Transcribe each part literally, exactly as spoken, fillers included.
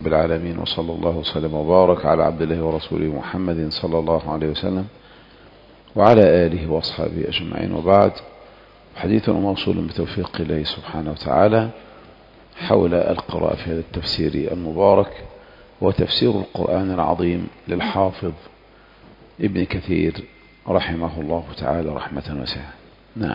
بالعالمين، وصلى الله وسلم وبارك على عبد الله ورسوله محمد صلى الله عليه وسلم وعلى آله وأصحابه أجمعين، وبعد. حديثنا موصول بتوفيق الله سبحانه وتعالى حول القراءة في هذا التفسير المبارك، وتفسير القرآن العظيم للحافظ ابن كثير رحمه الله تعالى رحمة واسعة. نعم.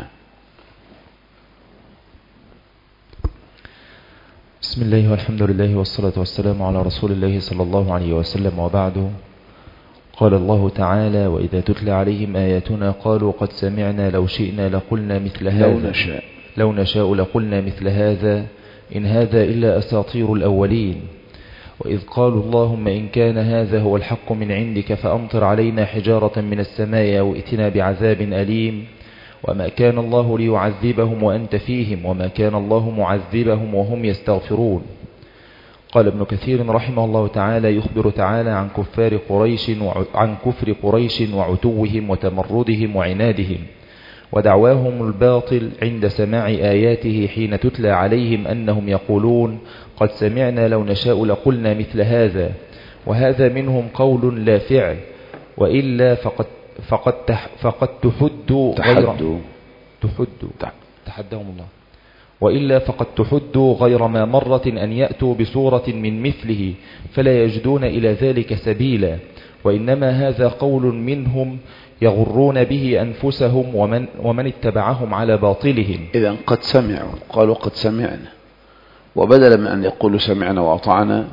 بسم الله والحمد لله والصلاة والسلام على رسول الله صلى الله عليه وسلم، وبعد. قال الله تعالى: وإذا تتلى عليهم آياتنا قالوا قد سمعنا لو شئنا لقلنا مثل هذا لو نشاء, لو نشاء لقلنا مثل هذا إن هذا إلا أساطير الأولين. وإذ قالوا اللهم إن كان هذا هو الحق من عندك فأمطر علينا حجارة من السماء أو ائتنا بعذاب أليم. وما كان الله ليعذبهم وأنت فيهم وما كان الله معذبهم وهم يستغفرون. قال ابن كثير رحمه الله تعالى: يخبر تعالى عن كفار قريش عن كفر قريش وعتوهم وتمردهم وعنادهم ودعواهم الباطل عند سماع آياته حين تتلى عليهم، أنهم يقولون قد سمعنا لو نشاء لقلنا مثل هذا. وهذا منهم قول لا فعل، وإلا فقد فقد تح فقد تحدوا غير تحدوا تحدهم الله وإلا فقد تحدوا غير ما مرة أن يأتوا بصورة من مثله فلا يجدون إلى ذلك سبيلا، وإنما هذا قول منهم يغرون به أنفسهم ومن, ومن اتبعهم على باطلهم. إذن قد سمعوا، قالوا قد سمعنا، وبدلا من أن يقولوا سمعنا وأطعنا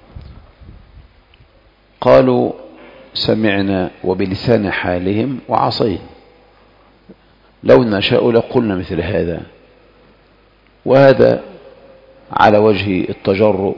قالوا سمعنا وبلسان حالهم وعصينا، لو نشاء لقلنا مثل هذا. وهذا على وجه التجرؤ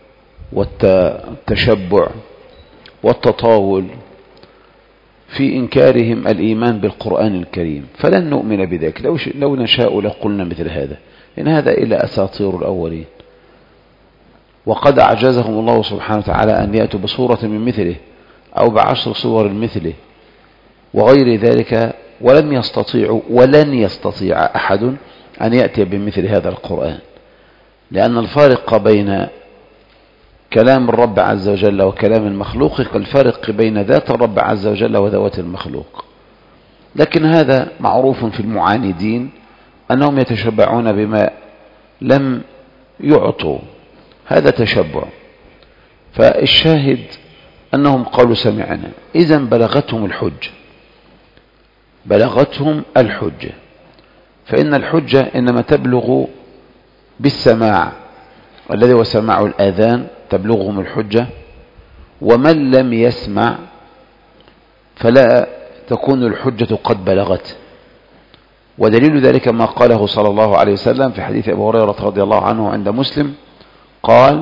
والتشبع والتطاول في إنكارهم الإيمان بالقرآن الكريم، فلن نؤمن بذلك. لو, لو نشاء لقلنا مثل هذا إن هذا إلا أساطير الأولين. وقد أعجزهم الله سبحانه وتعالى أن يأتوا بصورة من مثله أو بعشر صور مثله وغير ذلك، ولم يستطيعوا ولن يستطيع أحد أن يأتي بمثل هذا القرآن، لأن الفارق بين كلام الرب عز وجل وكلام المخلوق كالفارق بين ذات الرب عز وجل وذوات المخلوق. لكن هذا معروف في المعاندين أنهم يتشبعون بما لم يعطوا، هذا تشبع. فالشاهد أنهم قالوا سمعنا، إذن بلغتهم الحجة بلغتهم الحجة فإن الحجة إنما تبلغ بالسماع، والذي هو سماع الآذان تبلغهم الحجة. ومن لم يسمع فلا تكون الحجة قد بلغت. ودليل ذلك ما قاله صلى الله عليه وسلم في حديث أبي هريرة رضي الله عنه عند مسلم، قال: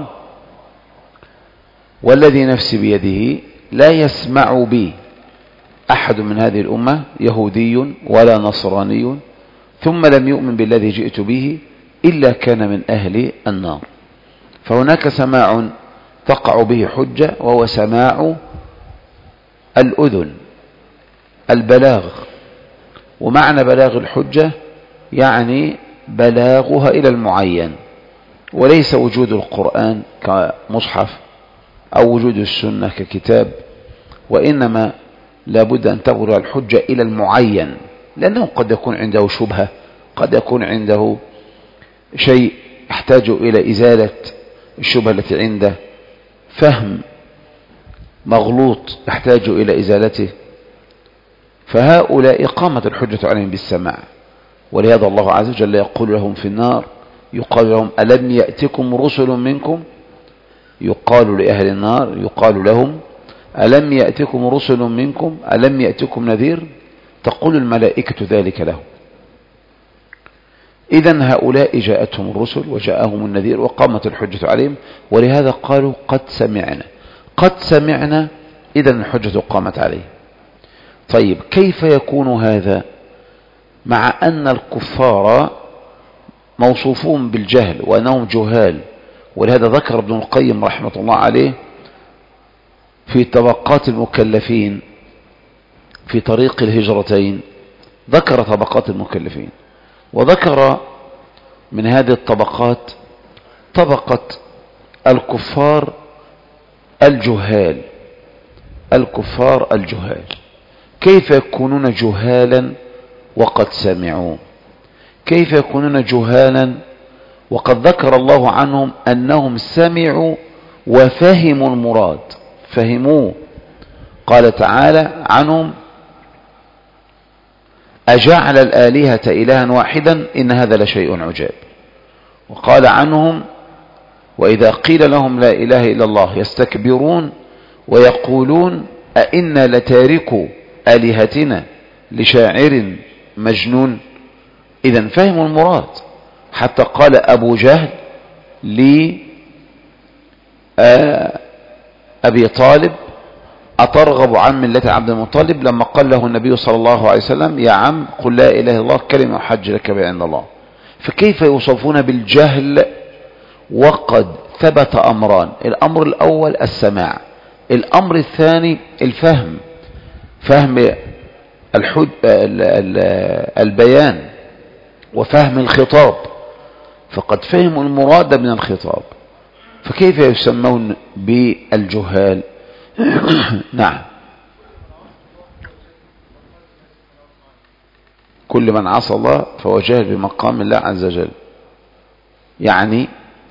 والذي نفسي بيده لا يسمع بي أحد من هذه الأمة يهودي ولا نصراني ثم لم يؤمن بالذي جئت به إلا كان من أهل النار. فهناك سماع تقع به حجة، وهو سماع الأذن، البلاغ. ومعنى بلاغ الحجة يعني بلاغها إلى المعين، وليس وجود القرآن كمصحف أو وجود السنة ككتاب، وإنما لابد أن تبلغ الحجة إلى المعين، لأنه قد يكون عنده شبهة، قد يكون عنده شيء يحتاج إلى إزالة الشبهة التي عنده، فهم مغلوط يحتاج إلى إزالته. فهؤلاء قامت الحجة عليهم بالسماع، ولهذا الله عز وجل يقول لهم في النار، يقال لهم: ألم يأتكم رسل منكم؟ يقال لأهل النار يقال لهم: ألم يأتكم رسل منكم؟ ألم يأتكم نذير؟ تقول الملائكة ذلك لهم. إذن هؤلاء جاءتهم الرسل وجاءهم النذير وقامت الحجة عليهم، ولهذا قالوا قد سمعنا. قد سمعنا، إذن الحجة قامت عليه. طيب، كيف يكون هذا مع أن الكفار موصوفون بالجهل وأنهم جهال؟ ولهذا ذكر ابن القيم رحمة الله عليه في طبقات المكلفين في طريق الهجرتين، ذكر طبقات المكلفين، وذكر من هذه الطبقات طبقة الكفار الجهال، الكفار الجهال. كيف يكونون جهالا وقد سمعوا؟ كيف يكونون جهالا وقد ذكر الله عنهم أنهم سمعوا وفهموا المراد، فهموه. قال تعالى عنهم: أجعل الآلهة إلها واحدا إن هذا لشيء عجاب. وقال عنهم: وإذا قيل لهم لا إله إلا الله يستكبرون ويقولون أئنا لتاركوا آلهتنا لشاعر مجنون. إذن فهموا المراد. حتى قال أبو جهل لأبي طالب: أترغب عن ملة عبد المطلب؟ لما قال له النبي صلى الله عليه وسلم: يا عم قل لا إله إلا الله كلمة أحج لك بها عند الله. فكيف يوصفون بالجهل وقد ثبت أمران؟ الأمر الأول السماع، الأمر الثاني الفهم، فهم الحج البيان وفهم الخطاب، فقد فهموا المراد من الخطاب، فكيف يسمون بالجهال؟ نعم. كل من عصى الله فهو جاهل بمقام الله عز وجل. يعني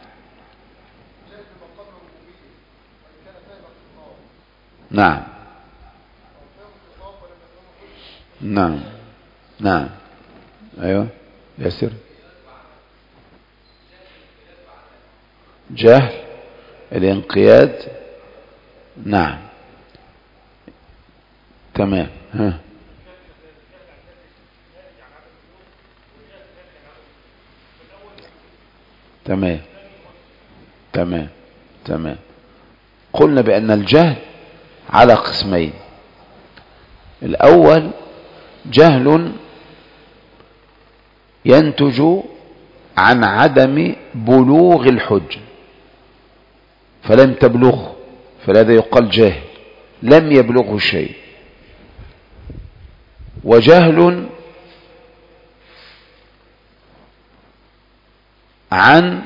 نعم نعم نعم ايوه ياسر. جهل الانقياد. نعم تمام. ها تمام تمام تمام. قلنا بأن الجهل على قسمين. الأول جهل ينتج عن عدم بلوغ الحجة، فلم تبلغه، فلهذا يقال جاهل، لم يبلغه شيء. وجهل عن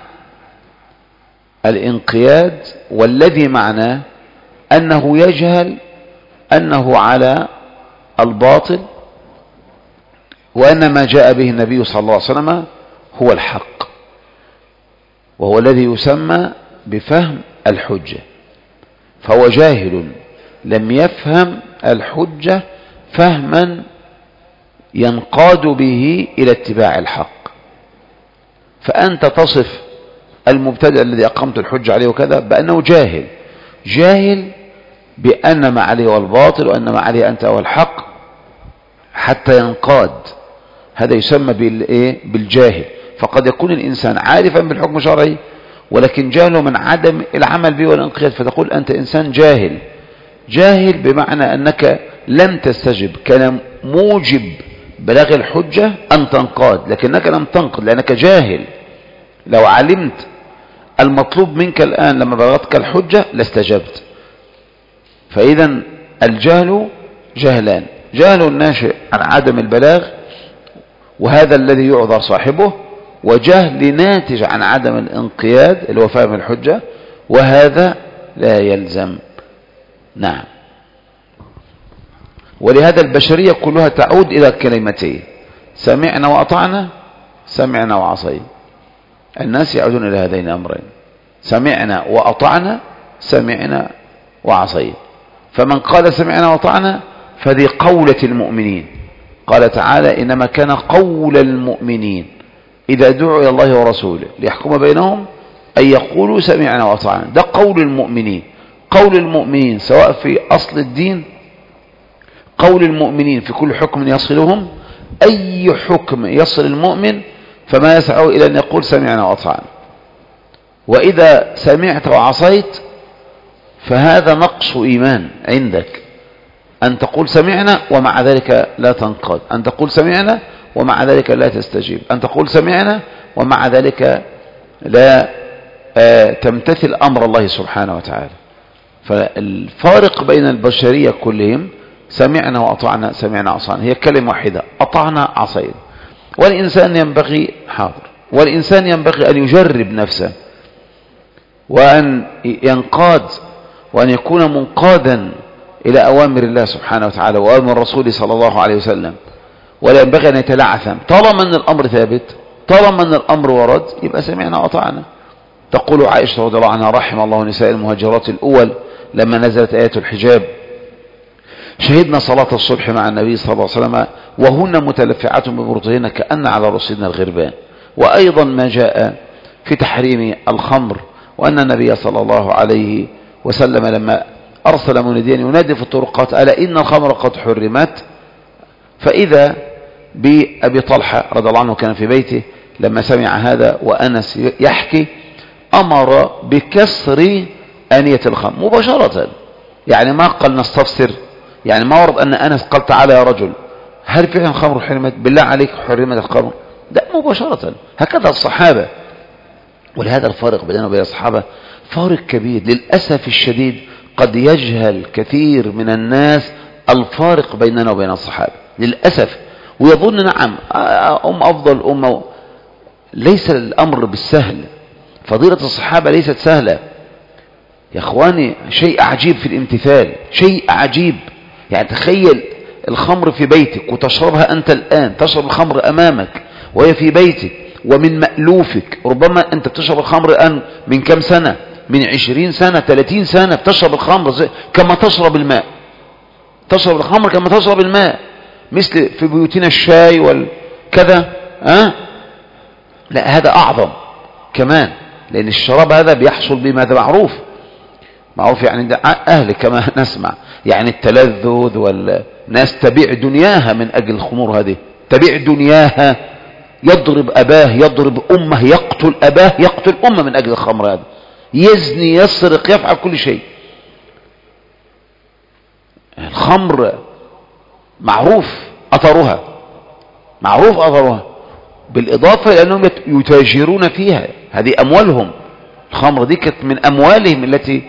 الانقياد، والذي معناه أنه يجهل أنه على الباطل، وأن ما جاء به النبي صلى الله عليه وسلم هو الحق، وهو الذي يسمى بفهم الحجة. فهو جاهل لم يفهم الحجة فهما ينقاد به إلى اتباع الحق. فأنت تصف المبتدئ الذي أقمت الحجة عليه وكذا بأنه جاهل، جاهل بأن ما عليه هو الباطل وأن ما عليه أنت هو الحق حتى ينقاد. هذا يسمى بالجاهل. فقد يكون الإنسان عارفا بالحكم الشرعي ولكن جاهله من عدم العمل به والانقياد، فتقول أنت إنسان جاهل. جاهل بمعنى أنك لم تستجب، كان موجب بلاغ الحجة أن تنقاد، لكنك لم تنقد لأنك جاهل. لو علمت المطلوب منك الآن لما بلغتك الحجة لاستجبت. فإذا الجهل جهلان: جهل ناشئ عن عدم البلاغ وهذا الذي يعذر صاحبه، وجهل ناتج عن عدم الانقياد اللي هو فهم الحجة، وهذا لا يلزم. نعم. ولهذا البشرية كلها تعود إلى كلمتين: سمعنا وأطعنا، سمعنا وعصينا. الناس يعودون إلى هذين الأمرين: سمعنا وأطعنا، سمعنا وعصينا. فمن قال سمعنا وأطعنا فذي قولة المؤمنين. قال تعالى: إنما كان قول المؤمنين إذا دعوا إلى الله ورسوله ليحكم بينهم أن يقولوا سمعنا وأطعنا. ده قول المؤمنين. قول المؤمنين سواء في أصل الدين، قول المؤمنين في كل حكم يصلهم، أي حكم يصل المؤمن فما يسعه إلى أن يقول سمعنا وأطعنا. وإذا سمعت وعصيت فهذا نقص إيمان عندك، أن تقول سمعنا ومع ذلك لا تنقاد، أن تقول سمعنا ومع ذلك لا تستجيب، أن تقول سمعنا ومع ذلك لا تمتثل أمر الله سبحانه وتعالى. فالفارق بين البشرية كلهم سمعنا وأطعنا، سمعنا وأطعنا، هي كلمة واحدة: أطعنا عصينا. والإنسان ينبغي حاضر والإنسان ينبغي أن يجرب نفسه وأن ينقاد وأن يكون منقادا إلى أوامر الله سبحانه وتعالى وأوامر الرسول صلى الله عليه وسلم، ولا ينبغي أن يتلعثم. طالما أن الأمر ثابت، طالما أن الأمر ورد، يبقى سمعنا وأطعنا. تقول عائشة رضي الله عنها: رحم الله نساء المهاجرات الأول لما نزلت آية الحجاب شهدنا صلاة الصبح مع النبي صلى الله عليه وسلم وهن متلفعات ببرطهن كأن على رصيدنا الغربان. وأيضا ما جاء في تحريم الخمر، وأن النبي صلى الله عليه وسلم لما أرسل مناديا ينادي في الطرقات: ألا إن الخمر قد حرمت. فإذا بأبي طلحة رضي الله عنه كان في بيته لما سمع هذا وأنس يحكي أمر بكسر آنية الخمر مباشرة، يعني ما قال نستفسر، يعني ما ورد أن أنس قال: تعالى يا رجل هل فعلا الخمر حرمت؟ بالله عليك حرمت الخمر؟ لا، مباشرة. هكذا الصحابة. ولهذا الفارق بيننا وبين الصحابة فارق كبير. للأسف الشديد قد يجهل كثير من الناس الفارق بيننا وبين الصحابة للأسف، ويظن نعم أم أفضل أمة. ليس الأمر بالسهل، فضيلة الصحابة ليست سهلة يا أخواني. شيء عجيب في الامتثال، شيء عجيب. يعني تخيل الخمر في بيتك وتشربها أنت الآن، تشرب الخمر أمامك وهي في بيتك ومن مألوفك. ربما أنت بتشرب الخمر الآن من كم سنة؟ من عشرين سنة، ثلاثين سنة بتشرب الخمر كما تشرب الماء. تشرب الخمر كما تشرب الماء، مثل في بيوتنا الشاي والكذا. أه؟ لا، هذا أعظم كمان، لأن الشراب هذا بيحصل بماذا؟ معروف معروف يعني ده أهل كما نسمع، يعني التلذذ، والناس تبيع دنياها من أجل الخمور هذه، تبيع دنياها، يضرب أباه، يضرب أمه، يقتل أباه، يقتل أمه من أجل الخمر هذا، يزني، يسرق، يفعل كل شيء. الخمر معروف أثرها، معروف أثرها، بالإضافة لأنهم يتاجرون فيها، هذه أموالهم. الخمر دي كانت من أموالهم التي،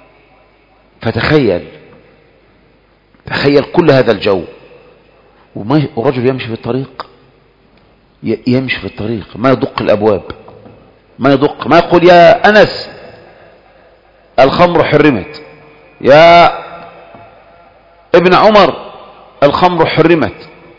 فتخيل تخيل كل هذا الجو، ورجل يمشي في الطريق، يمشي في الطريق ما يدق الأبواب، ما يدق، ما يقول: يا أنس الخمر حرمت، يا ابن عمر الخمر حرمت.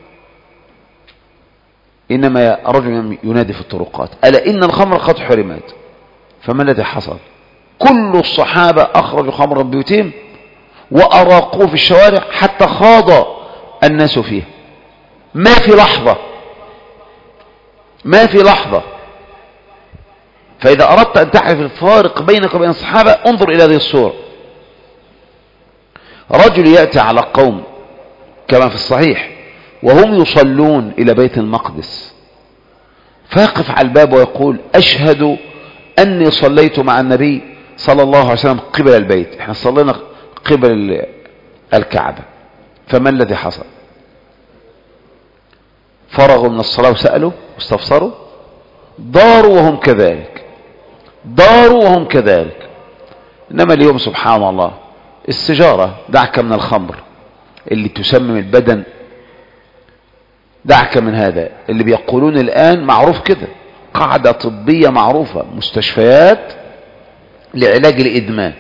إنما رجل ينادي في الطرقات: ألا إن الخمر قد حرمت. فما الذي حصل؟ كل الصحابة أخرجوا خمرا من بيوتهم وأراقوه في الشوارع حتى خاض الناس فيه. ما في لحظة ما في لحظة فإذا أردت أن تعرف الفارق بينك وبين الصحابة انظر إلى هذه الصورة. رجل يأتي على قوم كما في الصحيح وهم يصلون إلى بيت المقدس، فيقف على الباب ويقول: أشهد أني صليت مع النبي صلى الله عليه وسلم قبل البيت. احنا صلينا قبل الكعبة. فما الذي حصل؟ فرغوا من الصلاة وسألوا واستفسروا، داروا وهم كذلك، داروا وهم كذلك. إنما اليوم سبحان الله السجارة، دعك من الخمر اللي تسمم البدن، دعك من هذا اللي بيقولون الآن معروف كده، قاعدة طبية معروفة، مستشفيات لعلاج الإدمان،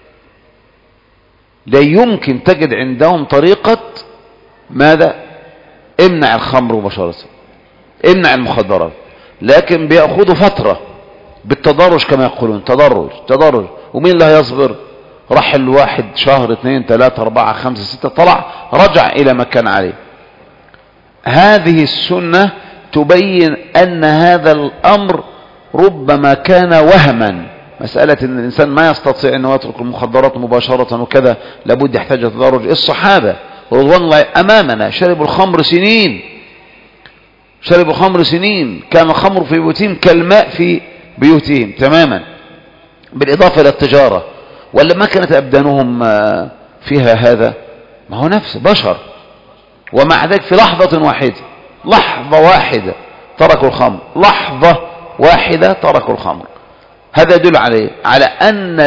لا يمكن تجد عندهم طريقة ماذا؟ امنع الخمر مباشرة، امنع المخدرات، لكن بيأخذوا فترة بالتدرج كما يقولون، تدرج تدرج. ومين اللي هيصبر؟ رحل واحد شهر اثنين ثلاثة أربعة خمسة ستة، طلع رجع إلى ما كان عليه. هذه السنة تبين أن هذا الأمر ربما كان وهما، مسألة أن الإنسان ما يستطيع أن يترك المخدرات مباشرة وكذا، لابد يحتاج تدرج. الصحابة رضوان الله أمامنا شربوا الخمر سنين، شربوا الخمر سنين، كان الخمر في بيوتهم كالماء في بيوتهم تماما، بالإضافة إلى التجارة. ولا ما كانت أبدانهم فيها هذا؟ ما هو نفس بشر، ومع ذلك في لحظة واحدة، لحظة واحدة تركوا الخمر، لحظة واحدة تركوا الخمر. هذا يدل عليه على أن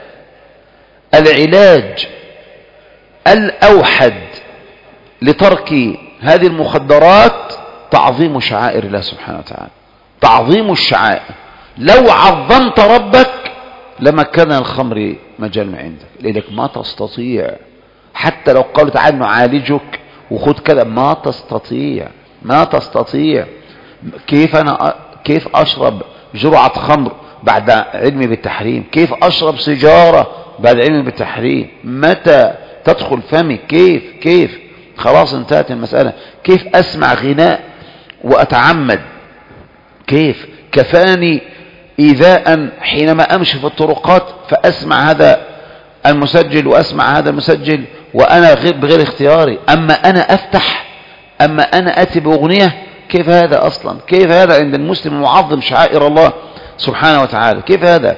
العلاج الأوحد لترك هذه المخدرات تعظيم شعائر الله سبحانه وتعالى، تعظيم الشعائر. لو عظمت ربك لما كان الخمر مجال عندك لذلك ما تستطيع، حتى لو قالوا تعال نعالجك وخد كده ما تستطيع ما تستطيع. كيف أنا كيف أشرب جرعة خمر بعد علمي بالتحريم؟ كيف أشرب سيجارة بعد علمي بالتحريم؟ متى تدخل فمي؟ كيف كيف خلاص انتهت المسألة. كيف أسمع غناء وأتعمد؟ كيف كفاني إيذاء حينما أمشي في الطرقات فأسمع هذا المسجل وأسمع هذا المسجل وأنا غير بغير اختياري، أما أنا أفتح، أما أنا أتي بأغنية؟ كيف هذا أصلا؟ كيف هذا عند المسلم المعظم شعائر الله سبحانه وتعالى؟ كيف هذا؟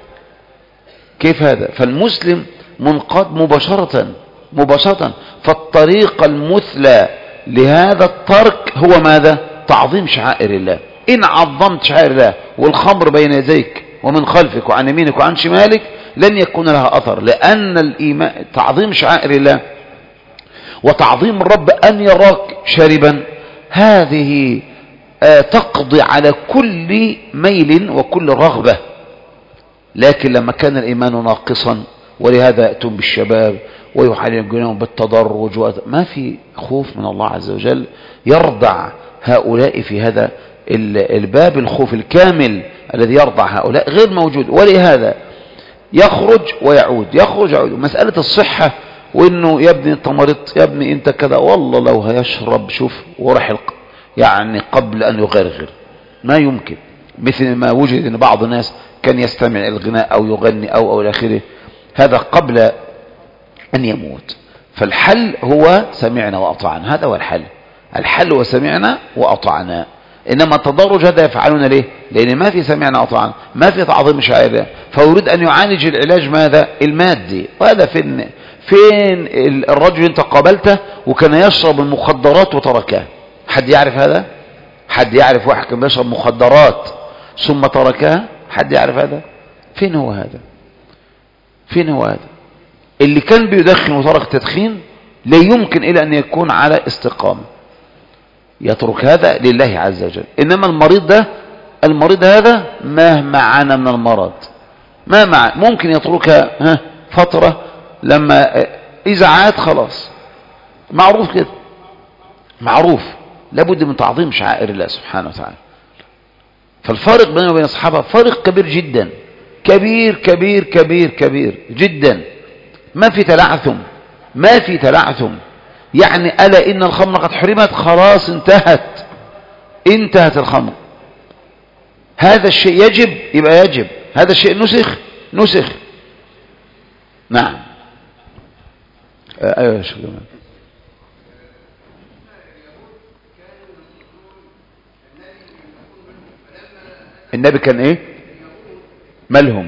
كيف هذا؟ فالمسلم منقاد مباشرة مباشرة. فالطريقة المثلى لهذا الترك هو ماذا؟ تعظيم شعائر الله. إن عظمت شعائر الله والخمر بين يديك ومن خلفك وعن يمينك وعن شمالك لن يكون لها أثر، لأن الإيمان تعظيم شعائر الله وتعظيم الرب أن يراك شاربا هذه آه تقضي على كل ميل وكل رغبة. لكن لما كان الإيمان ناقصا، ولهذا يأتون بالشباب ويحالجونهم بالتدرج، ما في خوف من الله عز وجل يرضع هؤلاء في هذا الباب. الخوف الكامل الذي يرضع هؤلاء غير موجود، ولهذا يخرج ويعود يخرج ويعود. مسألة الصحة وانه يا ابني انت مرضت، يا ابني انت كذا، والله لو هيشرب شوف ورح يعني قبل ان يغرغر ما يمكن. مثل ما وجد ان بعض الناس كان يستمع الغناء او يغني او او الى اخره، هذا قبل ان يموت. فالحل هو سمعنا واطعنا، هذا هو الحل. الحل هو سمعنا واطعنا. انما التدرج هذا يفعلون ليه؟ لان ما في سمعنا واطعنا، ما في تعظيم شعائر الله، فيريد ان يعالج العلاج ماذا؟ المادي. وهذا فين فين الرجل انت قابلته وكان يشرب المخدرات وتركها؟ حد يعرف هذا؟ حد يعرف واحد كان بيشرب مخدرات ثم تركها؟ حد يعرف هذا؟ فين هو هذا؟ فين هو هذا؟ اللي كان بيدخن وترك التدخين لا يمكن إلا أن يكون على استقامة، يترك هذا لله عز وجل. إنما المريض ده المريض هذا مهما عانى من المرض ما مع ممكن يتركها ها فترة، لما إذا عاد خلاص معروف كده معروف. لابد من تعظيم شعائر الله سبحانه وتعالى. فالفارق بينه وبين أصحابه فارق كبير جدا، كبير كبير كبير كبير جدا. ما في تلعثم ما في تلعثم يعني ألا إن الخمر قد حرمت، خلاص انتهت انتهت الخمر. هذا الشيء يجب يبقى يجب، هذا الشيء نسخ نسخ. نعم. ايوه يا شيخ جمال. النبي كان ايه مالهم؟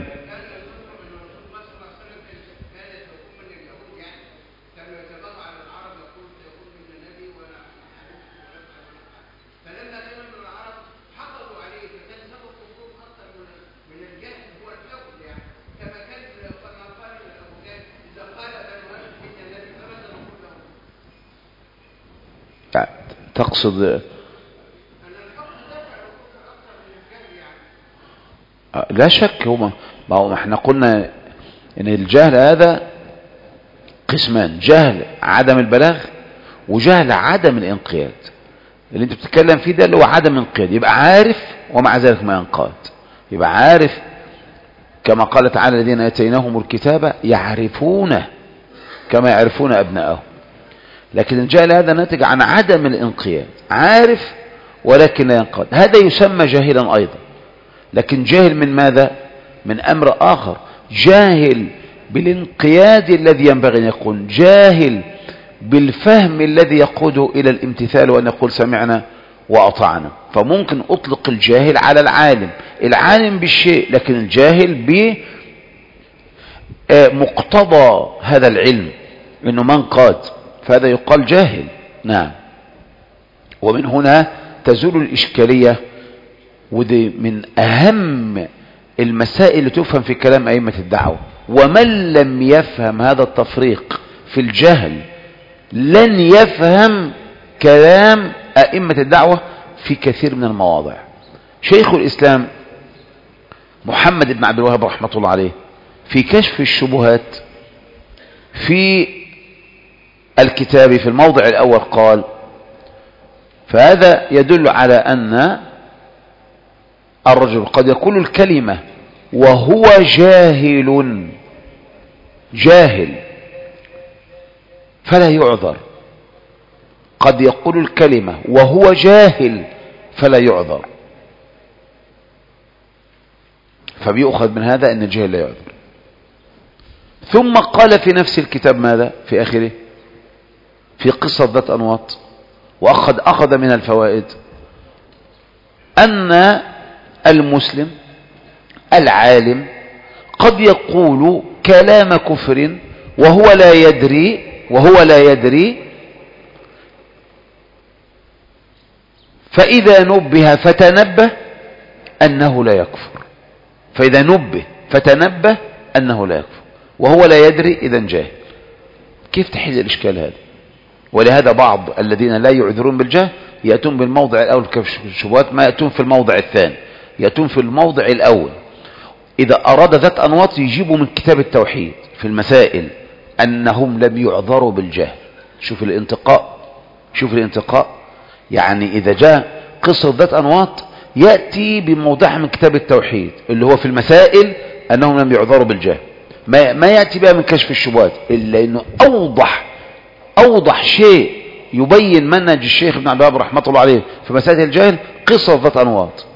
تقصد لا شك هما ما هو احنا قلنا ان الجهل هذا قسمان: جهل عدم البلاغ وجهل عدم الانقياد. اللي انت بتتكلم فيه ده اللي هو عدم الانقياد، يبقى عارف ومع ذلك ما ينقاد، يبقى عارف كما قال تعالى: الذين اتيناهم الكتاب يعرفونه كما يعرفون ابنائهم. لكن الجهل هذا ناتج عن عدم الانقياد، عارف ولكن لا ينقاد، هذا يسمى جاهلا ايضا. لكن جاهل من ماذا؟ من امر اخر، جاهل بالانقياد الذي ينبغي ان يكون، جاهل بالفهم الذي يقوده الى الامتثال وان يقول سمعنا واطعنا. فممكن اطلق الجاهل على العالم، العالم بالشيء لكن الجاهل بمقتضى هذا العلم انه ما انقاد، فهذا يقال جاهل. نعم. ومن هنا تزول الإشكالية، ودي من أهم المسائل اللي تفهم في كلام أئمة الدعوة. ومن لم يفهم هذا التفريق في الجهل لن يفهم كلام أئمة الدعوة في كثير من المواضع. شيخ الإسلام محمد بن عبد الوهاب رحمة الله عليه في كشف الشبهات في الكتاب في الموضع الأول قال: فهذا يدل على أن الرجل قد يقول الكلمة وهو جاهل جاهل فلا يعذر، قد يقول الكلمة وهو جاهل فلا يعذر، فبيؤخذ من هذا أن الجاهل لا يعذر. ثم قال في نفس الكتاب ماذا في آخره في قصة ذات أنواط، وأخذ أخذ من الفوائد أن المسلم العالم قد يقول كلام كفر وهو لا يدري وهو لا يدري فإذا نبه فتنبه أنه لا يكفر، فإذا نبه فتنبه أنه لا يكفر وهو لا يدري إذا جاهل. كيف تحل الإشكال هذا؟ ولهذا بعض الذين لا يعذرون بالجهل يأتون بالموضع الأول كشبهات ما يأتون في الموضع الثاني، يأتون في الموضع الأول. إذا أراد ذات أنواط يجيبوا من كتاب التوحيد في المسائل أنهم لم يعذروا بالجهل. شوف الانتقاء، شوف الانتقاء. يعني إذا جاء قصة ذات أنواط يأتي بموضعها من كتاب التوحيد اللي هو في المسائل أنهم لم يعذروا بالجهل، ما, ما يأتي بها من كشف الشبهات، إلا أنه أوضح أوضح شيء يبين منهج الشيخ ابن عبد الوهاب رحمة الله عليه في مسائل الجهل قصة ذات أنواط.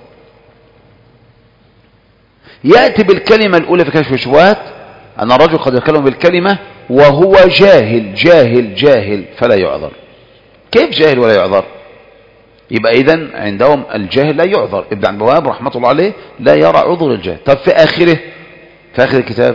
يأتي بالكلمة الأولى في كشف الشبهات أن الرجل قد يتكلم بالكلمة وهو جاهل جاهل جاهل فلا يعذر. كيف جاهل ولا يعذر؟ يبقى إذن عندهم الجاهل لا يعذر. ابن عبد الوهاب رحمة الله عليه لا يرى عذر الجاهل. طب في آخره في آخر الكتاب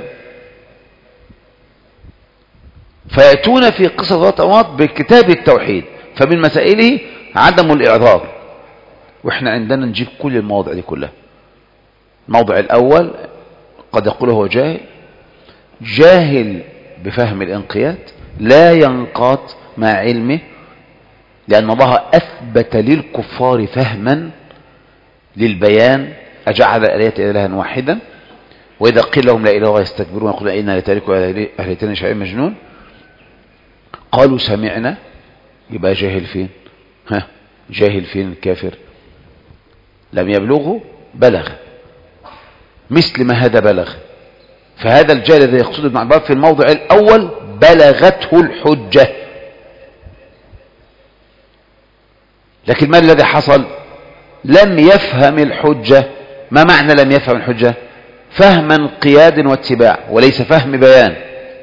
فيأتون في قصة ذات أنواط بكتاب التوحيد، فمن مسائله عدم الإعذار. وإحنا عندنا نجيب كل المواضع دي كلها. الموضع الأول قد يقول هو جاهل جاهل بفهم الانقياد، لا ينقاد مع علمه، لأن الله أثبت للكفار فهما للبيان. أجعل الآلهة إلها واحدا وإذا قيل لهم لا إله إلا الله يستكبرون يقولون إنا لتاركوا آلهتنا شيء مجنون. قالوا سمعنا، يبقى جاهل فين؟ ها جاهل فين الكافر؟ لم يبلغه بلغ، مثل ما هذا بلغ. فهذا الجاهل الذي يقصد ابن عباس في الموضع الأول بلغته الحجة. لكن ما الذي حصل؟ لم يفهم الحجة. ما معنى لم يفهم الحجة؟ فهم انقياد واتباع وليس فهم بيان.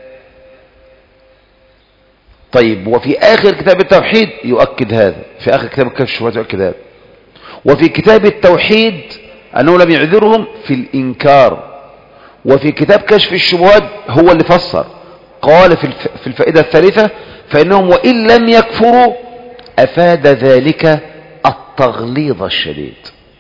طيب وفي آخر كتاب التوحيد يؤكد هذا، في آخر كتاب كشف الشبهات يؤكد هذا. وفي كتاب التوحيد أنه لم يعذرهم في الإنكار. وفي كتاب كشف الشبهات هو اللي فسر، قال في الفائدة الثالثة فإنهم وإن لم يكفروا أفاد ذلك التغليظ الشديد،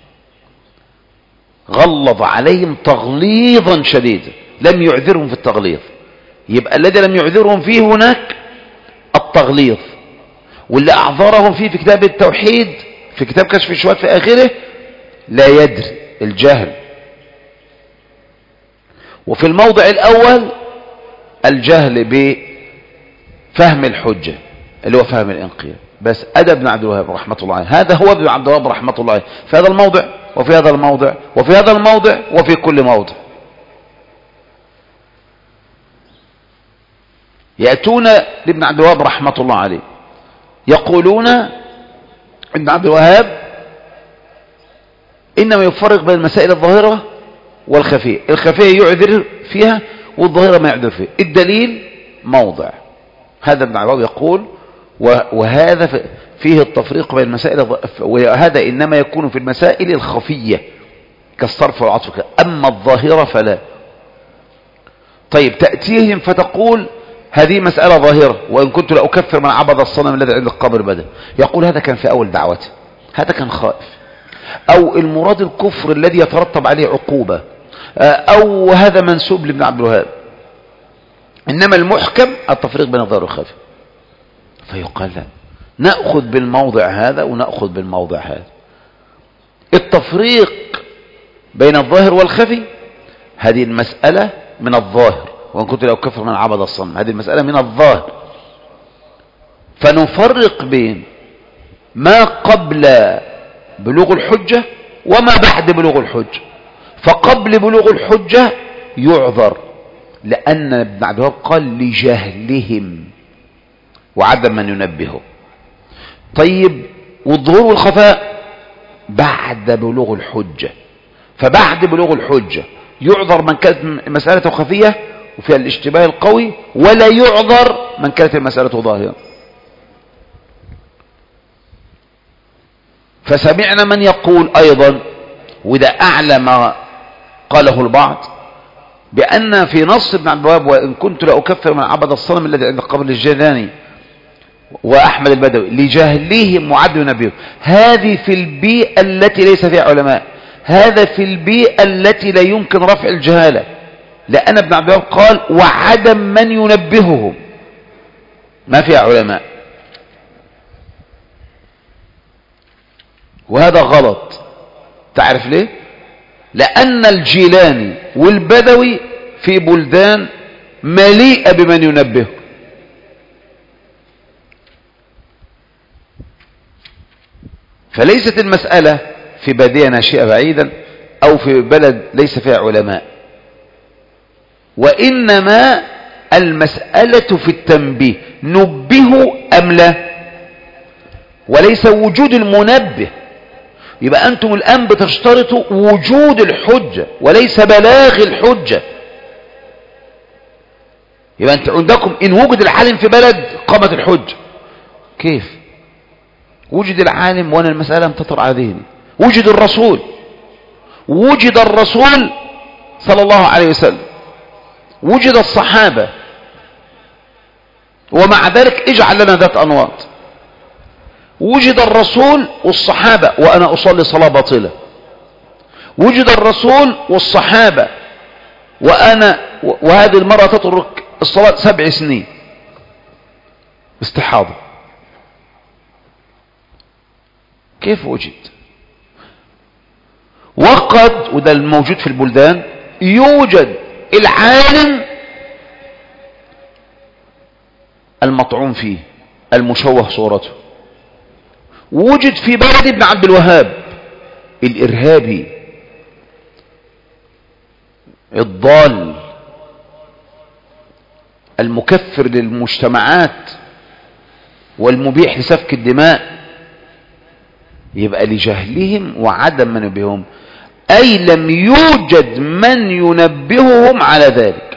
غلظ عليهم تغليظا شديدا، لم يعذرهم في التغليظ. يبقى الذي لم يعذرهم فيه هناك التغليظ، واللي أعذرهم فيه في كتاب التوحيد في كتاب كشف الشبهات في آخره لا يدري الجهل. وفي الموضع الأول الجهل بفهم الحجة اللي هو فهم الانقياد. بس أدى ابن عبد الوهاب رحمة الله عليه، هذا هو ابن عبد الوهاب رحمة الله عليه في هذا الموضع وفي هذا الموضع وفي هذا الموضع وفي كل موضع. يأتون لابن عبد الوهاب رحمة الله عليه يقولون ابن عبد الوهاب إنما يفرق بين المسائل الظاهرة والخفية. الخفية يعذر فيها والظاهرة ما يعذر فيها. الدليل موضع هذا ابن عبد الوهاب يقول، وهذا فيه التفريق بين المسائل، وهذا إنما يكون في المسائل الخفية كالصرف والعطف، أما الظاهرة فلا. طيب تأتيهم فتقول هذه مسألة ظاهرة وإن كنت لأكفر من عبد الصنم الذي عند القبر بدل. يقول هذا كان في أول دعوته، هذا كان خائف، أو المراد الكفر الذي يترتب عليه عقوبة، أو هذا منسوب لابن عبد الوهاب. إنما المحكم التفريق بين الظاهر والخفي. فيقال لا، نأخذ بالموضع هذا ونأخذ بالموضع هذا. التفريق بين الظاهر والخفي هذه المسألة من الظاهر، وإن كنت لو كفر من عبد الصنم، هذه المسألة من الظاهر. فنفرق بين ما قبل بلوغ الحجة وما بعد بلوغ الحجة. فقبل بلوغ الحجة يعذر، لأن ابن عبد الوهاب قال لجهلهم وعدم من ينبهه. طيب والظهور والخفاء بعد بلوغ الحجة، فبعد بلوغ الحجة يعذر من كانت مسألته خفية وفيها الاشتباه القوي، ولا يعذر من كانت مسألته ظاهرة. فسمعنا من يقول أيضا، وده أعلى ما قاله البعض، بأن في نص ابن عبد الوهاب وإن كنت لأكفر من عبد الصنم الذي عند قبر الجيلاني وأحمد البدوي لجهلهم وعدم نبيه، هذه في البيئة التي ليس فيها علماء، هذا في البيئة التي لا يمكن رفع الجهالة، لأن ابن عبد الوهاب قال وعدم من ينبههم، ما فيها علماء. وهذا غلط. تعرف ليه؟ لأن الجيلاني والبدوي في بلدان مليئة بمن ينبه. فليست المسألة في بادية ناشئة بعيدا أو في بلد ليس فيها علماء، وإنما المسألة في التنبيه، نبه أم لا، وليس وجود المنبه. يبقى أنتم الآن بتشترطوا وجود الحجة وليس بلاغ الحجة. يبقى أنت عندكم إن وجد العالم في بلد قامت الحجة. كيف وجد العالم وأنا المسألة لم تطر على ذهني؟ وجد الرسول، وجد الرسول صلى الله عليه وسلم، وجد الصحابة، ومع ذلك اجعل لنا ذات أنواط. وجد الرسول والصحابة وأنا أصلي صلاة باطلة، وجد الرسول والصحابة وأنا وهذه المرأة تترك الصلاة سبع سنين استحاضة. كيف وجد؟ وقد وده الموجود في البلدان يوجد العالم المطعون فيه المشوه صورته، وجد في بلد ابن عبد الوهاب الإرهابي الضال المكفر للمجتمعات والمبيح لسفك الدماء. يبقى لجهلهم وعدم من ينبههم، أي لم يوجد من ينبههم على ذلك،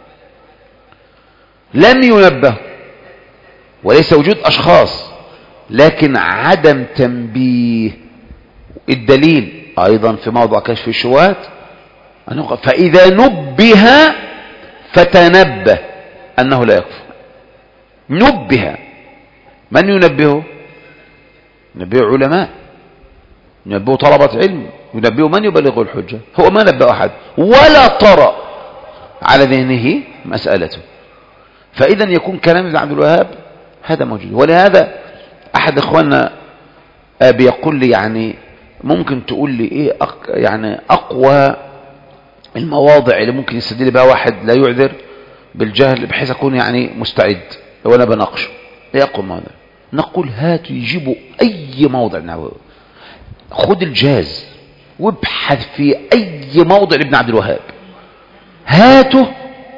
لم ينبه، وليس وجود أشخاص لكن عدم تنبيه. الدليل أيضا في موضع كشف الشبهات، فإذا نبه فتنبه أنه لا يكفر. نبه، من ينبهه؟ ينبه علماء، ينبه طلبة علم، ينبه من يبلغ الحجة. هو ما نبه أحد ولا طرأ على ذهنه مسألته. فإذا يكون كلام ابن عبد الوهاب هذا موجود. ولهذا أحد إخواننا بيقول لي يعني ممكن تقول لي إيه أق يعني أقوى المواضع اللي ممكن يستدل بها واحد لا يعذر بالجهل بحيث أكون يعني مستعد لو أنا بناقشه. إيه أقوى المواضع؟ نقول هاتوا يجيبوا أي موضع ابن عبد الوهاب، خد الجاز وابحث في أي موضع لابن عبد الوهاب، هاته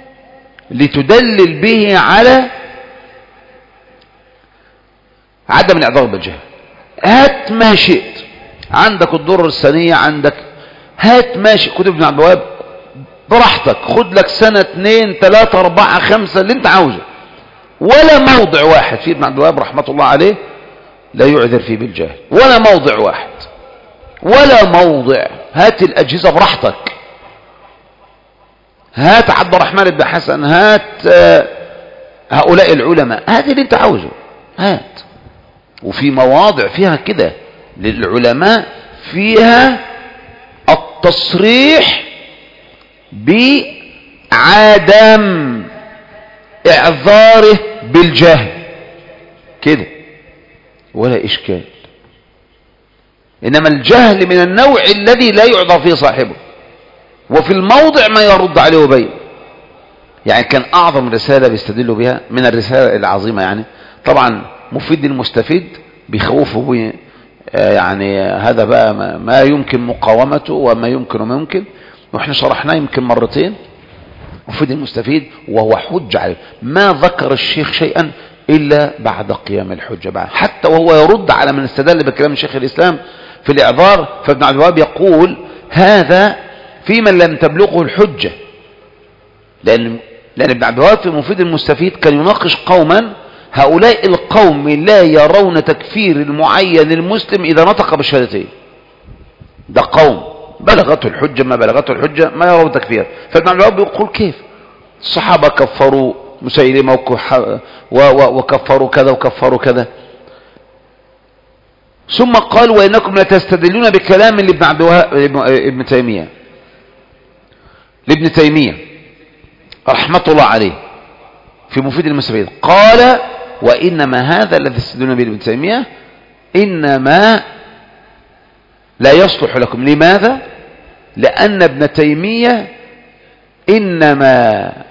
لتدلل به على عدم الاعذار بالجهل. هات ما شئت، عندك الدرر الثانية، عندك هات ما شئت كتب ابن عبد الوهاب براحتك، خد لك سنة اثنين ثلاثة أربعة خمسة اللي انت عاوزه، ولا موضع واحد في ابن عبد الوهاب رحمة الله عليه لا يعذر فيه بالجهل، ولا موضع واحد، ولا موضع. هات الأجهزة براحتك، هات عبد الرحمن بن حسن، هات هؤلاء العلماء، هات اللي انت عاوزه هات. وفي مواضع فيها كده للعلماء فيها التصريح بعدم اعذاره بالجهل كده ولا اشكال. انما الجهل من النوع الذي لا يعذر فيه صاحبه، وفي الموضع ما يرد عليه وبين. يعني كان أعظم رسالة بيستدلوا بها من الرسالة العظيمة، يعني طبعا مفيد المستفيد بيخوفه بي يعني هذا بقى ما يمكن مقاومته وما يمكن وما يمكن، واحنا شرحناه يمكن مرتين. مفيد المستفيد وهو حج عليه، ما ذكر الشيخ شيئا إلا بعد قيام الحجة بعد، حتى وهو يرد على من استدل بكلام شيخ الإسلام في الإعذار. فابن عبد الوهاب يقول هذا في من لم تبلغه الحجة، لأن لأن ابن عبد الوهاب في مفيد المستفيد كان يناقش قوما، هؤلاء القوم لا يرون تكفير المعين المسلم إذا نطق بالشهادتين. ده قوم بلغته الحجة ما بلغته الحجة ما يرون تكفير. فابن عبد الوهاب يقول كيف الصحابة كفروا مسيلمة وكفروا كذا وكفروا كذا، ثم قال وإنكم لتستدلون بكلام لابن عبد الوهاب ابن تيمية لابن تيمية رحمة الله عليه في مفيد المستفيد، قال وإنما هذا الذي تستدلون به ابن تيمية إنما لا يصلح لكم. لماذا؟ لأن ابن تيمية إنما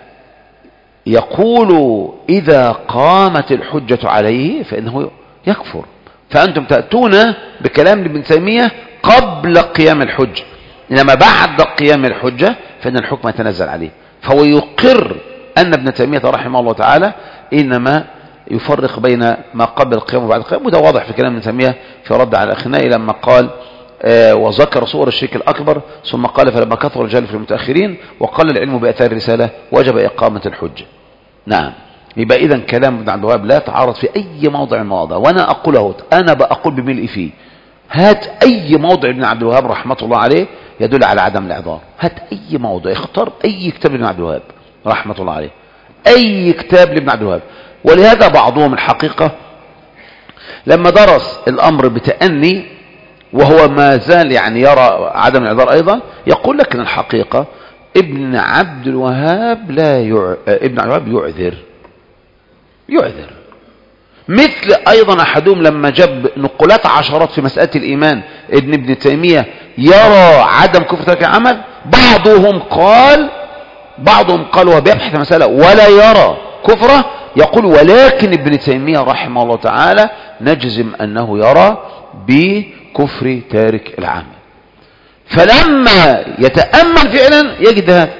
يقول إذا قامت الحجة عليه فإنه يكفر، فأنتم تأتون بكلام ابن تيمية قبل قيام الحجة، إنما بعد قيام الحجة فإن الحكم يتنزل عليه. فهو يقر أن ابن تيمية رحمه الله تعالى إنما يفرق بين ما قبل القيام وبعد القيام، وده واضح في كلام ابن تيمية في رد على الأخنائي لما قال آه وذكر صور الشرك الأكبر، ثم قال فلما كثر الجهل في المتأخرين وقل العلم بأثار الرسالة وجب إقامة الحجة. نعم، يبقى إذن كلام ابن عبد الوهاب لا تعارض في أي موضع من المواضع، وأنا أقوله أنا بأقول بملء فيه. هات أي موضع ابن عبد الوهاب رحمة الله عليه يدل على عدم الإعذار، هات أي موضع، اختار أي كتاب لابن عبد الوهاب رحمة الله عليه، أي كتاب لابن عبد الوهاب. ولهذا بعضهم الحقيقة لما درس الأمر بتأني وهو ما زال يعني يرى عدم الإعذار أيضا، يقول لك ان الحقيقة ابن عبد الوهاب لا يع... ابن عبد الوهاب يعذر يعذر مثل أيضا أحدهم لما جاب نقولات عشرات في مسألة الإيمان ابن ابن تيمية يرى عدم كفر ترك العمل، بعضهم قال بعضهم قال وهو بيبحث المسألة ولا يرى كفره، يقول ولكن ابن تيمية رحمه الله تعالى نجزم أنه يرى بكفر تارك العمل. فلما يتأمل فعلا يجد هذا.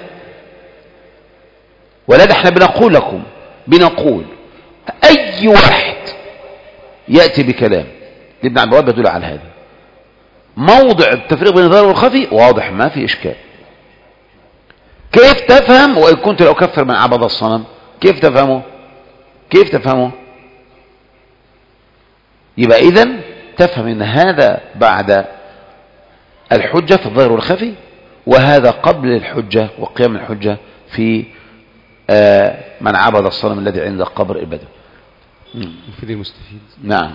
ولذا احنا بنقول لكم بنقول أي واحد يأتي بكلام لابن عبد الوهاب يدل على هذا. موضع التفريق بين الظاهر والخفي واضح ما في إشكال. كيف تفهم وإن كنت لو كفر من عبد الصنم؟ كيف تفهمه؟ كيف تفهمه؟ يبقى إذن تفهم ان هذا بعد الحجة في الظاهر والخفي، وهذا قبل الحجة وقيام الحجة في من عبد الصنم الذي عند قبر البدو. مفيد المستفيد. نعم.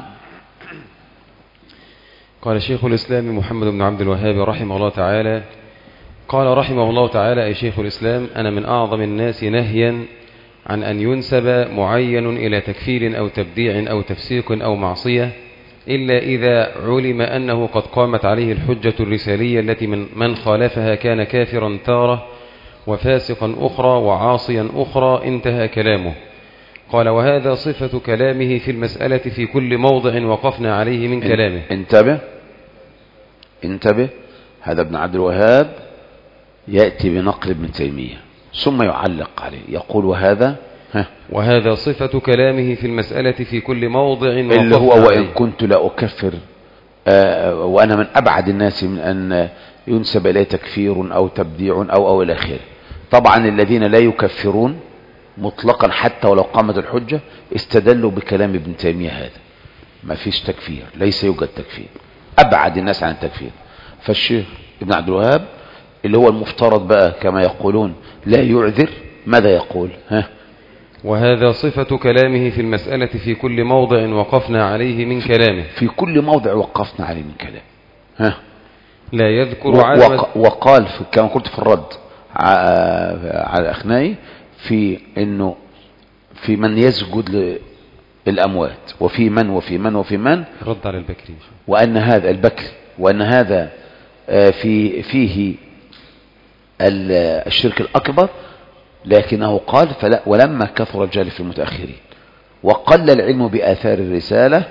قال شيخ الإسلام محمد بن عبد الوهاب رحمه الله تعالى، قال رحمه الله تعالى أي شيخ الإسلام: أنا من أعظم الناس نهيا عن أن ينسب معين إلى تكفير أو تبديع أو تفسيق أو معصية، إلا إذا علم أنه قد قامت عليه الحجة الرسالية التي من, من خالفها كان كافرا تارة وفاسقا أخرى وعاصيا أخرى. انتهى كلامه. قال: وهذا صفة كلامه في المسألة في كل موضع وقفنا عليه من كلامه. انتبه انتبه هذا ابن عبد الوهاب يأتي بنقل ابن تيمية ثم يعلق عليه يقول وهذا ها وهذا صفة كلامه في المسألة في كل موضع اللي هو وإن كنت لا أكفر آه وأنا من أبعد الناس من أن ينسب إليه تكفير أو تبديع أو أو إلى آخره. طبعا الذين لا يكفرون مطلقا حتى ولو قامت الحجة استدلوا بكلام ابن تيمية هذا، ما فيش تكفير، ليس يوجد تكفير، أبعد الناس عن التكفير. فالشيخ ابن عبد الوهاب اللي هو المفترض بقى كما يقولون لا يعذر، ماذا يقول؟ ها وهذا صفة كلامه في المسألة في كل موضع وقفنا عليه من كلامه. في كل موضع وقفنا عليه من كلامه. ها لا يذكر وق وقال في كما قلت في الرد على الأخنائي في انه في من يسجد للأموات وفي من وفي من وفي من رد على البكري، وأن هذا البكر وأن هذا في فيه الشرك الأكبر، لكنه قال فلا ولما كثر الجهل في المتأخرين وقل العلم بآثار الرسالة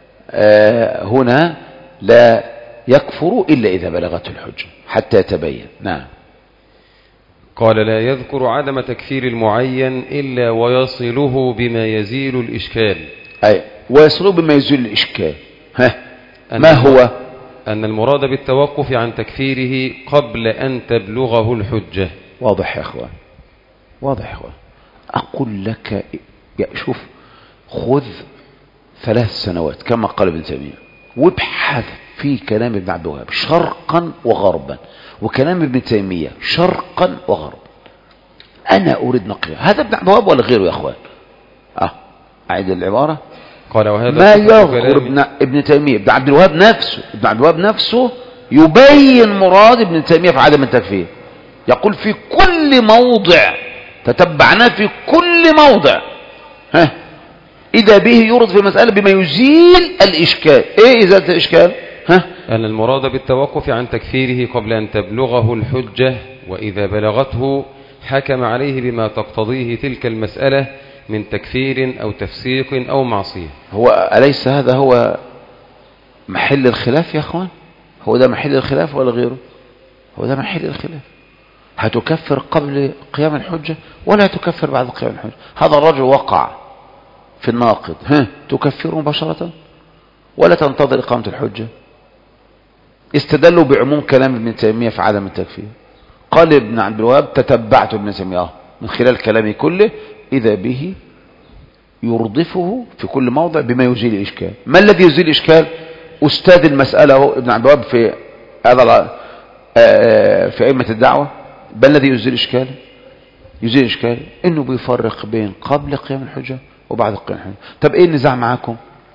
آه هنا لا يكفر إلا إذا بلغته الحجة حتى يتبين. نعم. قال لا يذكر عدم تكفير المعين إلا ويصله بما يزيل الإشكال. أي ويصله بما يزيل الإشكال. ها ما هو؟ أن المراد بالتوقف عن تكفيره قبل أن تبلغه الحجة. واضح يا أخوان، واضح يا أخوان. أقول لك شوف، خذ ثلاث سنوات كما قال ابن تيمية وابحث في كلام ابن عبد الوهاب شرقا وغربا وكلام ابن تيمية شرقا وغربا. أنا أريد نقله، هذا ابن عبد الوهاب ولا غيره يا أخوان؟ أه أعيد العبارة. قال وهذا ما يذكر ابن, ابن تيمية ابن عبد الوهاب نفسه ابن عبد الوهاب نفسه يبين مراد ابن تيمية في عدم التكفير. يقول في كل موضع تتبعناه في كل موضع ها إذا به يرد في مسألة بما يزيل الإشكال. إيه إزالة الإشكال؟ ها أن المراد بالتوقف عن تكفيره قبل أن تبلغه الحجة، وإذا بلغته حكم عليه بما تقتضيه تلك المسألة من تكفير أو تفسيق أو معصية. هو أليس هذا هو محل الخلاف يا أخوان؟ هو ده محل الخلاف ولا غيره؟ هو ده محل الخلاف. هتكفر قبل قيام الحجة ولا هتكفر بعد قيام الحجة؟ هذا الرجل وقع في الناقض، ها تكفره مباشرة ولا تنتظر إقامة الحجة؟ استدلوا بعموم كلام ابن تيمية في عدم التكفير. قال ابن عبد الوهاب تتبعت ابن تيمية من خلال كلامه كله إذا به يرضفه في كل موضع بما يزيل الإشكال. ما الذي يزيل الإشكال؟ أستاذ المسألة هو ابن عبد الوهاب في هذا في أئمة الدعوة. ما الذي يزيل الإشكال؟ يزيل الإشكال إنه بيفرق بين قبل قيام الحجة وبعد قيام الحجة. طب إيه النزاع معاكم؟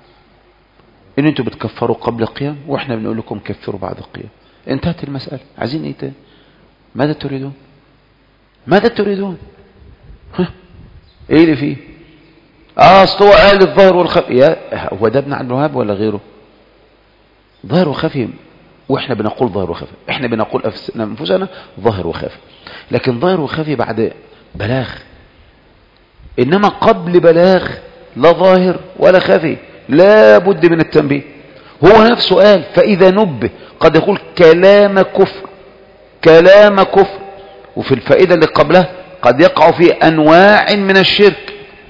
إن أنتوا بتكفروا قبل القيام وإحنا بنقول لكم كفروا بعد القيام. انتهت المسألة. عايزين إيه تاني؟ ماذا تريدون؟ ماذا تريدون؟ ها إيه اللي فيه؟ آه أصل هو قال الظاهر والخفي. يا هو ده ابن عبد الوهاب ولا غيره؟ ظاهر وخفي، وإحنا بنقول ظاهر وخفي. إحنا بنقول أنفسنا ظاهر وخفي، لكن ظاهر وخفي بعد بلاغ، إنما قبل بلاغ لا ظاهر ولا خفي، لا بد من التنبيه. هو نفسه قال فإذا نبه قد يقول كلام كفر، كلام كفر، وفي الفائدة اللي قبلها قد يقع في أنواع من الشرك.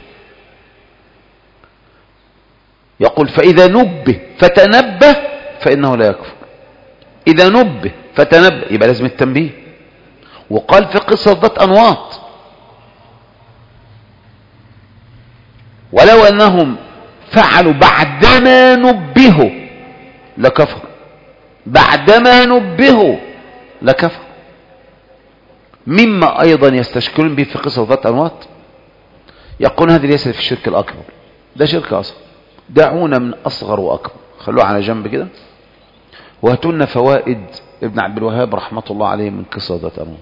يقول فإذا نبه فتنبه فإنه لا يكفر. إذا نبه فتنبه يبقى لازم التنبيه. وقال في قصة ذات أنواط ولو أنهم فعلوا بعدما نبهوا لكفر، بعدما نبهوا لكفر. مما أيضا يستشكلون به في قصة ذات أنواط يقول هذه ليست في الشرك الأكبر، ده شرك أصغر. دعونا من أصغر وأكبر، خلوه على جنب كده وهاتولنا فوائد ابن عبد الوهاب رحمة الله عليه من قصة ذات أنواط.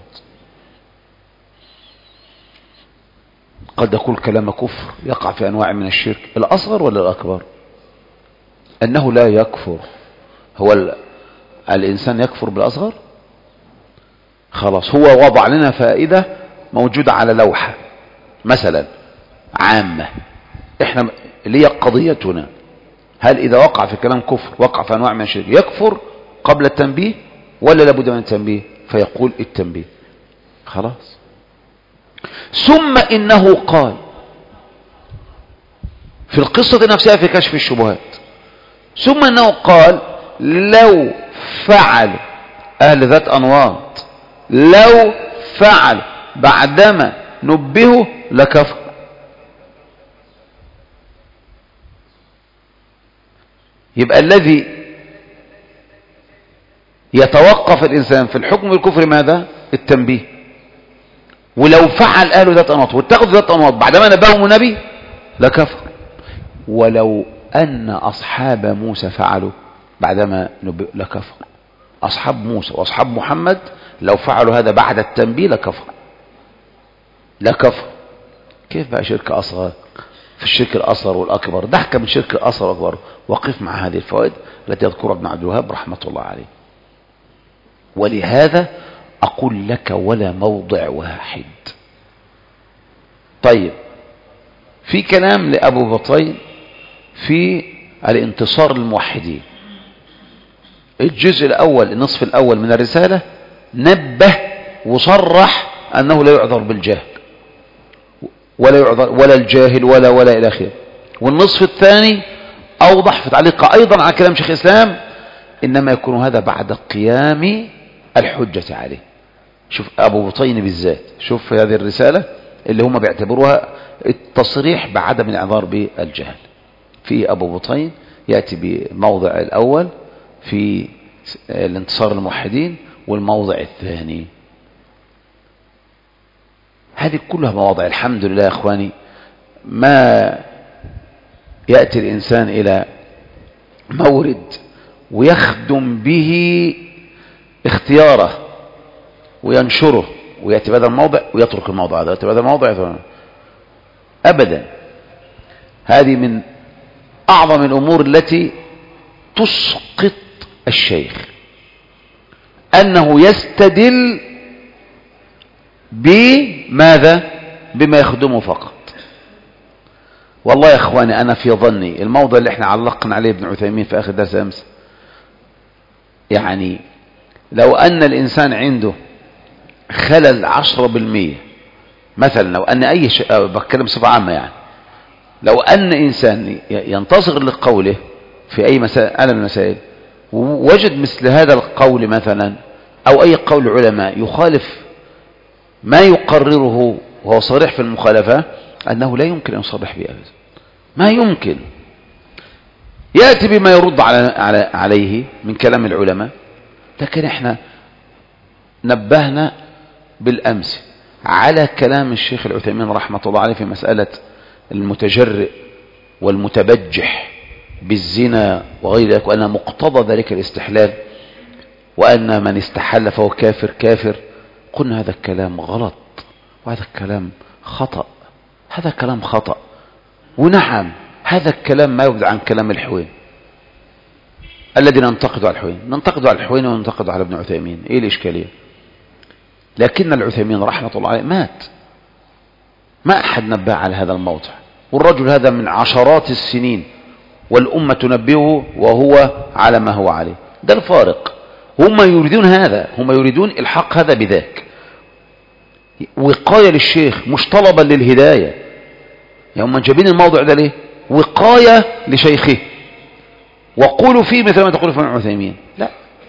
قد يقول كلام كفر يقع في أنواع من الشرك الأصغر ولا الأكبر؟ أنه لا يكفر. هو ال... الإنسان يكفر بالأصغر؟ خلاص، هو وضع لنا فائدة موجودة على لوحة مثلا عامة، احنا اللي هي قضيتنا، هل إذا وقع في كلام كفر وقع في أنواع من الشرك يكفر قبل التنبيه ولا لابد من التنبيه؟ فيقول التنبيه. خلاص. ثم إنه قال في القصة نفسها في كشف الشبهات، ثم إنه قال لو فعل أهل ذات أنواط، لو فعل بعدما نبهه لكفر. يبقى الذي يتوقف الإنسان في الحكم بالكفر ماذا؟ التنبيه. ولو فعل أهل ذات أنواط واتخذوا ذات أنواط بعدما نبههم النبي لكفر. ولو أن أصحاب موسى فعلوا بعدما نبهوا لكفر. أصحاب موسى وأصحاب محمد لو فعلوا هذا بعد التنبيه لكفر، لكفر. كيف بقى شرك أصغر في الشرك الأصغر والأكبر؟ ضحك من شرك الأصغر والأكبر. وقف مع هذه الفوائد التي يذكرها ابن عبد الوهاب رحمة الله عليه. ولهذا أقول لك ولا موضع واحد طيب في كلام لأبو بطين في الانتصار للموحدين، الجزء الأول النصف الأول من الرسالة نبه وصرح أنه لا يعذر بالجهل ولا يعذر ولا الجاهل ولا ولا إلى آخره. والنصف الثاني أوضح في تعليق أيضا على كلام شيخ الإسلام إنما يكون هذا بعد قيام الحجة عليه. شوف أبو بطين بالذات، شوف هذه الرسالة اللي هم بيعتبروها التصريح بعدم الإعذار بالجهل. في أبو بطين يأتي بموضع الأول في الانتصار للموحدين والموضع الثاني. هذه كلها مواضع الحمد لله يا أخواني. ما يأتي الإنسان إلى مورد ويخدم به اختياره وينشره ويأتي بهذا الموضع ويترك الموضع هذا، يأتي بهذا الموضع يترك. أبدا، هذه من أعظم الأمور التي تسقط الشيخ، أنه يستدل بماذا؟ بما يخدمه فقط. والله يا اخواني انا في ظني الموضوع اللي احنا علقنا عليه ابن عثيمين في اخر درس امس، يعني لو ان الانسان عنده خلل عشرة بالمية مثلا، لو ان اي شيء بتكلم بصفة عامة، يعني لو ان انسان ينتصر لقوله في اي مسائل من المسائل ووجد مثل هذا القول مثلا او اي قول علماء يخالف ما يقرره وهو صريح في المخالفة، أنه لا يمكن أن يصرح به أبدا، ما يمكن. يأتي بما يرد على عليه من كلام العلماء. لكن احنا نبهنا بالأمس على كلام الشيخ العثيمين رحمة الله عليه في مسألة المتجرئ والمتبجح بالزنا وغير ذلك، وأن مقتضى ذلك الاستحلال، وأن من استحل فهو كافر كافر. قلنا هذا الكلام غلط وهذا الكلام خطأ، هذا كلام خطأ. ونعم هذا الكلام ما يبعد عن كلام الحوين الذي ننتقد على الحوين، ننتقد على الحوين وننتقد على ابن عثيمين، ايه الاشكاليه؟ لكن العثيمين رحمه الله عليه مات، ما احد نبه على هذا الموضع، والرجل هذا من عشرات السنين والامه تنبهه وهو على ما هو عليه. ده الفارق. هم يريدون هذا، هم يريدون الحق هذا بذاك، وقايه للشيخ مش طلبا للهدايه. يعني هم جايبين الموضوع ده ليه؟ وقايه لشيخه، وقولوا فيه مثل ما تقول في ابن عثيمين. لا،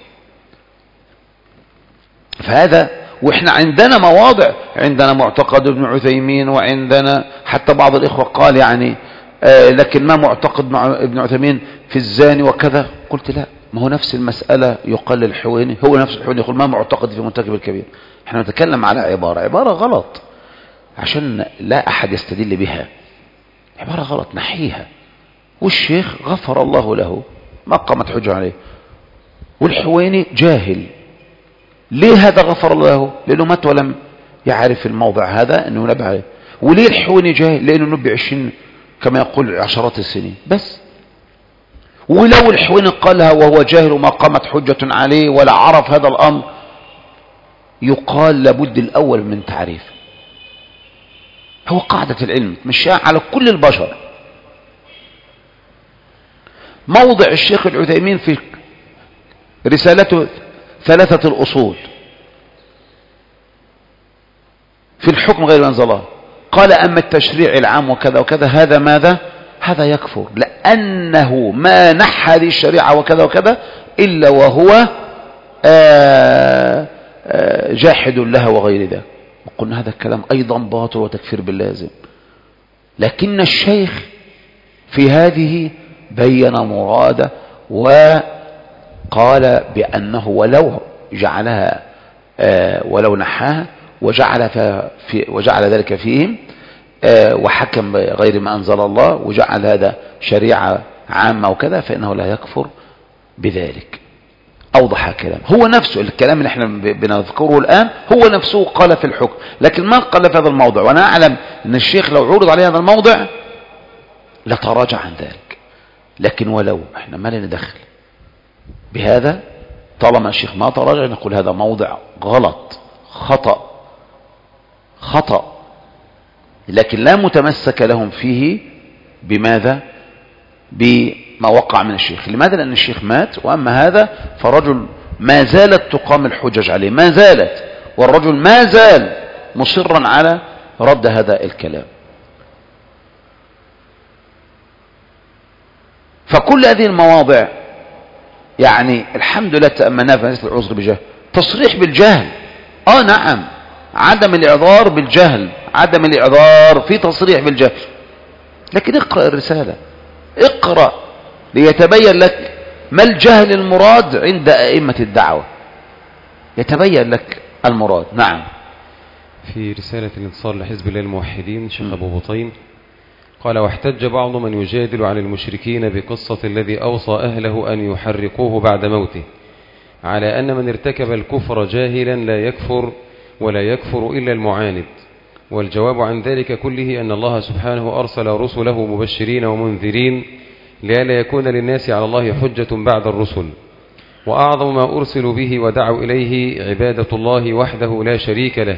فهذا واحنا عندنا مواضع، عندنا معتقد ابن عثيمين، وعندنا حتى بعض الاخوه قال يعني آه لكن ما معتقد مع ابن عثيمين في الزاني وكذا. قلت لا، ما هو نفس المساله يقال للحويني، هو نفس الحويني يقول ما معتقد في مرتكب الكبير. احنا نتكلم على عباره عباره غلط عشان لا احد يستدل بها، عباره غلط نحيها. والشيخ غفر الله له ما قامت حجه عليه، والحويني جاهل. ليه هذا غفر الله له؟ لانه مات ولم يعرف الموضع هذا انه نبه عليه. وليه الحويني جاهل؟ لانه نبه عشرين كما يقول عشرات السنين بس. ولو الحويني قالها وهو جاهل وما قامت حجة عليه ولا عرف هذا الامر، يقال لابد الاول من تعريف. هو قاعدة العلم مشاء على كل البشر. موضع الشيخ العثيمين في رسالته ثلاثة الأصول في الحكم غير ما أنزل الله، قال أما التشريع العام وكذا وكذا هذا ماذا؟ هذا يكفر، لأنه ما نحى هذه الشريعة وكذا وكذا إلا وهو آآ آآ جاحد لها وغير ذلك. وقلنا هذا الكلام أيضا باطل وتكفير باللازم. لكن الشيخ في هذه بين مراده وقال بأنه ولو جعلها ولو نحاها وجعل, في وجعل ذلك فيهم وحكم غير ما أنزل الله وجعل هذا شريعة عامة وكذا فإنه لا يكفر بذلك. أوضح كلام، هو نفسه الكلام اللي احنا بنذكره الآن هو نفسه قال في الحكم، لكن ما قال في هذا الموضع. وأنا أعلم أن الشيخ لو عرض عليه هذا الموضع لتراجع عن ذلك، لكن ولو احنا ما لنا دخل بهذا. طالما الشيخ ما تراجع نقول هذا موضع غلط، خطأ خطأ لكن لا متمسك لهم فيه بماذا؟ بما وقع من الشيخ. لماذا؟ لأن الشيخ مات، وأما هذا فرجل ما زالت تقام الحجج عليه، ما زالت، والرجل ما زال مصرا على رد هذا الكلام. فكل هذه المواضع يعني الحمد لله تأمناها في مسألة العذر بجهل. تصريح بالجهل، اه نعم، عدم الاعذار بالجهل، عدم الاعذار في تصريح بالجهل، لكن اقرأ الرسالة، اقرأ ليتبين لك ما الجهل المراد عند أئمة الدعوة، يتبين لك المراد. نعم. في رسالة الانتصار لحزب الله الموحدين شيخ أبو بطين قال: واحتج بعض من يجادل على المشركين بقصة الذي أوصى أهله أن يحرقوه بعد موته على أن من ارتكب الكفر جاهلا لا يكفر ولا يكفر إلا المعاند، والجواب عن ذلك كله أن الله سبحانه أرسل رسله مبشرين ومنذرين لئلا يكون للناس على الله حجة بعد الرسل، وأعظم ما أرسلوا به ودعوا إليه عبادة الله وحده لا شريك له،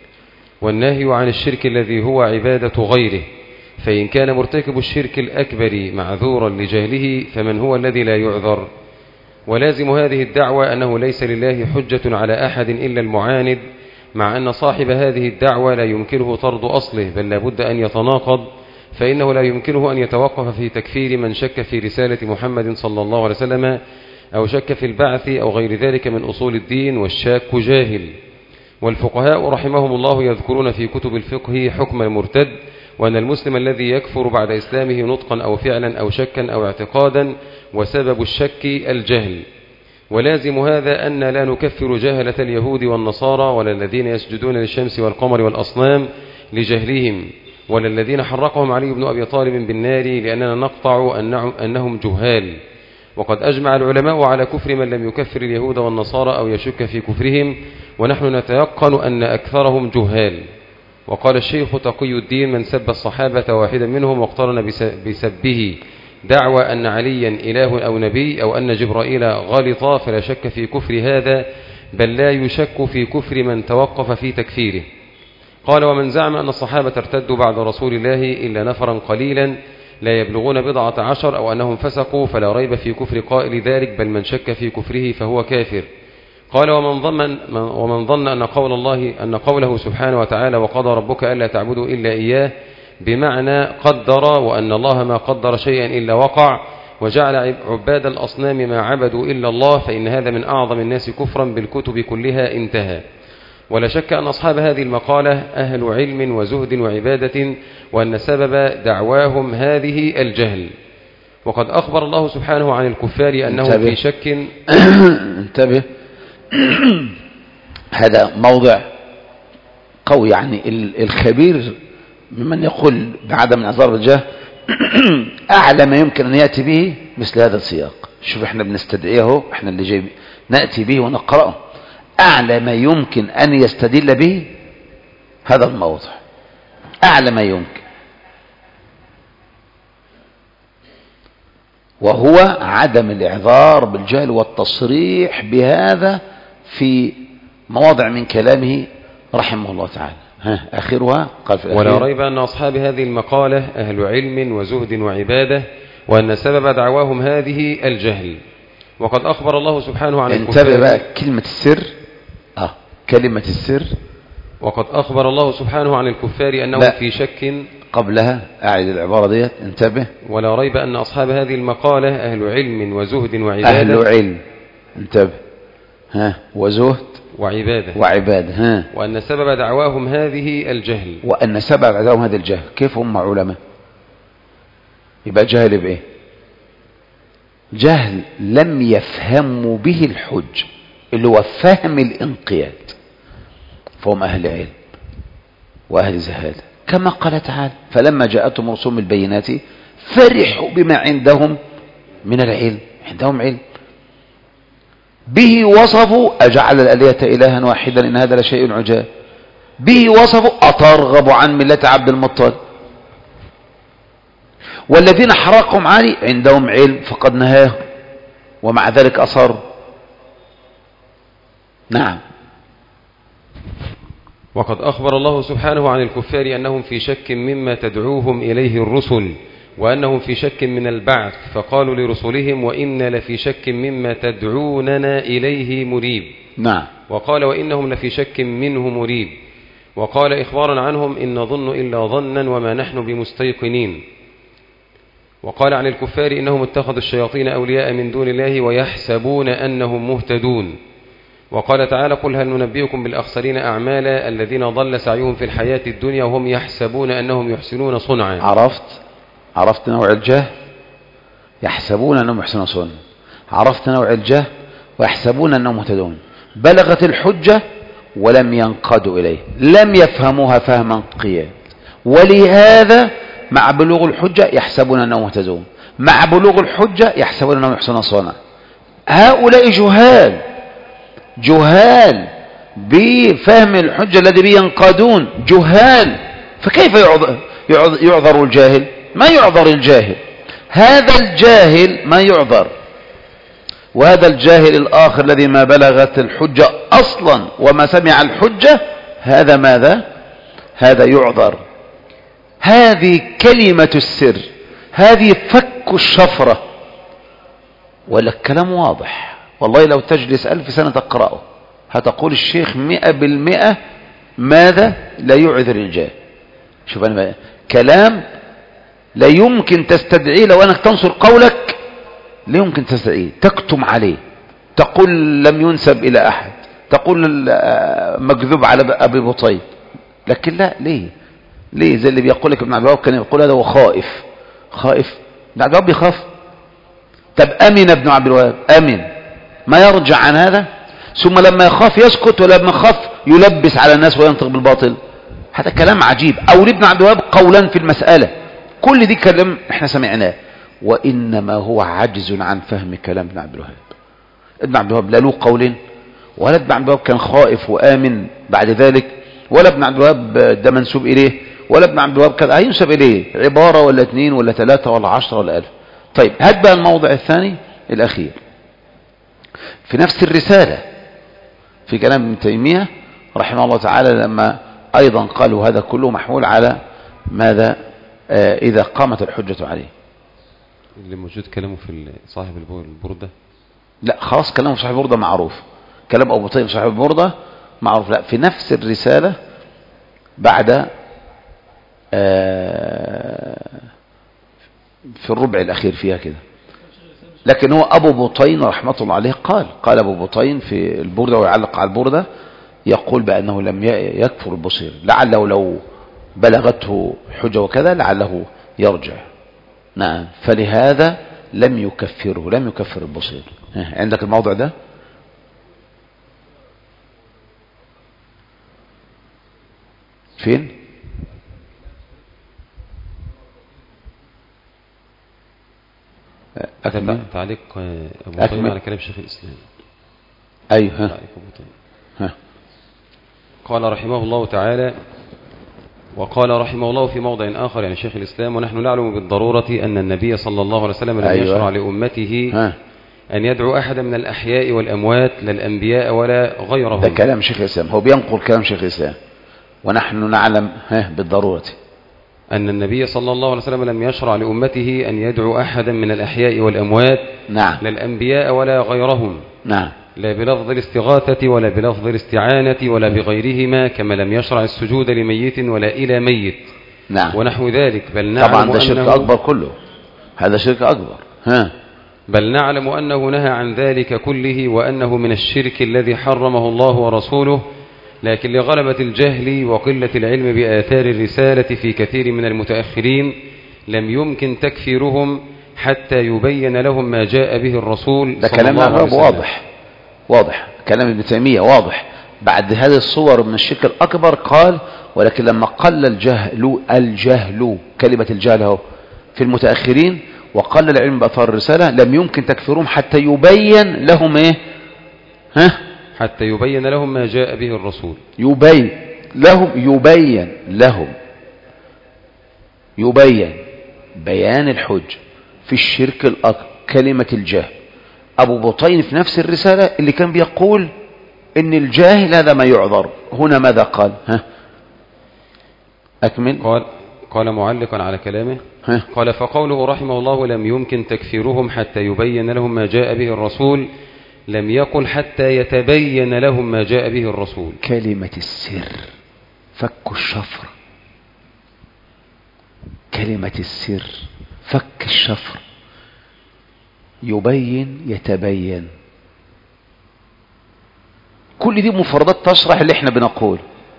والنهي عن الشرك الذي هو عبادة غيره، فإن كان مرتكب الشرك الأكبر معذورا لجهله فمن هو الذي لا يعذر؟ ولازم هذه الدعوة أنه ليس لله حجة على أحد إلا المعاند، مع أن صاحب هذه الدعوة لا يمكنه طرد أصله، بل لابد أن يتناقض، فإنه لا يمكنه أن يتوقف في تكفير من شك في رسالة محمد صلى الله عليه وسلم أو شك في البعث أو غير ذلك من أصول الدين، والشاك جاهل. والفقهاء رحمهم الله يذكرون في كتب الفقه حكم المرتد، وأن المسلم الذي يكفر بعد إسلامه نطقا أو فعلا أو شكا أو اعتقادا، وسبب الشك الجهل. ولازم هذا أن لا نكفر جاهلة اليهود والنصارى، ولا الذين يسجدون للشمس والقمر والأصنام لجهلهم، ولا الذين حرقهم علي بن أبي طالب بالنار، لأننا نقطع أنهم جهال. وقد أجمع العلماء على كفر من لم يكفر اليهود والنصارى أو يشك في كفرهم، ونحن نتيقن أن أكثرهم جهال. وقال الشيخ تقي الدين: من سب الصحابة واحدا منهم واقترن بسبه دعوى أن عليا إله أو نبي أو أن جبرائيل غلط فلا شك في كفر هذا، بل لا يشك في كفر من توقف في تكفيره. قال: ومن زعم أن الصحابة ارتدوا بعد رسول الله إلا نفرا قليلا لا يبلغون بضعة عشر أو أنهم فسقوا، فلا ريب في كفر قائل ذلك، بل من شك في كفره فهو كافر. قال: ومن ظن ومن ظن أن قول الله أن قوله سبحانه وتعالى وقضى ربك ألا تعبدوا إلا إياه بمعنى قدر، وأن الله ما قدر شيئا إلا وقع، وجعل عباد الأصنام ما عبدوا إلا الله، فإن هذا من أعظم الناس كفرا بالكتب كلها. انتهى. ولا شك أن أصحاب هذه المقالة أهل علم وزهد وعبادة، وأن سبب دعواهم هذه الجهل. وقد أخبر الله سبحانه عن الكفار أنهم في شك. انتبه هذا موضع قوي، يعني الخبير ممن يقول بعدم الاعذار بالجهل أعلى ما يمكن أن يأتي به مثل هذا السياق. شوف احنا بنستدعيه، احنا اللي جاي نأتي به ونقرأه. أعلى ما يمكن أن يستدل به هذا الموضع، أعلى ما يمكن، وهو عدم الإعذار بالجهل والتصريح بهذا في مواضع من كلامه رحمه الله تعالى. ها آخرها قال في ولا ريب أن أصحاب هذه المقالة أهل علم وزهد وعبادة، وأن سبب دعواهم هذه الجهل. وقد أخبر الله سبحانه عن الكفار. انتبه بقى كلمة السر، آه كلمة السر. وقد أخبر الله سبحانه عن الكفار أنهم في شك. قبلها أعيد العبارة ديت، انتبه. ولا ريب أن أصحاب هذه المقالة أهل علم وزهد وعبادة. أهل علم، انتبه، ها وزهد وعبادة وعبادة، ها. وأن سبب دعواهم هذه الجهل. وأن سبب دعواهم هذا الجهل. كيف هم علماء؟ يبقى جهل بإيه؟ جهل لم يفهموا به الحج، اللي هو فهم الانقياد، فهم أهل علم وأهل زهادة، كما قال تعالى: فلما جاءتهم رسوم البينات فرحوا بما عندهم من العلم. عندهم علم به وصفوا أجعل الآلهة إلها واحدا إن هذا لشيء عجاب. به وصفوا أترغب عن ملة عبد المطلب. والذين حرقهم علي عندهم علم فقد نهاهم، ومع ذلك أصروا. نعم. وقد أخبر الله سبحانه عن الكفار أنهم في شك مما تدعوهم إليه الرسل وأنهم في شك من البعث، فقالوا لرسلهم وإنا لفي شك مما تدعوننا إليه مريب. نعم. وقال وإنهم لفي شك منه مريب. وقال إخبارا عنهم إن نظن إلا ظنا وما نحن بمستيقنين. وقال عن الكفار إنهم اتخذوا الشياطين أولياء من دون الله ويحسبون أنهم مهتدون. وقال تعالى قل هل ننبئكم بالأخسرين أعمالا الذين ضل سعيهم في الحياة الدنيا وهم يحسبون أنهم يحسنون صنعا. عرفت عرفت نوع الجهل، يحسبون أنهم يحسنون صنعا. عرفت نوع الجهل ويحسبون أنهم مهتدون. بلغت الحجة ولم ينقادوا إليه، لم يفهموها فهما قياد، ولهذا مع بلوغ الحجة يحسبون أنهم مهتدون، مع بلوغ الحجة يحسبون أنهم يحسنون صنعا. هؤلاء جهال جهال بفهم الحجة الذي به ينقادون، جهال. فكيف يعذر, يعذر الجاهل؟ ما يعذر الجاهل، هذا الجاهل ما يعذر. وهذا الجاهل الآخر الذي ما بلغت الحجة أصلا وما سمع الحجة، هذا ماذا؟ هذا يعذر. هذه كلمة السر، هذه فك الشفرة. ولا الكلام واضح والله، لو تجلس ألف سنة تقرأه هتقول الشيخ مئة بالمئة ماذا؟ لا يعذر الجاهل. شوف أنا بقى. كلام لا يمكن تستدعيه، لو أنك تنصر قولك لا يمكن تستدعيه، تكتم عليه، تقول لم ينسب إلى أحد، تقول مكذوب على أبي بطيب. لكن لا، ليه ليه زي اللي بيقول لك ابن عبد الوهاب كان يقول هذا هو خائف. خائف؟ ابن عبد الوهاب بيخاف؟ طب أمن ابن عبد الوهاب؟ أمن، ما يرجع عن هذا، ثم لما يخاف يسكت، ولما يخاف يلبس على الناس وينطق بالباطل. هذا كلام عجيب. أو لابن عبد الوهاب قولا في المسألة، كل دي كلام احنا سمعناه، وإنما هو عجز عن فهم كلام ابن عبد الوهاب. ابن عبد الوهاب لا له قول، ولا ابن عبد الوهاب كان خائف وآمن بعد ذلك، ولا ابن عبد الوهاب ده منسوب إليه، ولا ابن عبد الوهاب كان هينسب إليه عبارة ولا اثنين ولا ثلاثة ولا عشرة ولا ألف. طيب هات بقى الموضع الثاني الأخير في نفس الرسالة في كلام ابن تيمية رحمه الله تعالى، لما أيضا قالوا هذا كله محمول على ماذا؟ آه إذا قامت الحجة عليه. اللي موجود كلامه في صاحب البردة؟ لا خلاص، كلامه في صاحب البردة معروف، كلام أبو طيب صاحب البردة معروف. لا، في نفس الرسالة بعد آه في الربع الأخير فيها كده. لكن هو أبو بطين رحمة الله عليه قال قال أبو بطين في البردة ويعلق على البردة، يقول بأنه لم يكفر البصير، لعله لو بلغته حجة وكذا لعله يرجع. نعم، فلهذا لم يكفره، لم يكفر البصير. عندك الموضع ده؟ فين؟ أكمل تعليق أبو طيب على كلام شيخ الإسلام. أيوه. ها. قال رحمه الله تعالى: وقال رحمه الله في موضع آخر يعني شيخ الإسلام: ونحن نعلم بالضرورة أن النبي صلى الله عليه وسلم لم أيوة. يشرع لأمته ها. أن يدعو أحدا من الأحياء والأموات لا الأنبياء ولا غيرهم. ده كلام شيخ الإسلام، هو بينقل كلام شيخ الإسلام. ونحن نعلم ها بالضرورة أن النبي صلى الله عليه وسلم لم يشرع لأمته أن يدعو أحدا من الأحياء والأموات نعم. لا الأنبياء ولا غيرهم نعم. لا بلفظ الاستغاثة ولا بلفظ الاستعانة ولا بغيرهما، كما لم يشرع السجود لميت ولا إلى ميت. نعم. ونحو ذلك. بل نعلم طبعا ده شرك أكبر كله، هذا شرك أكبر. ها. بل نعلم أنه نهى عن ذلك كله، وأنه من الشرك الذي حرمه الله ورسوله، لكن لغلبة الجهل وقلة العلم بآثار الرسالة في كثير من المتأخرين لم يمكن تكفيرهم حتى يبين لهم ما جاء به الرسول. ده كلام العرب واضح واضح، كلام ابن تيمية واضح. بعد هذه الصور من الشرك الأكبر قال: ولكن لما قل الجهل الجهل كلمة الجهل هو في المتأخرين وقل العلم بأثار الرسالة لم يمكن تكفيرهم حتى يبين لهم ايه؟ ها؟ حتى يبين لهم ما جاء به الرسول. يبين لهم يبين لهم يبين بيان الحج في الشرك الأكبر كلمة الجهل. أبو بطين في نفس الرسالة اللي كان بيقول إن الجاهل هذا ما يعذر. هنا ماذا قال؟ ها أكمل. قال قال معلقا على كلامه ها؟ قال فقوله رحمه الله لم يمكن تكفيرهم حتى يبين لهم ما جاء به الرسول، لم يقل حتى يتبين لهم ما جاء به الرسول. كلمة السر فك الشفر، كلمة السر فك الشفر، يبين يتبين، كل دي مفردات تشرح اللي احنا بنقول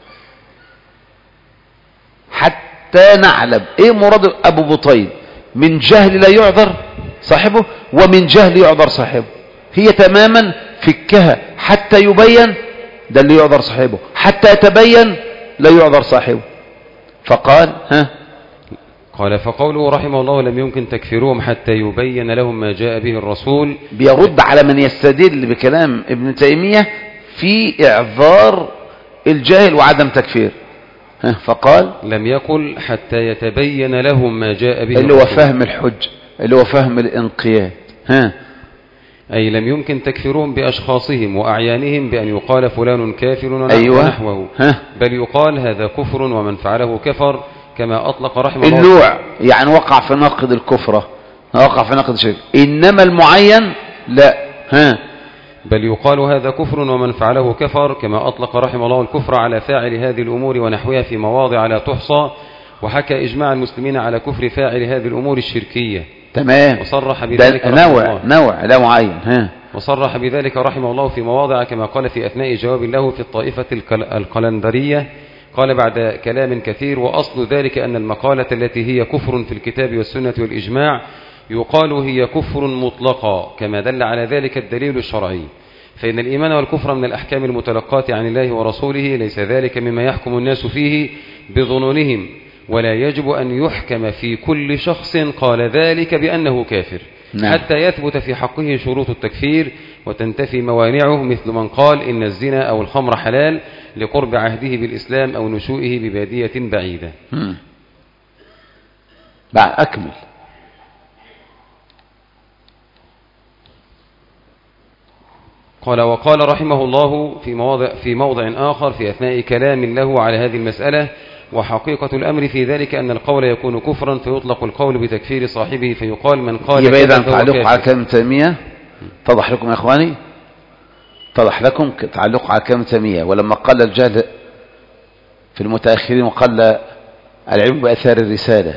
حتى نعلم ايه مراد ابو بطين. من جهل لا يعذر صاحبه، ومن جهل يعذر صاحبه، هي تماما فكها حتى يبين، ده اللي يعذر صاحبه، حتى يتبين لا يعذر صاحبه. فقال ها قال فقوله رحمه الله لم يمكن تكفيرهم حتى يبين لهم ما جاء به الرسول، بيرد على من يستدل بكلام ابن تيمية في إعذار الجاهل وعدم تكفير. ها فقال لم يقل حتى يتبين لهم ما جاء به اللي هو الرسول، فهم الحج، اللي هو فهم الانقياد. ها أي لم يمكن تكفيرهم بأشخاصهم وأعيانهم بأن يقال فلان كافر ونحوه, أيوة. ونحوه ها؟ بل يقال هذا كفر ومن فعله كفر، كما أطلق رحمه الله اللوع يعني وقع في ناقض الكفرة، وقع في ناقض الشرك. إنما المعين لا. ها بل يقال هذا كفر ومن فعله كفر، كما أطلق رحمه الله الكفر على فاعل هذه الأمور ونحوها في مواضع لا تحصى، وحكى إجماع المسلمين على كفر فاعل هذه الأمور الشركية. تمام. وصرح بذلك نوع الله. نوع لا معين. ها وصرح بذلك رحمه الله في مواضع، كما قال في أثناء جواب له في الطائفة القلندرية، قال بعد كلام كثير: وأصل ذلك أن المقالة التي هي كفر في الكتاب والسنة والإجماع يقال هي كفر مطلقا، كما دل على ذلك الدليل الشرعي، فإن الإيمان والكفر من الأحكام المتلقاة عن الله ورسوله، ليس ذلك مما يحكم الناس فيه بظنونهم، ولا يجب أن يحكم في كل شخص قال ذلك بأنه كافر. نعم. حتى يثبت في حقه شروط التكفير وتنتفي موانعه، مثل من قال إن الزنا أو الخمر حلال لقرب عهده بالإسلام أو نشوئه ببادية بعيدة. بعد أكمل. قال: وقال رحمه الله في موضع, في موضع آخر في أثناء كلام له على هذه المسألة: وحقيقة الأمر في ذلك أن القول يكون كفرا فيطلق القول بتكفير صاحبه، فيقال من قال يبقى إذا تعلق على كلام تيمية اتضح لكم يا إخواني، اتضح لكم تعلق على كلام تيمية. ولما قال الجهل في المتأخرين وقال العلم بأثار الرسالة،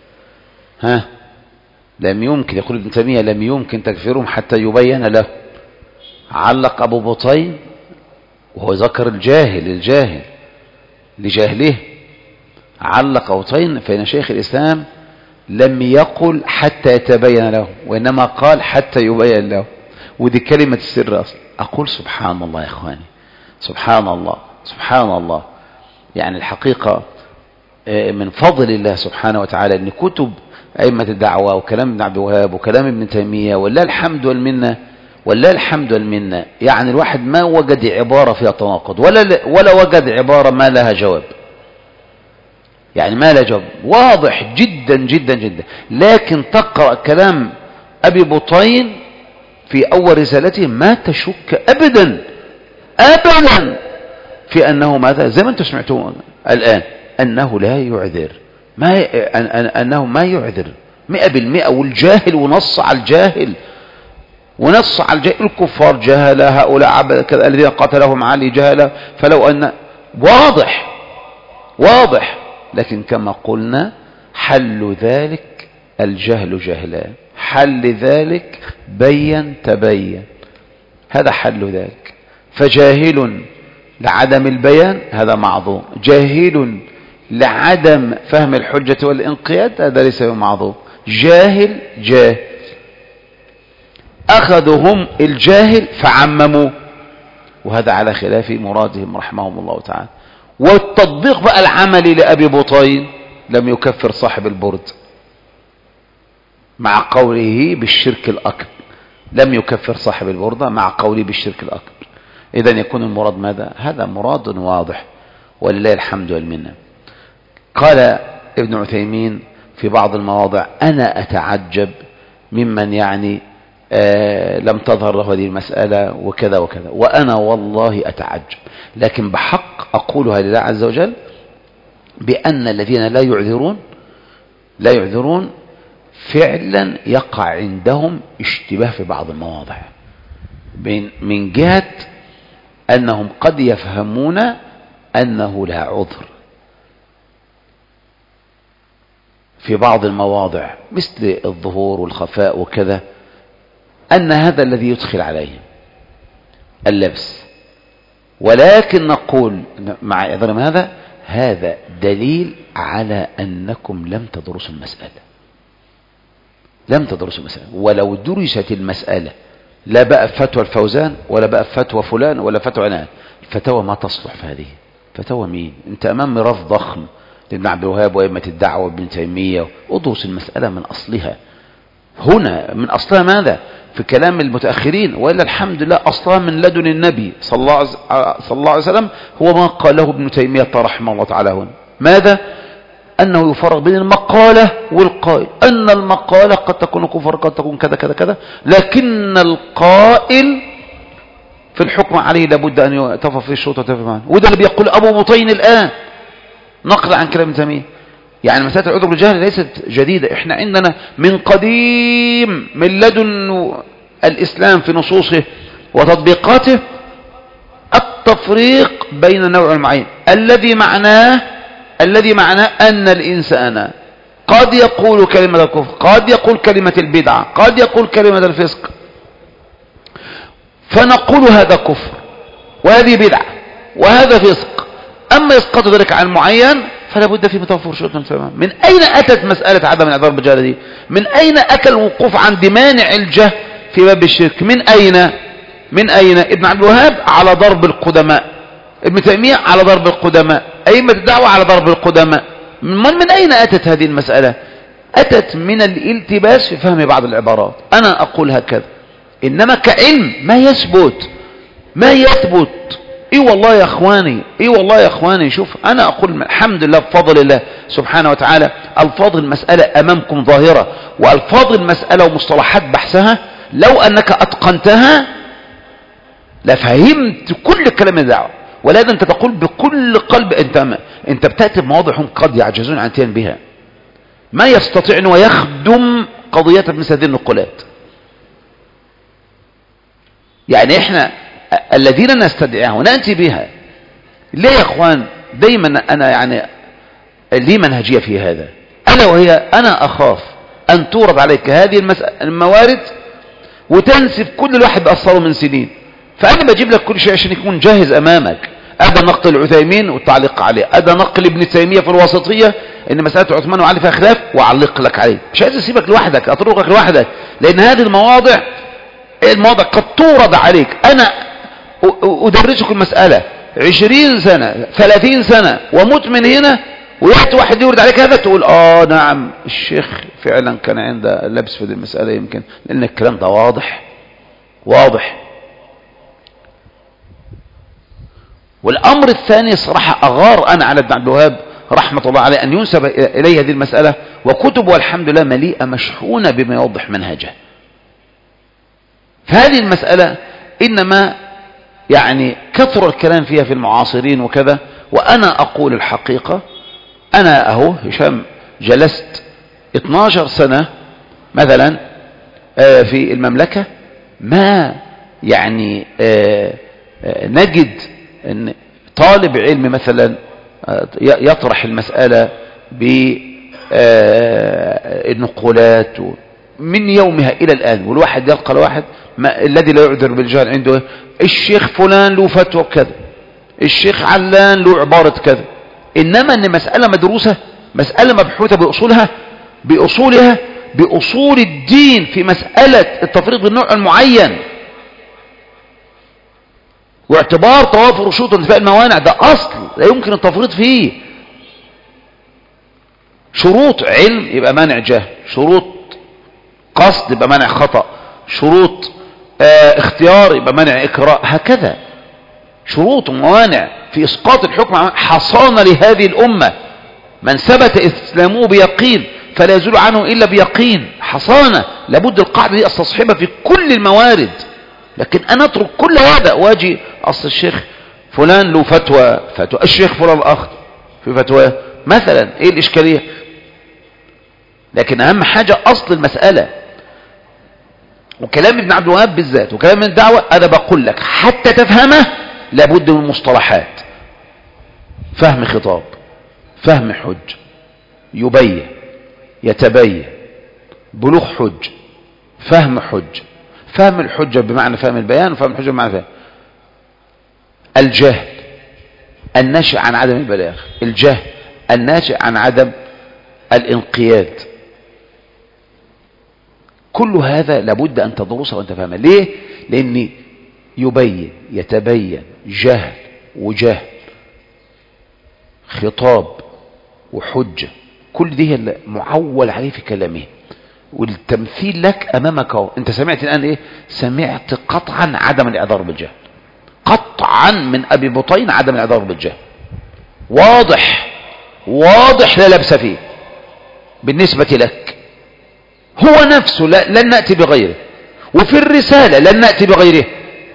ها لم يمكن، يقول ابن تيمية لم يمكن تكفيرهم حتى يبين له. علق أبو بطين وهو ذكر الجاهل الجاهل لجهله، علق أبو بطين فإن شيخ الإسلام لم يقل حتى يتبين له، وإنما قال حتى يبين له، ودي كلمة السر أصلا. أقول سبحان الله يا إخواني، سبحان الله سبحان الله. يعني الحقيقة من فضل الله سبحانه وتعالى أن كتب أئمة الدعوة وكلام ابن عبد الوهاب وكلام ابن تيمية، والله الحمد والمنة، والله الحمد والمنة، يعني الواحد ما وجد عبارة فيها تناقض، ولا ولا وجد عبارة ما لها جواب، يعني ما لها جواب، واضح جدا جدا جدا. لكن تقرأ كلام أبي بطين في أول رسالته ما تشك أبدا أبدا في أنه ماذا، زي ما أنتم سمعتون الآن، أنه لا يعذر، ما أنه ما يعذر مئة بالمئة، والجاهل ونص على الجاهل، ونص على الجاهل، الكفار جهلة، هؤلاء عبد الذين قتلهم علي جهلة، فلو أن واضح واضح. لكن كما قلنا حل ذلك الجهل جهلان، حل ذلك بين تبين، هذا حل ذلك. فجاهل لعدم البيان هذا معظوم، جاهل لعدم فهم الحجة والانقياد هذا ليس معظوم. جاهل جاهل، أخذهم الجاهل فعمموا، وهذا على خلاف مرادهم رحمهم الله تعالى. والتطبيق بقى العملي لأبي بطين لم يكفر صاحب البرد مع قوله بالشرك الأكبر، لم يكفر صاحب البردة مع قوله بالشرك الأكبر. إذن يكون المراد ماذا؟ هذا مراد واضح ولله الحمد والمنة. قال ابن عثيمين في بعض المواضع: أنا أتعجب ممن يعني آه لم تظهر له هذه المسألة وكذا وكذا، وأنا والله أتعجب، لكن بحق أقولها لله عز وجل بأن الذين لا يعذرون لا يعذرون فعلا يقع عندهم اشتباه في بعض المواضع، من جهة أنهم قد يفهمون أنه لا عذر في بعض المواضع مثل الظهور والخفاء وكذا، أن هذا الذي يدخل عليه اللبس، ولكن نقول مع إعذارهم هذا هذا دليل على أنكم لم تدرسوا المسألة، لم تدرسوا المسألة. ولو درست المسألة لا بقى فتوى الفوزان ولا بقى فتوى فلان ولا فتوى عنان، الفتوى ما تصلح في هذه. فتوى مين؟ انت امام ميراث ضخم لابن عبد الوهاب وائمة الدعوة وابن تيمية، ادرس المسألة من اصلها هنا، من اصلها ماذا؟ في كلام المتأخرين، وإلا الحمد لله أصلها من لدن النبي صلى الله صلى الله عليه وسلم، هو ما قاله ابن تيمية رحمه الله تعالى هنا. ماذا؟ أنه يفرق بين المقالة والقائل، أن المقالة قد تكون كفر قد تكون كذا كذا كذا، لكن القائل في الحكم عليه لابد أن يتفق في الشروط وتفق معه، وده اللي بيقول أبو بطين الآن نقل عن كلام ابن تيمية. يعني مسألة العذر بالجهل ليست جديدة، احنا عندنا من قديم من لدن الإسلام في نصوصه وتطبيقاته التفريق بين النوع المعين الذي معناه الذي معناه أن الإنسان قد يقول كلمة الكفر، قد يقول كلمة البدعة، قد يقول كلمة الفسق، فنقول هذا كفر وهذه بدعة وهذا فسق. أما يسقط ذلك عن معين فلا بد في متوفر شروط الفهم. من أين أتت مسألة عدم الإعذار بالجهل دي؟ من أين أتى الوقوف عند مانع الجهل في باب الشرك؟ من أين؟ من أين؟ ابن عبد الوهاب على ضرب القدماء، ابن تيمية على ضرب القدماء، أئمة الدعوة على ضرب القدماء. من, من أين أتت هذه المسألة؟ أتت من الالتباس في فهم بعض العبارات. أنا أقول هكذا، إنما كعلم ما يثبت ما يثبت اي والله يا اخواني، اي والله يا اخواني. شوف انا اقول الحمد لله بفضل الله سبحانه وتعالى، الفاظ المسألة امامكم ظاهرة، والفاظ المسألة ومصطلحات بحثها لو انك اتقنتها لفهمت كل كلام الدعوة. ولذا انت تقول بكل قلب، انت انت بتأتي بمواضع هم قد يعجزون عن الاتيان بها، ما يستطيع ان يخدم قضية مثل هذه النقولات. يعني احنا الذين نستدعيها ونأتي بها ليه يا اخوان؟ دايما انا يعني لي منهجية في هذا، انا وهي انا اخاف ان تورد عليك هذه الموارد وتنسف كل الواحد بأصله من سنين. فانا بجيب لك كل شيء عشان يكون جاهز امامك. ادى نقل العثيمين والتعليق عليه، ادى نقل ابن تيمية في الوسطية ان مسألة عثمان وعلي فيها خلاف واعلق لك عليه. مش عايز اسيبك لوحدك، اتركك لوحدك، لان هذه المواضع المواضع قد تورد عليك. انا أدرسك المسألة عشرين سنة ثلاثين سنة ومت من هنا، ويأتي واحد يورد عليك هذا تقول آه نعم الشيخ فعلا كان عنده لبس في المسألة، يمكن لأن الكلام ده واضح واضح. والأمر الثاني صراحة أغار أنا على ابن عبد الوهاب رحمة الله عليه أن ينسب إليه هذه المسألة، وكتب والحمد لله مليئة مشحونة بما يوضح منهجه. فهذه المسألة إنما يعني كثر الكلام فيها في المعاصرين وكذا. وأنا أقول الحقيقة، أنا أهو هشام جلست اثناشر سنة مثلا في المملكة، ما يعني نجد أن طالب علم مثلا يطرح المسألة بالنقولات من يومها إلى الآن، والواحد يلقى الواحد الذي لا يعذر بالجهل عنده الشيخ فلان له فتوى كذا، الشيخ علان له عبارة كذا. إنما أن مسألة مدروسة، مسألة مبحوثة بأصولها بأصولها بأصول الدين في مسألة التفريق بالنوع المعين، واعتبار توافر شروط وانتفاء الموانع، ده أصل لا يمكن التفريط فيه. شروط علم يبقى مانع جهل، شروط قصد يبقى مانع خطأ، شروط اه اختيار يبقى مانع إكراه، هكذا شروط وموانع في إسقاط الحكم حصانة لهذه الأمة. من ثبت إسلامه بيقين فلا يزول عنه إلا بيقين، حصانة، لابد القاعدة دي استصحبها في كل الموارد. لكن انا اترك كل هذا واجي اصل الشيخ فلان له فتوى فتوى الشيخ فلان الاخر في فتوى مثلا، ايه الاشكالية؟ لكن اهم حاجة اصل المسألة. وكلام ابن عبد الوهاب بالذات وكلام من الدعوة انا بقول لك حتى تفهمه لابد من مصطلحات، فهم خطاب، فهم حج، يبين، يتبين، بلوغ حج، فهم حج، فهم الحجة بمعنى فهم البيان، وفهم الحجة بمعنى فهم الجهل الناشئ عن عدم البلاغ، الجهل الناشئ عن عدم الانقياد. كل هذا لابد أن تدرسه وأنت فاهمه. ليه؟ لأن يبين، يتبين، جهل وجهل، خطاب وحجة، كل دي معول عليه في كلامه. والتمثيل لك أمامك اهو. أنت سمعت الآن إيه؟ سمعت قطعا عدم الإعذار بالجهل، قطعا من أبي بطين عدم الإعذار بالجهل، واضح واضح لا لبس فيه بالنسبة لك. هو نفسه لن نأتي بغيره، وفي الرسالة لن نأتي بغيره.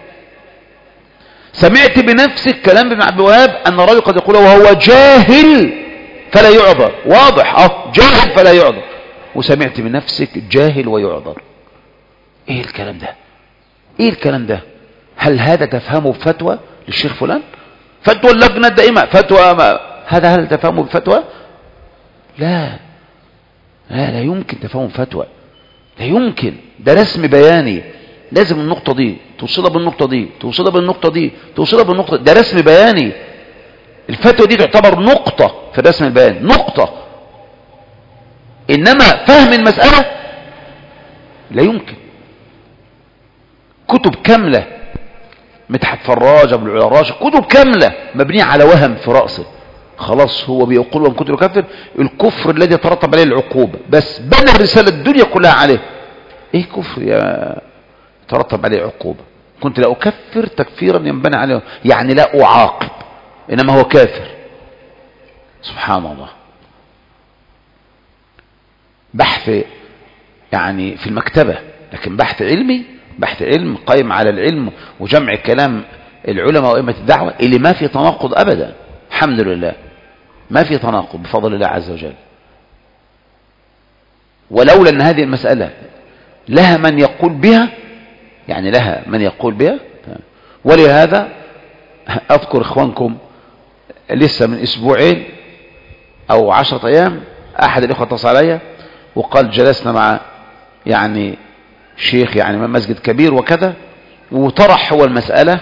سمعت بنفسك كلام ابن عبد الوهاب أن الرجل قد يقول وهو جاهل فلا يعذر، واضح اه جاهل فلا يعذر، وسمعت بنفسك جاهل ويعذر. ايه الكلام ده؟ ايه الكلام ده؟ هل هذا تفهمه بفتوى للشيخ فلان؟ فتوى اللجنة الدائمة، فتوى ما. هذا هل تفهمه بفتوى؟ لا لا لا يمكن تفهم فتوى، لا يمكن. ده رسم بياني، لازم النقطة دي توصلها بالنقطة دي، توصلها بالنقطة دي، توصلها بالنقطة دي. ده رسم بياني. الفتوى دي تعتبر نقطة في الرسم البياني، نقطة. إنما فهم المسألة لا يمكن. كتب كاملة، مدحت فراج، ابو العراش، كتب كاملة مبنية على وهم في رأسه. خلاص هو بيقول وان كنت كافر، الكفر الذي ترتب عليه العقوبة، بس بنى الرسالة الدنيا كلها عليه. ايه كفر يا ترتب عليه عقوبة؟ كنت لا اكفر تكفيرا ينبني عليه، يعني لا اعاقب، انما هو كافر. سبحان الله. بحث يعني في المكتبة، لكن بحث علمي، بحث علم قائم على العلم وجمع كلام العلماء وائمة الدعوة اللي ما في تناقض ابدا. الحمد لله ما في تناقض بفضل الله عز وجل. ولولا ان هذه المسألة لها من يقول بها، يعني لها من يقول بها. ولهذا اذكر اخوانكم لسه من اسبوعين او عشرة ايام احد الاخوة اتصل علي وقال جلسنا مع يعني شيخ يعني من مسجد كبير وكذا، وطرح هو المسألة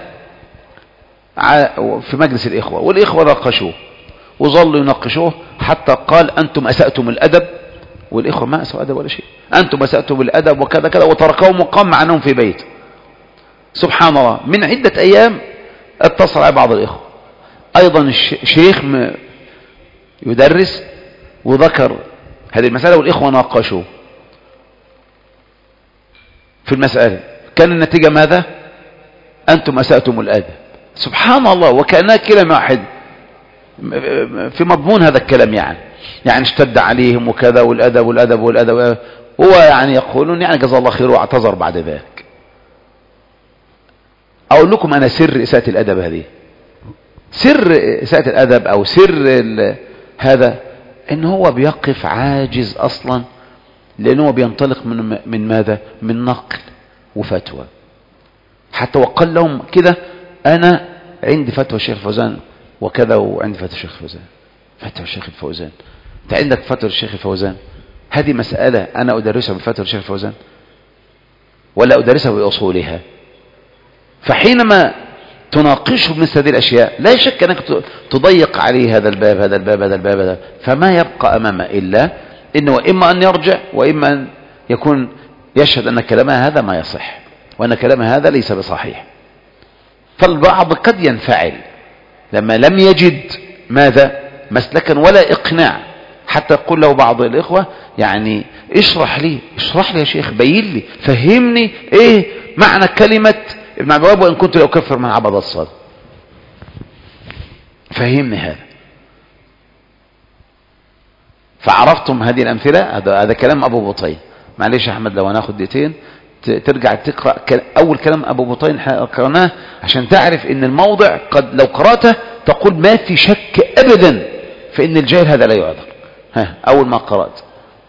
في مجلس الإخوة، والإخوة ناقشوه وظلوا يناقشوه حتى قال أنتم أسأتم الأدب، والإخوة ما أسأوا أدب ولا شيء، أنتم أسأتم الأدب وكذا كذا، وتركوهم وقام مع أنهم في بيت. سبحان الله. من عدة أيام اتصل على بعض الإخوة أيضا شيخ يدرس وذكر هذه المسألة، والإخوة ناقشوه في المسألة. كان النتيجة ماذا؟ أنتم أسأتم الأدب. سبحان الله. وكأنها كلمة واحد في مضمون هذا الكلام، يعني يعني اشتد عليهم وكذا، والأدب والأدب والأدب. هو يعني يقولون يعني جزا الله خير، واعتذر بعد ذلك. أقول لكم أنا سر إساءة الأدب هذه، سر إساءة الأدب أو سر هذا إن هو بيقف عاجز أصلا، لأنه بينطلق من من ماذا؟ من نقل وفتوى. حتى وقال لهم كده أنا عندي فتوى الشيخ الفوزان وكذا، وعندي فتوى الشيخ الفوزان. فتوى الشيخ الفوزان؟ أنت عندك فتوى الشيخ الفوزان؟ هذه مسألة أنا أدرسها بفتوى الشيخ الفوزان ولا أدرسها بأصولها؟ فحينما تناقشه بمثل هذه الأشياء لا شك أنك تضيق عليه هذا الباب هذا الباب هذا الباب هذا، فما يبقى أمامه إلا إنه إما أن يرجع، وإما أن يكون يشهد أن كلامه هذا ما يصح، وأن كلامه هذا ليس بصحيح. فالبعض قد ينفعل لما لم يجد ماذا؟ مسلكا ولا إقناع، حتى يقول له بعض الإخوة يعني اشرح لي اشرح لي يا شيخ، بين لي، فهمني إيه معنى كلمة ابن عبد الوهاب وإن كنت لأكفر من عبد الصالح، فهمني هذا. فعرفتم هذه الأمثلة؟ هذا هذا كلام أبو بطين معلش يا أحمد لو هناخد دقيقتين ترجع تقرأ أول كلام أبو بطين قرأناه عشان تعرف إن الموضع قد لو قرأته تقول ما في شك أبدا فإن الجاهل هذا لا يعذر. ها أول ما قرأت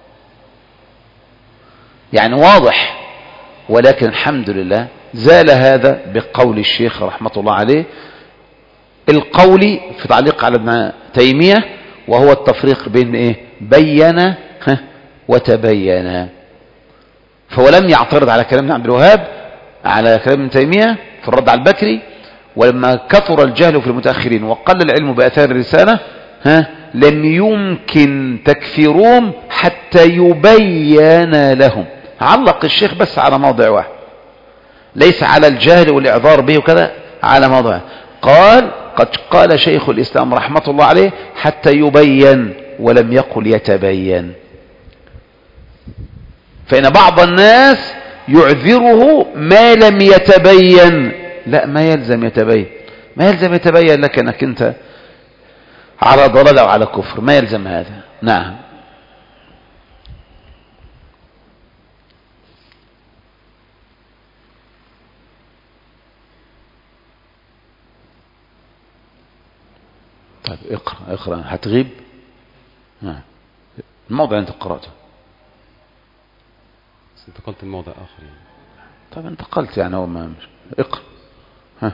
يعني واضح، ولكن الحمد لله زال هذا بقول الشيخ رحمة الله عليه القول في تعليق على ابن تيمية، وهو التفريق بين إيه؟ بين وتبين. فهو لم يعترض على كلام ابن عبد الوهاب على كلام ابن تيمية في الرد على البكري، ولما كثر الجهل في المتأخرين وقل العلم بأثار الرسالة ها لم يمكن تكفيرهم حتى يبين لهم. علق الشيخ بس على موضع واحد، ليس على الجهل والإعذار به وكذا، على موضع قال قد قال شيخ الإسلام رحمة الله عليه حتى يبين، ولم يقل يتبين. فإن بعض الناس يعذره ما لم يتبين، لا ما يلزم يتبين، ما يلزم يتبين لك أنك أنت على ضلال أو على كفر، ما يلزم هذا. نعم. طيب اقرأ اقرأ هتغيب. نعم الموضع انت قرأته، انتقلت الموضع آخر يعني. طيب انتقلت يعني هو ما مش اقرأ. ها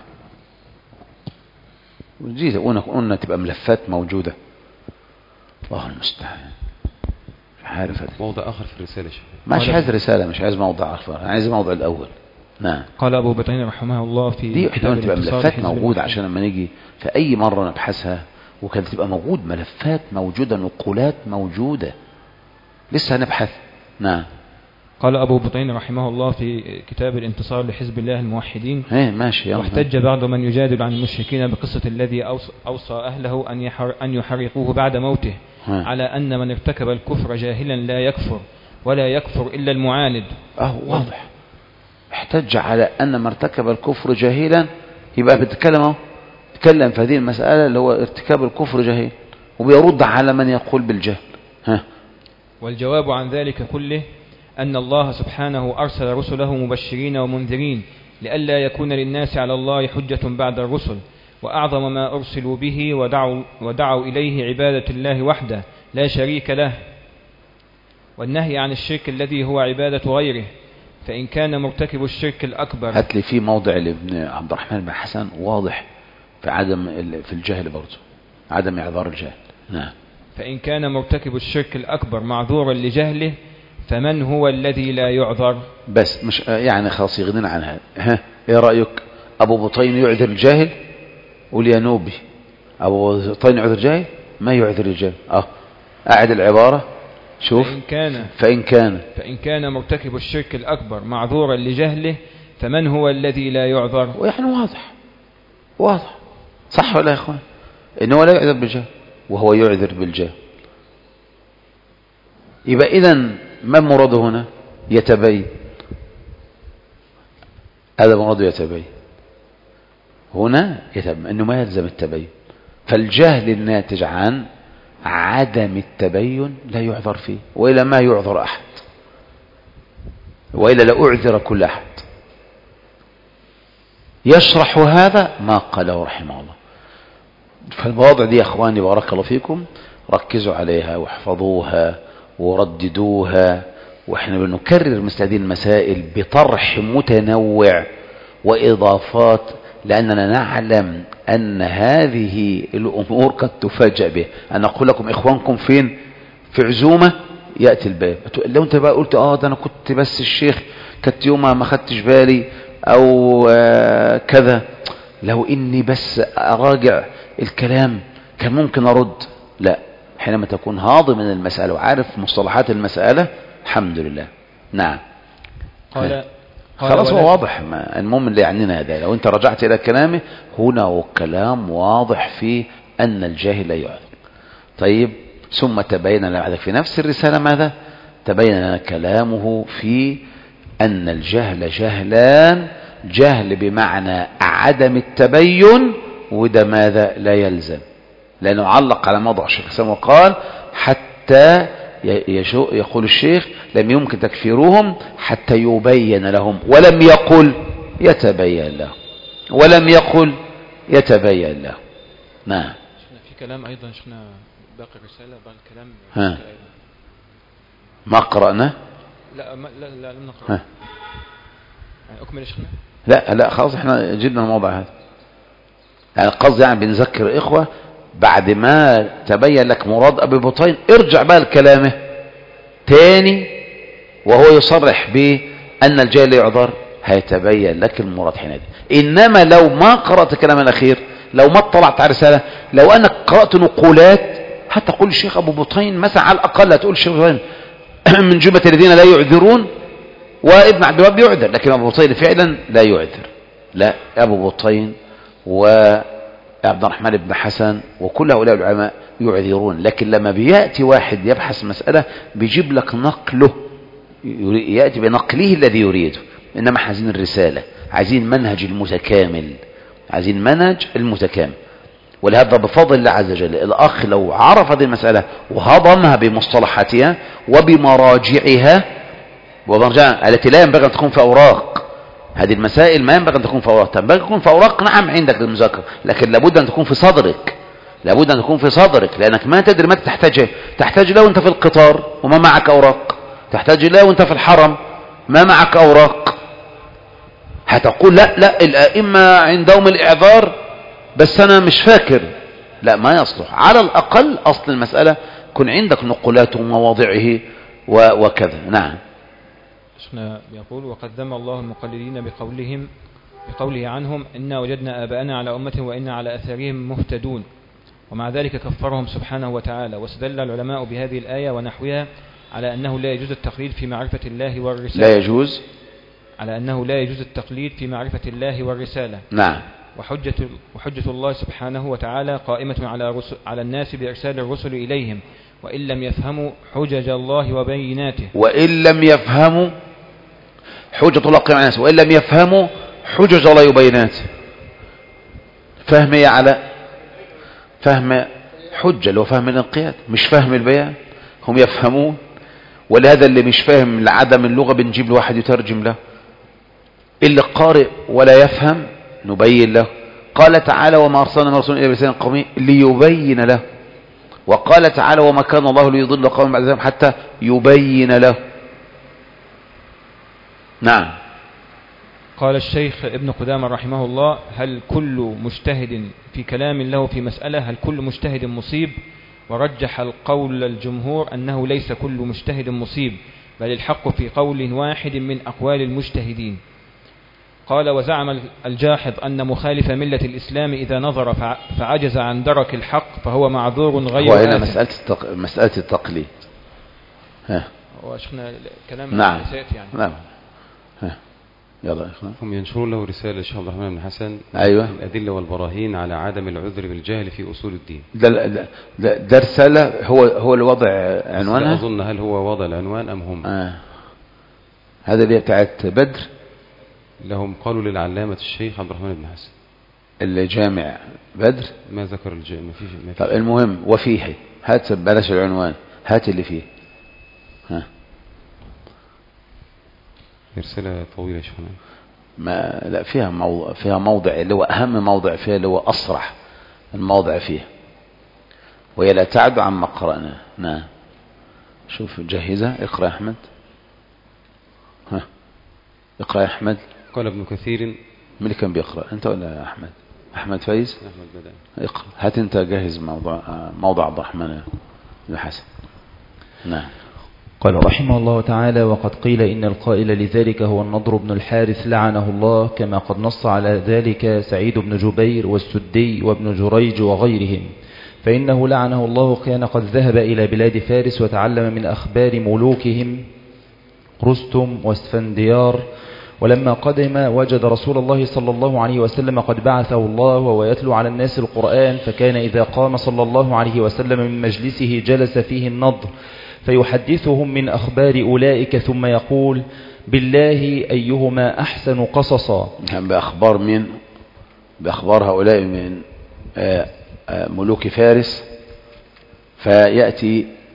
وجيت قلنا قلنا تبقى ملفات موجودة. الله المستعان. مش عارف هذا موضع آخر في الرسالة شيخ. مش عايز رسالة، مش عايز موضع آخر، أنا عايز الموضع الأول. نعم. قال أبو بطين رحمه الله في دي احنا تبقى ملفات موجودة عشان لما نيجي في أي مرة نبحثها وكانت تبقى موجود ملفات موجودة، نقولات موجودة لسه هنبحث. نعم. قال أبو بطين رحمه الله في كتاب الانتصار لحزب الله الموحدين ايه ماشي. واحتج بعض من يجادل عن المشركين بقصة الذي أوصى أهله أن يحر أن يحرقوه بعد موته ها. على أن من ارتكب الكفر جاهلا لا يكفر ولا يكفر إلا المعاند. اه واضح. احتج على أن من ارتكب الكفر جاهلا، يبقى بيتكلم اهو بيتكلم في هذه المسألة اللي هو ارتكاب الكفر جاهلا، وبيرد على من يقول بالجهل. ها. والجواب عن ذلك كله أن الله سبحانه أرسل رسله مبشرين ومنذرين لئلا يكون للناس على الله حجة بعد الرسل، وأعظم ما أرسلوا به ودعوا, ودعوا إليه عبادة الله وحده لا شريك له، والنهي عن الشرك الذي هو عبادة غيره. فإن كان مرتكب الشرك الأكبر، هات لي في موضع لابن عبد الرحمن بن حسن واضح في عدم في الجهل برضه، عدم إعذار الجهل. نعم. فإن كان مرتكب الشرك الأكبر معذورا لجهله فمن هو الذي لا يعذر؟ بس مش يعني خلاص يغنينا عن هذا. ها ايه رأيك؟ أبو بطين يعذر الجاهل؟ قول يا نوبي أبو بطين يعذر الجاهل؟ ما يعذر الجاهل. اه أعد العبارة شوف. فإن كان فإن كان فإن كان مرتكب الشرك الأكبر معذورا لجهله فمن هو الذي لا يعذر؟ ويعني واضح واضح صح ولا يا إخوان؟ إنه لا يعذر بالجهل وهو يعذر بالجهل. يبقى إذن ما المراد هنا؟ يتبين. هذا مراد يتبين هنا، يتبين أنه ما يلزم التبين. فالجهل الناتج عن عدم التبين لا يعذر فيه، وإلا ما يعذر أحد، وإلا لا أعذر كل أحد. يشرح هذا ما قاله رحمه الله. فالمواضع دي يا أخواني بارك الله فيكم ركزوا عليها واحفظوها ورددوها، واحنا بنكرر مثل هذه المسائل بطرح متنوع وإضافات، لأننا نعلم أن هذه الأمور قد تفاجأ به. أنا أقول لكم إخوانكم فين في عزومة يأتي الباب، لو أنت بقى قلت آه ده أنا كنت بس الشيخ كنت يومها ما خدتش بالي أو آه كذا، لو إني بس أراجع الكلام كان ممكن أرد. لا، حينما تكون هاضم من المسألة وعارف مصطلحات المسألة الحمد لله. نعم. قال خلاص هو واضح. المهم اللي يعنينا هذا، لو انت رجعت الى كلامه هنا وكلام واضح في ان الجاهل لا يعذر. طيب ثم تبين لنا في نفس الرسالة ماذا؟ تبين لنا كلامه في ان الجهل جهلان، جهل بمعنى عدم التبين، وده ماذا لا يلزم، لانه علق على موضع الشيخ الإسلام وقال حتى يقول الشيخ لم يمكن تكفيرهم حتى يبين لهم، ولم يقل يتبين له، ولم يقل يتبين له. نعم. في كلام أيضا شفنا باقي الرسالة باقي الكلام. ها. ما قرأنا؟ لا ما لا لا لم نقرأ. يعني أكمل شفنا؟ لا لا خلاص احنا جبنا الموضوع هذا. يعني قصدي يعني بنذكر إخوة بعد ما تبين لك مراد أبي بطين ارجع بقى لكلامه تاني وهو يصرح بأن الجاهل لا يعذر، هيتبين لك المراد حينئذ. إنما لو ما قرأت الكلام الأخير، لو ما اطلعت على رسالة، لو أنك قرأت نقولات هتقول الشيخ أبو بطين مثلا، على الأقل هتقول الشيخ أبو بطين من جملة الذين لا يعذرون، وابن عبد الوهاب يعذر، لكن أبو بطين فعلا لا يعذر. لا، أبو بطين وعبد الرحمن بن حسن وكل هؤلاء العلماء يعذرون، لكن لما بيأتي واحد يبحث مسألة بيجيب لك نقله، يأتي بنقله الذي يريده. إنما عايزين الرسالة، عايزين منهج المتكامل، عايزين منهج المتكامل. ولهذا بفضل الله عز وجل الأخ لو عرف هذه المسألة وهضمها بمصطلحاتها وبمراجعها، ومراجعها التي لا ينبغي أن تكون في أوراق، هذه المسائل ما ينبغي أن تكون في أوراق، تنبغي أن تكون في أوراق نعم عندك للمذاكرة، لكن لابد أن تكون في صدرك، لابد أن تكون في صدرك، لأنك ما تدري متى تحتاجها. تحتاج له وأنت في القطار وما معك أوراق، تحتاج له وأنت في الحرم ما معك أوراق. هتقول لا لا الأئمة عندهم الإعذار بس أنا مش فاكر، لا ما يصلح. على الأقل أصل المسألة كن عندك نقولات ومواضعه وكذا. نعم. شيخنا يقول وقد ذم الله المقلدين بقولهم بقوله عنهم إنا وجدنا آباءنا على أمة وإنا على أثرهم مهتدون، ومع ذلك كفرهم سبحانه وتعالى. واستدل العلماء بهذه الآية ونحوها على أنه لا يجوز التقليد في معرفة الله والرسالة. لا يجوز على أنه لا يجوز التقليد في معرفة الله والرسالة. نعم. وحجة, وحجة الله سبحانه وتعالى قائمة على, رسل على الناس بإرسال الرسل إليهم وإن لم يفهموا حجج الله وبيناته. وإن لم يفهموا حجة الله قائمة على الناس وإن لم يفهموا حجج الله وبيناته. فهم إيه على فهم حجة اللي هو فهم الانقياد، مش فهم البيان. هم يفهمون، ولهذا اللي مش فاهم لعدم اللغة بنجيب له واحد يترجم له. اللي قارئ ولا يفهم نبين له. قال تعالى وما أرسلنا من رسول إلا بلسان قومه ليبين له. وقال تعالى وما كان الله ليضل قوما بعد ذلك حتى يبين له. نعم. قال الشيخ ابن قدامة رحمه الله هل كل مجتهد في كلام له في مسألة هل كل مجتهد مصيب؟ ورجح القول الجمهور أنه ليس كل مجتهد مصيب، بل الحق في قول واحد من أقوال المجتهدين. قال وزعم الجاحظ أن مخالف ملة الإسلام إذا نظر فعجز عن درك الحق فهو معذور غير آثم. وهنا مسألة, التق... مسألة التقليد. ها. وشفنا كلام نعم. يعني. نعم. ها. يلا إخوان. هم ينشرون له رسالة الشيخ عبد الرحمن بن حسن. أيوة. الأدلة والبراهين على عدم العذر بالجهل في أصول الدين. ده ده, ده رسالة هو هو الوضع عنوانها. أظن هل هو وضع العنوان أم هم؟ آه. هذا اللي بتاعت بدر. لهم قالوا للعلامة الشيخ عبد الرحمن بن حسن اللي جامع بدر. ما ذكر الجامع ما فيش ما طب المهم وفيه هات بلاش العنوان، هات اللي فيه. ها. رسالة طويلة شوية. ما لا فيها موضع فيها موضع اللي هو أهم موضع فيها اللي هو أصرح الموضع فيه، وهي لا تعد عما قرأنا. نعم. شوف جهزة. اقرأ يا أحمد. ها. اقرأ يا أحمد. قال ابن كثير. من اللي كان بيقرأ أنت ولا أحمد؟ أحمد فايز. أحمد بدأ. اقرأ. هات أنت جاهز موضوع موضع عبد الرحمن بن حسن. نعم. قال رحمه الله تعالى وقد قيل إن القائل لذلك هو النضر بن الحارث لعنه الله، كما قد نص على ذلك سعيد بن جبير والسدي وابن جريج وغيرهم، فإنه لعنه الله كان قد ذهب إلى بلاد فارس وتعلم من أخبار ملوكهم رستم واسفنديار، ولما قدم وجد رسول الله صلى الله عليه وسلم قد بعثه الله وهو يتلو على الناس القرآن، فكان إذا قام صلى الله عليه وسلم من مجلسه جلس فيه النضر فيحدثهم من أخبار أولئك ثم يقول بالله أيهما أحسن قصصا. بأخبار من بأخبار هؤلاء من ملوك فارس، فيأتي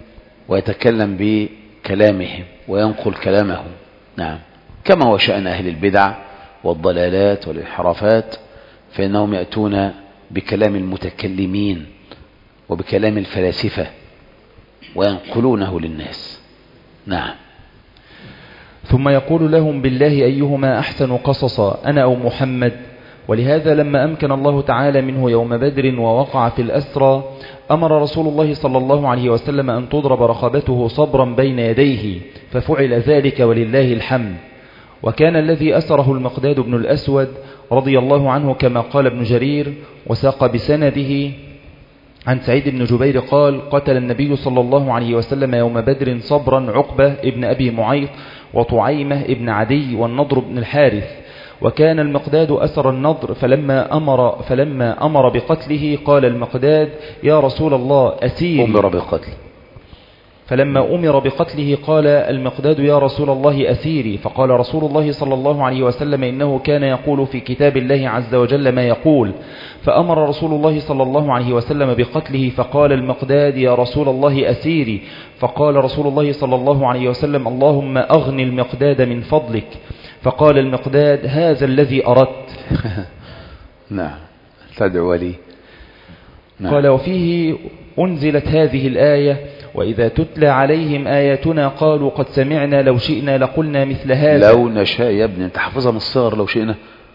ويتكلم بكلامهم وينقل كلامهم. نعم، كما هو شأن أهل البدع والضلالات والانحرافات، فإنهم يأتون بكلام المتكلمين وبكلام الفلاسفة وينقلونه للناس. نعم. ثم يقول لهم: بالله أيهما أحسن قصصا، أنا أو محمد؟ ولهذا لما أمكن الله تعالى منه يوم بدر ووقع في الأسرى، أمر رسول الله صلى الله عليه وسلم أن تضرب رقبته صبرا بين يديه، ففعل ذلك ولله الحمد. وكان الذي أسره المقداد بن الأسود رضي الله عنه كما قال ابن جرير، وساق بسنده عن سعيد بن جبير قال: قتل النبي صلى الله عليه وسلم يوم بدر صبرا عقبة ابن أبي معيط وطعيمة ابن عدي والنضر بن الحارث. وكان المقداد أسر النضر، فلما أمر, فلما أمر بقتله قال المقداد: يا رسول الله أسيري. أمر بقتله فلما أمر بقتله قال المقداد: يا رسول الله أسيري. فقال رسول الله صلى الله عليه وسلم: إنه كان يقول في كتاب الله عز وجل ما يقول. فأمر رسول الله صلى الله عليه وسلم بقتله، فقال المقداد: يا رسول الله أسيري. فقال رسول الله صلى الله عليه وسلم: اللهم أغني المقداد من فضلك. فقال المقداد: هذا الذي أردت. نعم، تدعو لي. نعم. قال: وفيه أنزلت هذه الآية: وإذا تتلى عليهم آياتنا قالوا قد سمعنا لو شئنا لقلنا مثل هذا. لو نشاء يا ابني، انت حافظها من الصغر. لو شئنا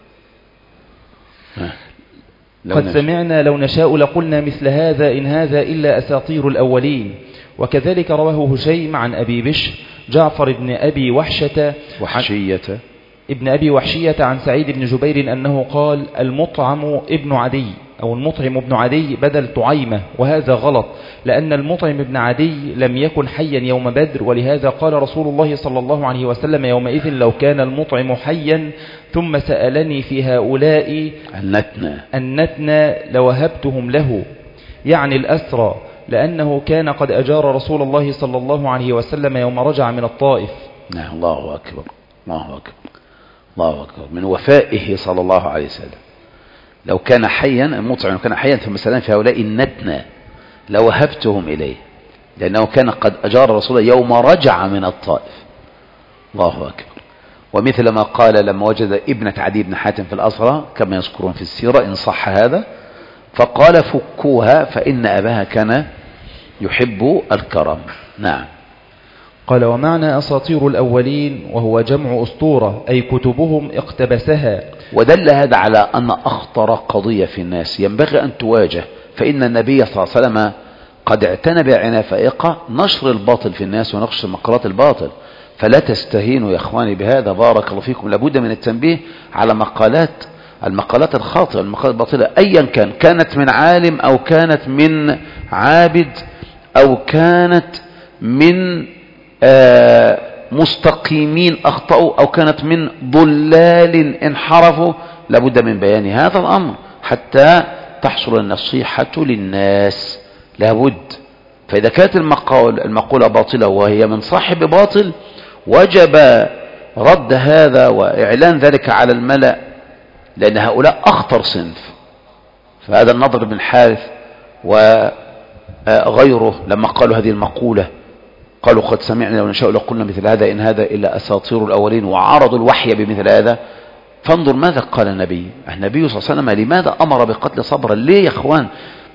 لو قد نشاء. سمعنا لو نشاء لقلنا مثل هذا إن هذا إلا أساطير الأولين. وكذلك رواه هشيم عن أبي بشر جعفر بن أبي وحشة وحشية ابن أبي وحشية عن سعيد بن جبير أنه قال: المطعم ابن عدي أو المطعم ابن عدي بدل طعيمة، وهذا غلط، لأن المطعم ابن عدي لم يكن حيا يوم بدر. ولهذا قال رسول الله صلى الله عليه وسلم يومئذ: لو كان المطعم حيا ثم سألني في هؤلاء النتنى النتنى لوهبتهم له، يعني الأسرى، لأنه كان قد أجار رسول الله صلى الله عليه وسلم يوم رجع من الطائف. نعم، الله أكبر، الله أكبر، الله أكبر، من وفائه صلى الله عليه وسلم. لو كان حيا المطعم كان حيا ثم سلام في هؤلاء النتنى لوهبتهم إليه، لأنه كان قد أجار رسول الله يوم رجع من الطائف. الله أكبر. ومثل ما قال لما وجد ابنة عدي بن حاتم في الأسرى كما يذكرون في السيرة إن صح هذا، فقال: فكوها فإن أباها كان يحب الكرم. نعم. قال: ومعنى أساطير الأولين وهو جمع أسطورة أي كتبهم اقتبسها. ودل هذا على أن أخطر قضية في الناس ينبغي أن تواجه، فإن النبي صلى الله عليه وسلم قد اعتنى بعناية فائقة نشر الباطل في الناس ونشر مقالات الباطل، فلا تستهينوا يا إخواني بهذا. بارك الله فيكم. لابد من التنبيه على مقالات المقالات الخاطئة، المقالات الباطلة، أيا كان، كانت من عالم أو كانت من عابد أو كانت من آه مستقيمين أخطأوا أو كانت من ضلال انحرفوا. لابد من بيان هذا الأمر حتى تحصل النصيحة للناس، لابد. فإذا كانت المقال المقولة باطلة وهي من صاحب باطل، وجب رد هذا وإعلان ذلك على الملأ، لأن هؤلاء أخطر صنف. فهذا النضر بن الحارث وغيره لما قالوا هذه المقولة قالوا: قد سمعنا لو نشاء لقلنا مثل هذا إن هذا إلا أساطير الأولين، وعرضوا الوحي بمثل هذا. فانظر ماذا قال النبي النبي صلى الله عليه وسلم: لماذا أمر بقتل صبرا؟ ليه يا إخوان؟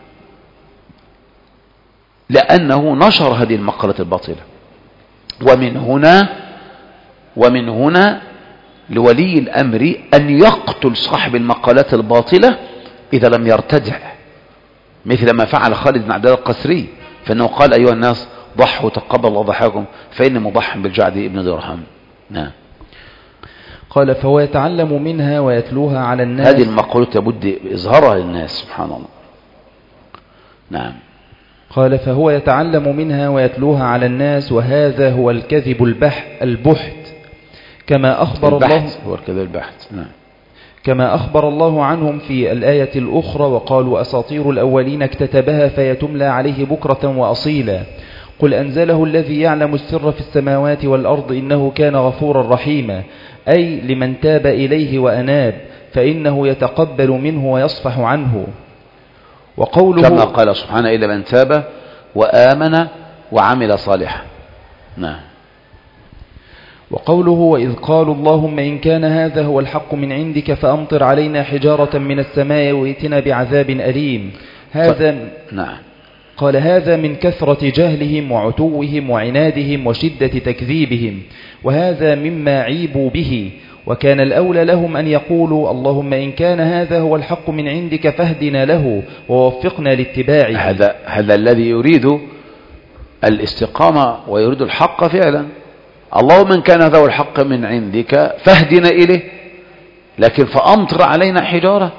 لأنه نشر هذه المقالة الباطلة. ومن هنا ومن هنا لولي الأمر أن يقتل صاحب المقالات الباطلة إذا لم يرتدع، مثل ما فعل خالد بن عبد الله القسري، فإنه قال: أيها الناس ضحوا تقبل الله ضحاكم فإني مضح بالجعد ابن درهم. نعم. قال: فهو يتعلم منها ويتلوها على الناس. هذه المقولات لابد إظهارها للناس. سبحان الله. نعم. قال: فهو يتعلم منها ويتلوها على الناس، وهذا هو الكذب البح البحت كما أخبر الله هو الكذب البحت. نعم. كما أخبر الله عنهم في الآية الأخرى: وقالوا أساطير الأولين اكتتبها فيتملى عليه بكرة وأصيلا، قل أنزله الذي يعلم السر في السماوات والأرض إنه كان غفورا رحيما، أي لمن تاب إليه وأناب فإنه يتقبل منه ويصفح عنه. وقوله كما قال سبحانه: إلا من تاب وآمن وعمل صالحا. نعم. وقوله وإذ قالوا اللهم إن كان هذا هو الحق من عندك فأمطر علينا حجارة من السماء وائتنا بعذاب أليم. هذا ف... نعم. قال هذا من كثرة جهلهم وعتوهم وعنادهم وشدة تكذيبهم، وهذا مما عيبوا به، وكان الأولى لهم أن يقولوا اللهم إن كان هذا هو الحق من عندك فاهدنا له ووفقنا لاتباعه. هذا هذا الذي يريد الاستقامة ويريد الحق فعلا. اللهم إن كان هذا هو الحق من عندك فاهدنا إليه، لكن فأمطر علينا حجارة.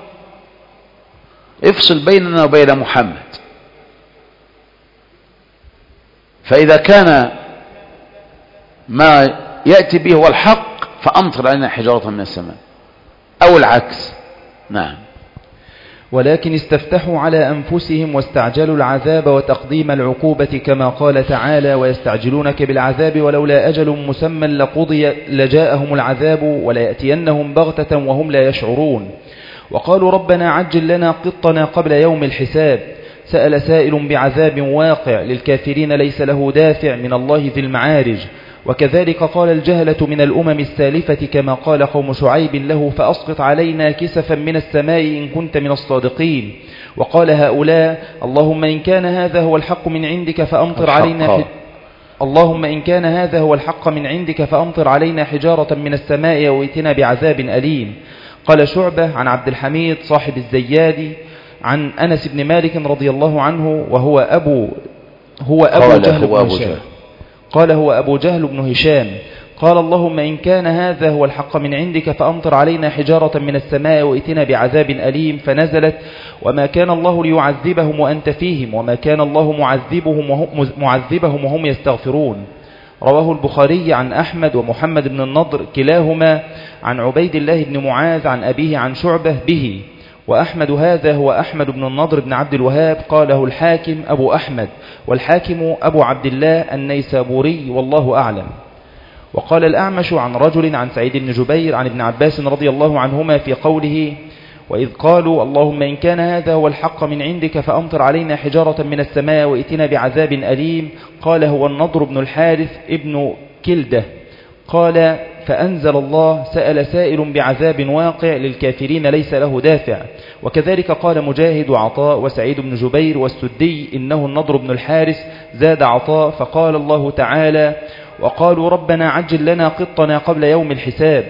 افصل بيننا وبين محمد. فإذا كان ما يأتي به هو الحق فأمطر علينا حجارة من السماء، أو العكس. نعم. ولكن استفتحوا على أنفسهم واستعجلوا العذاب وتقديم العقوبة، كما قال تعالى ويستعجلونك بالعذاب ولولا أجل مسمى لقضي لجاءهم العذاب وليأتينهم بغتة وهم لا يشعرون. وقالوا ربنا عجل لنا قطنا قبل يوم الحساب. سأل سائل بعذاب واقع للكافرين ليس له دافع من الله ذي المعارج. وكذلك قال الجهلة من الأمم السالفة كما قال قوم شعيب له فأسقط علينا كسفا من السماء إن كنت من الصادقين. وقال هؤلاء اللهم إن كان هذا هو الحق من عندك فأمطر علينا ح... اللهم إن كان هذا هو الحق من عندك فأمطر علينا حجارة من السماء وائتنا بعذاب أليم. قال شعبة عن عبد الحميد صاحب الزيادي عن أنس بن مالك رضي الله عنه وهو أبو هو أبو جهل بن هشام قال هو أبو جهل بن هشام قال اللهم إن كان هذا هو الحق من عندك فأمطر علينا حجارة من السماء وائتنا بعذاب أليم. فنزلت وما كان الله ليعذبهم وأنت فيهم وما كان الله معذبهم وهم, معذبهم وهم يستغفرون. رواه البخاري عن أحمد ومحمد بن النضر كلاهما عن عبيد الله بن معاذ عن أبيه عن شعبة به. وأحمد هذا هو أحمد بن النضر بن عبد الوهاب قاله الحاكم أبو أحمد والحاكم أبو عبد الله النيسابوري والله أعلم. وقال الأعمش عن رجل عن سعيد بن جبير عن ابن عباس رضي الله عنهما في قوله وإذ قالوا اللهم إن كان هذا هو الحق من عندك فأمطر علينا حجارة من السماء وائتنا بعذاب أليم. قال هو النضر بن الحارث ابن كلدة. قال فأنزل الله سأل سائل بعذاب واقع للكافرين ليس له دافع. وكذلك قال مجاهد وعطاء وسعيد بن جبير والسدي إنه النضر بن الحارث. زاد عطاء فقال الله تعالى وقالوا ربنا عجل لنا قطنا قبل يوم الحساب.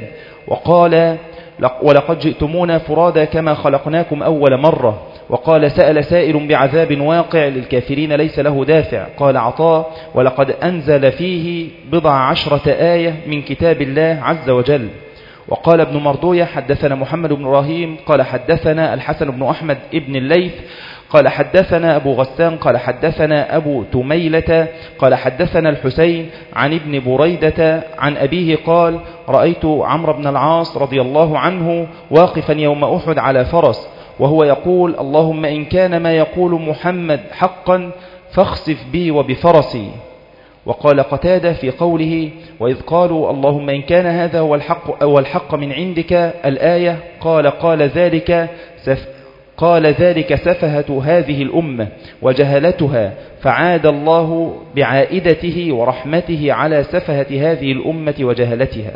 وقال ولقد جئتمونا فرادا كما خلقناكم أول مرة. وقال سأل سائل بعذاب واقع للكافرين ليس له دافع. قال عطاء ولقد أنزل فيه بضع عشرة آية من كتاب الله عز وجل. وقال ابن مردوية حدثنا محمد بن إبراهيم قال حدثنا الحسن بن أحمد ابن الليث قال حدثنا أبو غسان قال حدثنا أبو تميلة قال حدثنا الحسين عن ابن بريدة عن أبيه قال رأيت عمرو بن العاص رضي الله عنه واقفا يوم أحد على فرس وهو يقول اللهم إن كان ما يقول محمد حقا فاخسف بي وبفرسي. وقال قتادة في قوله وإذ قالوا اللهم إن كان هذا هو الحق, أو الحق من عندك الآية قال قال ذلك سف قال ذلك سفهة هذه الأمة وجهلتها فعاد الله بعائدته ورحمته على سفهة هذه الأمة وجهلتها.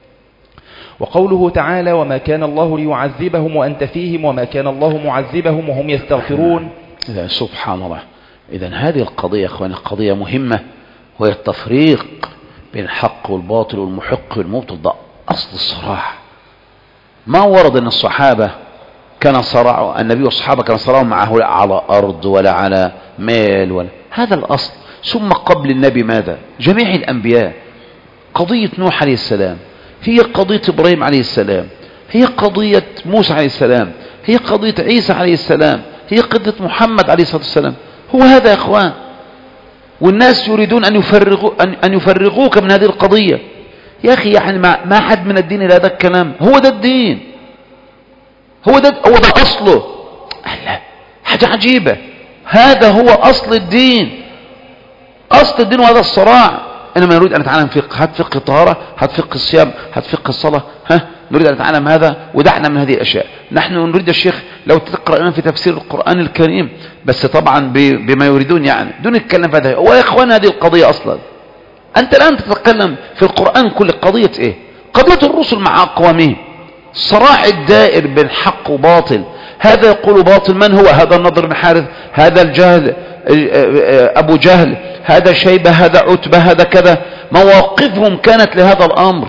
وقوله تعالى وما كان الله ليعذبهم وأنت فيهم وما كان الله معذبهم وهم يستغفرون. إذن سبحان الله. إذن هذه القضية أخواني قضية مهمة وهي التفريق بين الحق والباطل والمحق والمبطل. ده أصل الصراع. ما ورد أن الصحابة كان صراع النبي والصحابة كان صراع معه على أرض ولا على مال ولا هذا الأصل. ثم قبل النبي ماذا؟ جميع الأنبياء. قضية نوح عليه السلام هي قضية إبراهيم عليه السلام هي قضية موسى عليه السلام هي قضية عيسى عليه السلام هي قضية محمد عليه الصلاة والسلام. هو هذا يا إخوان. والناس يريدون أن يفرغوا أن, أن يفرغوك من هذه القضية. يا أخي يعني ما حد من الدين إلى هذا الكلام. هو ده الدين. هو ده هو ده أصله. لا حاجة عجيبة. هذا هو أصل الدين. أصل الدين وهذا الصراع. إنما نريد أن نتعلم فقه، هات فقه الطهارة، هات فقه الصيام، هات فقه الصلاة، ها نريد أن نتعلم هذا ودعنا من هذه الأشياء. نحن نريد الشيخ لو تقرأ لنا في تفسير القرآن الكريم، بس طبعا بما يريدون يعني دون نتكلم في هذا. ويا إخوان هذه القضية أصلا أنت الآن تتكلم في القرآن كل قضية إيه؟ قضية الرسل مع أقوامهم، صراع الدائر بين حق وباطل. هذا يقول باطل، من هو هذا؟ النضر بن حارث، هذا الجهل أبو جهل، هذا شيبة، هذا عتبة، هذا كذا. مواقفهم كانت لهذا الأمر،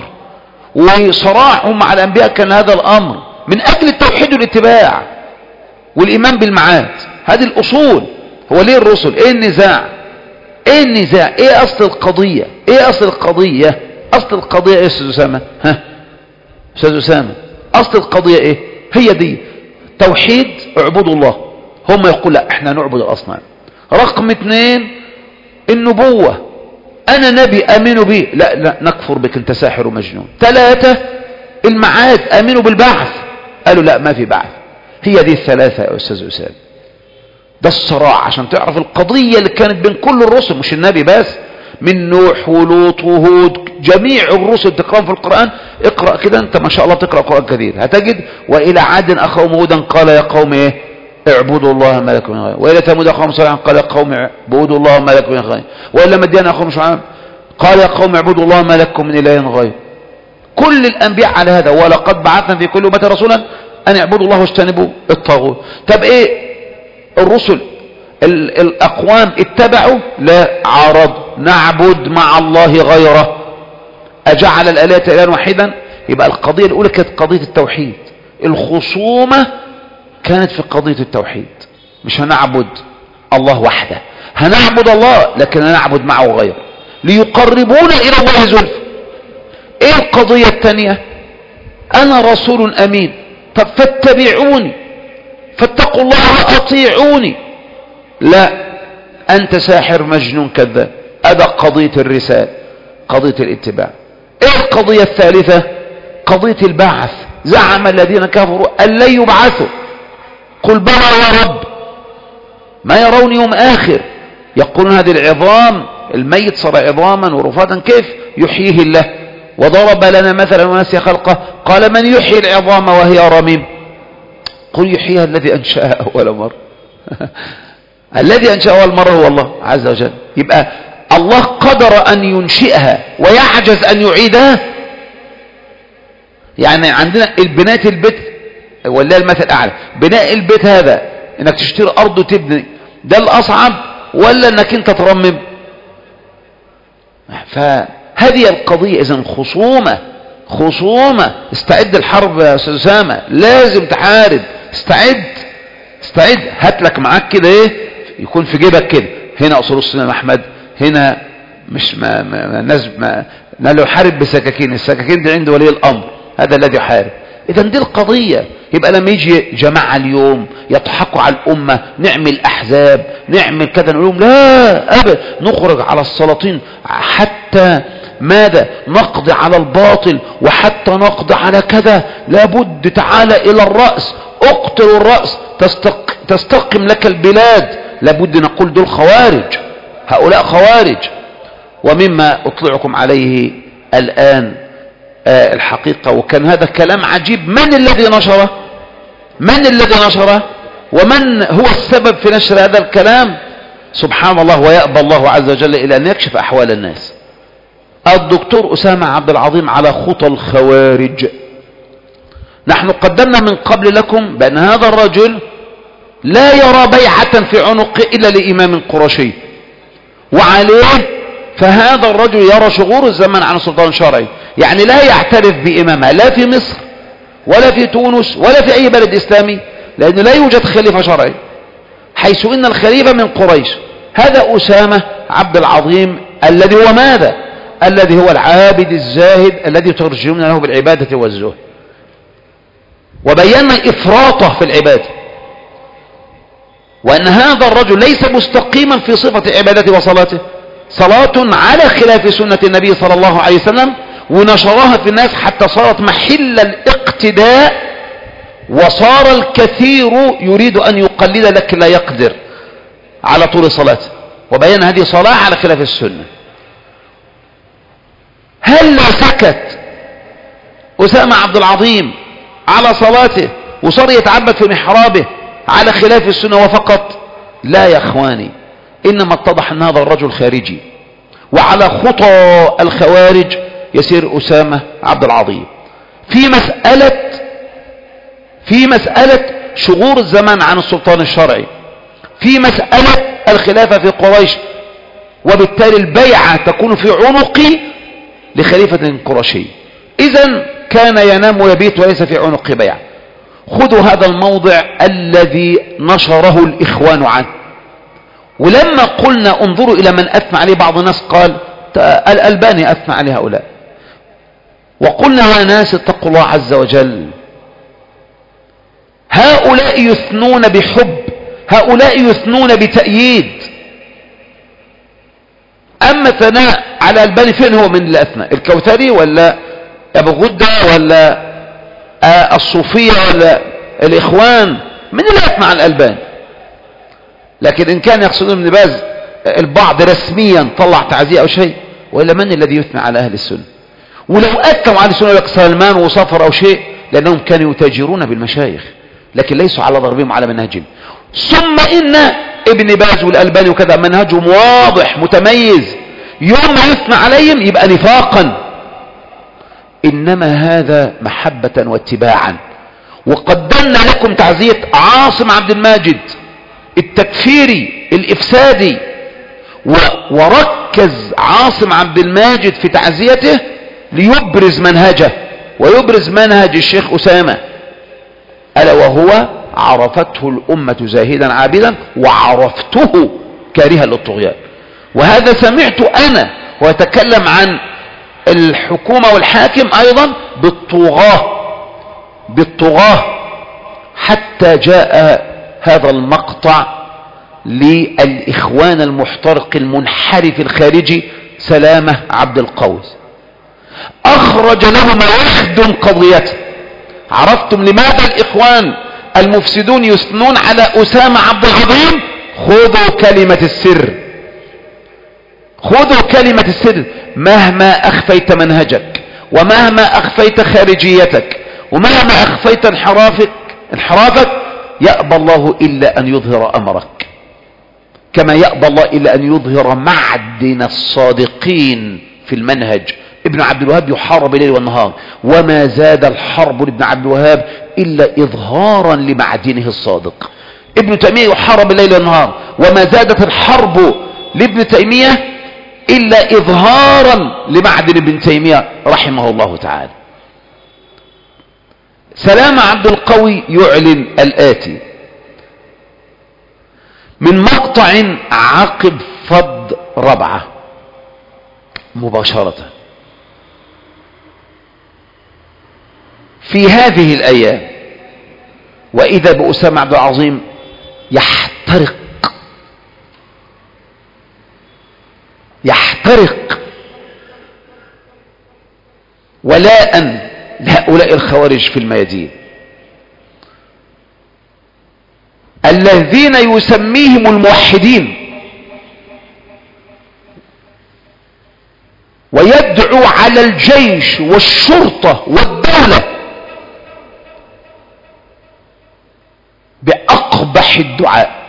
وصراعهم مع الأنبياء كان هذا الأمر من أجل التوحيد والاتباع والإيمان بالمعاد. هذه الأصول. هو ليه الرسل؟ إيه النزاع؟ إيه النزاع؟ إيه أصل القضية؟ إيه أصل القضية؟ أصل القضية إيه أستاذ أسامة؟ ها أستاذ أسامة، أصل القضية إيه؟ هي دي توحيد، اعبدوا الله. هم يقول لا احنا نعبد الأصنام. رقم اثنين النبوة، أنا نبي آمنوا بي، لا لا نكفر بك أنت ساحر ومجنون. ثلاثة المعاد، آمنوا بالبعث، قالوا لا ما في بعث. هي دي الثلاثة يا أستاذ أسامة. ده الصراع عشان تعرف القضية اللي كانت بين كل الرسل، مش النبي بس، من نوح ولوط وهود، جميع الرسل تقرأ في القرآن. اقرأ كده انت ما شاء الله تقرأ قرآن كثير، هتجد وإلى عاد أخاهم هودا قال يا قوم ايه اعبدوا الله ما لكم من غيره، وإلى ثمود أخاهم صالحا قال يا قوم اعبدوا الله ما لكم من غيره، وإلى مدين أخاهم شعيب قال يا قوم اعبدوا الله ما لكم من إله غيره. كل الأنبياء على هذا، ولقد بعثنا في كل أمة رسولا أن اعبدوا الله واجتنبوا الطاغوت. طب ايه الرسل الأقوام اتبعوا؟ لا، عارض، نعبد مع الله غيره، أجعل الآلهة إلها واحدا. يبقى القضية الأولى كانت قضية التوحيد، الخصومة كانت في قضية التوحيد، مش هنعبد الله وحده، هنعبد الله لكن هنعبد معه غيره ليقربونا إلى الله زلفى. إيه القضية الثانية؟ أنا رسول أمين، طب فاتبعوني، فاتقوا الله وأطيعوني. لا، أنت ساحر مجنون كذاب. هذا قضية الرسالة، قضية الاتباع. إيه القضية الثالثة؟ قضية البعث. زعم الذين كفروا أن لن يبعثوا، قل بلى يا رب ما يرون يوم آخر. يقولون هذه العظام، الميت صار عظاما ورفاتا كيف يحييه الله؟ وضرب لنا مثلا ونسي خلقه قال من يحيي العظام وهي رميم؟ قل يحييها الذي أنشأها أول مرة. الذي أنشأها أول مرة هو الله عز وجل. يبقى الله قدر أن ينشئها ويعجز أن يعيدها. يعني عندنا البناء البيت ولا المثل الأعلى، بناء البيت هذا انك تشتري أرض وتبني، ده الأصعب ولا انك انت ترمم؟ فهذه القضية. إذن خصومة خصومة استعد الحرب يا أستاذ أسامة، لازم تحارب. استعد استعد، هات لك معاك كده ايه يكون في جيبك كده، هنا أصول السنة أحمد، هنا مش ما ما الناس ما لو يحارب بسكاكين، السكاكين دي عند ولي الأمر، هذا الذي يحارب. إذن دي القضية. يبقى لما يجي جماعة اليوم يضحكوا على الأمة، نعمل أحزاب، نعمل كذا، نقول لهم لا أبدا، نخرج على السلاطين حتى ماذا؟ نقضي على الباطل، وحتى نقضي على كذا، لابد تعالى إلى الرأس، اقتل الرأس تستق... تستقم لك البلاد. لابد نقول دول خوارج، هؤلاء خوارج. ومما أطلعكم عليه الآن آه الحقيقة، وكان هذا كلام عجيب، من الذي نشره؟ من الذي نشره؟ ومن هو السبب في نشر هذا الكلام؟ سبحان الله. ويأبى الله عز وجل إلى أن يكشف أحوال الناس. الدكتور أسامة عبد العظيم على خطى الخوارج. نحن قدمنا من قبل لكم بأن هذا الرجل لا يرى بيعة في عنقه إلا لإمام قرشي، وعليه فهذا الرجل يرى شغور الزمان عن السلطان الشرعي، يعني لا يعترف بإمامة لا في مصر ولا في تونس ولا في أي بلد إسلامي، لأنه لا يوجد خليفة شرعي، حيث إن الخليفة من قريش. هذا أسامة عبد العظيم الذي هو ماذا؟ الذي هو العابد الزاهد الذي ترجمون له بالعبادة والزهد، وبينا إفراطه في العبادة، وأن هذا الرجل ليس مستقيما في صفة عبادته وصلاته، صلاة على خلاف سنة النبي صلى الله عليه وسلم، ونشرها في الناس حتى صارت محل الاقتداء، وصار الكثير يريد أن يقلد لكن لا يقدر على طول صلاته، وبيان هذه صلاة على خلاف السنة. هل لا سكت أسامة عبد العظيم على صلاته وصار يتعبد في محرابه على خلاف السنة وفقط؟ لا يا اخواني، انما اتضح ان هذا الرجل خارجي، وعلى خطى الخوارج يسير أسامة عبد العظيم في مسألة في مسألة شغور الزمان عن السلطان الشرعي، في مسألة الخلافة في قريش، وبالتالي البيعة تكون في عنقي لخليفة قرشي. إذن كان ينام ويبيت وليس في عنق بيعة. خذوا هذا الموضع الذي نشره الإخوان عنه. ولما قلنا انظروا إلى من أثنى عليه، بعض الناس قال الألباني أثنى عليه هؤلاء، وقلنا يا ناس اتقوا الله عز وجل، هؤلاء يثنون بحب، هؤلاء يثنون بتأييد. أما ثناء على الألباني فين هو من اللي أثنى؟ الكوثري ولا أبو غدة ولا آه الصوفية ولا الإخوان؟ من اللي أثنى على الألباني؟ لكن إن كان يقصدون ابن باز البعض رسميا طلع تعزية أو شيء، وإلا من الذي يثنى على أهل السنة؟ ولو أثنوا على السنة لك سلمان وصفر أو شيء، لأنهم كانوا يتاجرون بالمشايخ لكن ليسوا على ضربهم على منهجهم. ثم إن ابن باز والألباني وكذا منهجهم واضح متميز، يوم ما يثنى عليهم يبقى نفاقا، إنما هذا محبة واتباعا. وقدمنا لكم تعزية عاصم عبد الماجد التكفيري الإفسادي، وركز عاصم عبد الماجد في تعزيته ليبرز منهجه ويبرز منهج الشيخ أسامة، ألا وهو عرفته الأمة زاهدا عابدا وعرفته كارها للطغيان. وهذا سمعت أنا ويتكلم عن الحكومة والحاكم أيضا بالطغاة بالطغاة حتى جاء هذا المقطع للإخوان المحترق المنحرف الخارجي سلامة عبد القوي، أخرج لهم وحد قضيته. عرفتم لماذا الإخوان المفسدون يثنون على أسامة عبد العظيم؟ خذوا كلمة السر، خذوا كلمة السر. مهما أخفيت منهجك، ومهما أخفيت خارجيتك، ومهما أخفيت انحرافك انحرافك يأبى الله إلا أن يظهر أمرك، كما يأبى الله إلا أن يظهر معدن الصادقين في المنهج. ابن عبد الوهاب يحارب الليل والنهار، وما زاد الحرب لابن عبد الوهاب إلا إظهارا لمعدنه الصادق. ابن تيمية يحارب الليل والنهار، وما زادت الحرب لابن تيمية إلا إظهارا لمعدن ابن تيمية رحمه الله تعالى. سلام عبد القوي يعلن الآتي من مقطع عقب فض ربعة مباشرة: في هذه الأيام وإذا بأسامة عبد العظيم يحترق يحترق ولاء لهؤلاء الخوارج في الميادين الذين يسميهم الموحدين، ويدعو على الجيش والشرطة والدولة بأقبح الدعاء.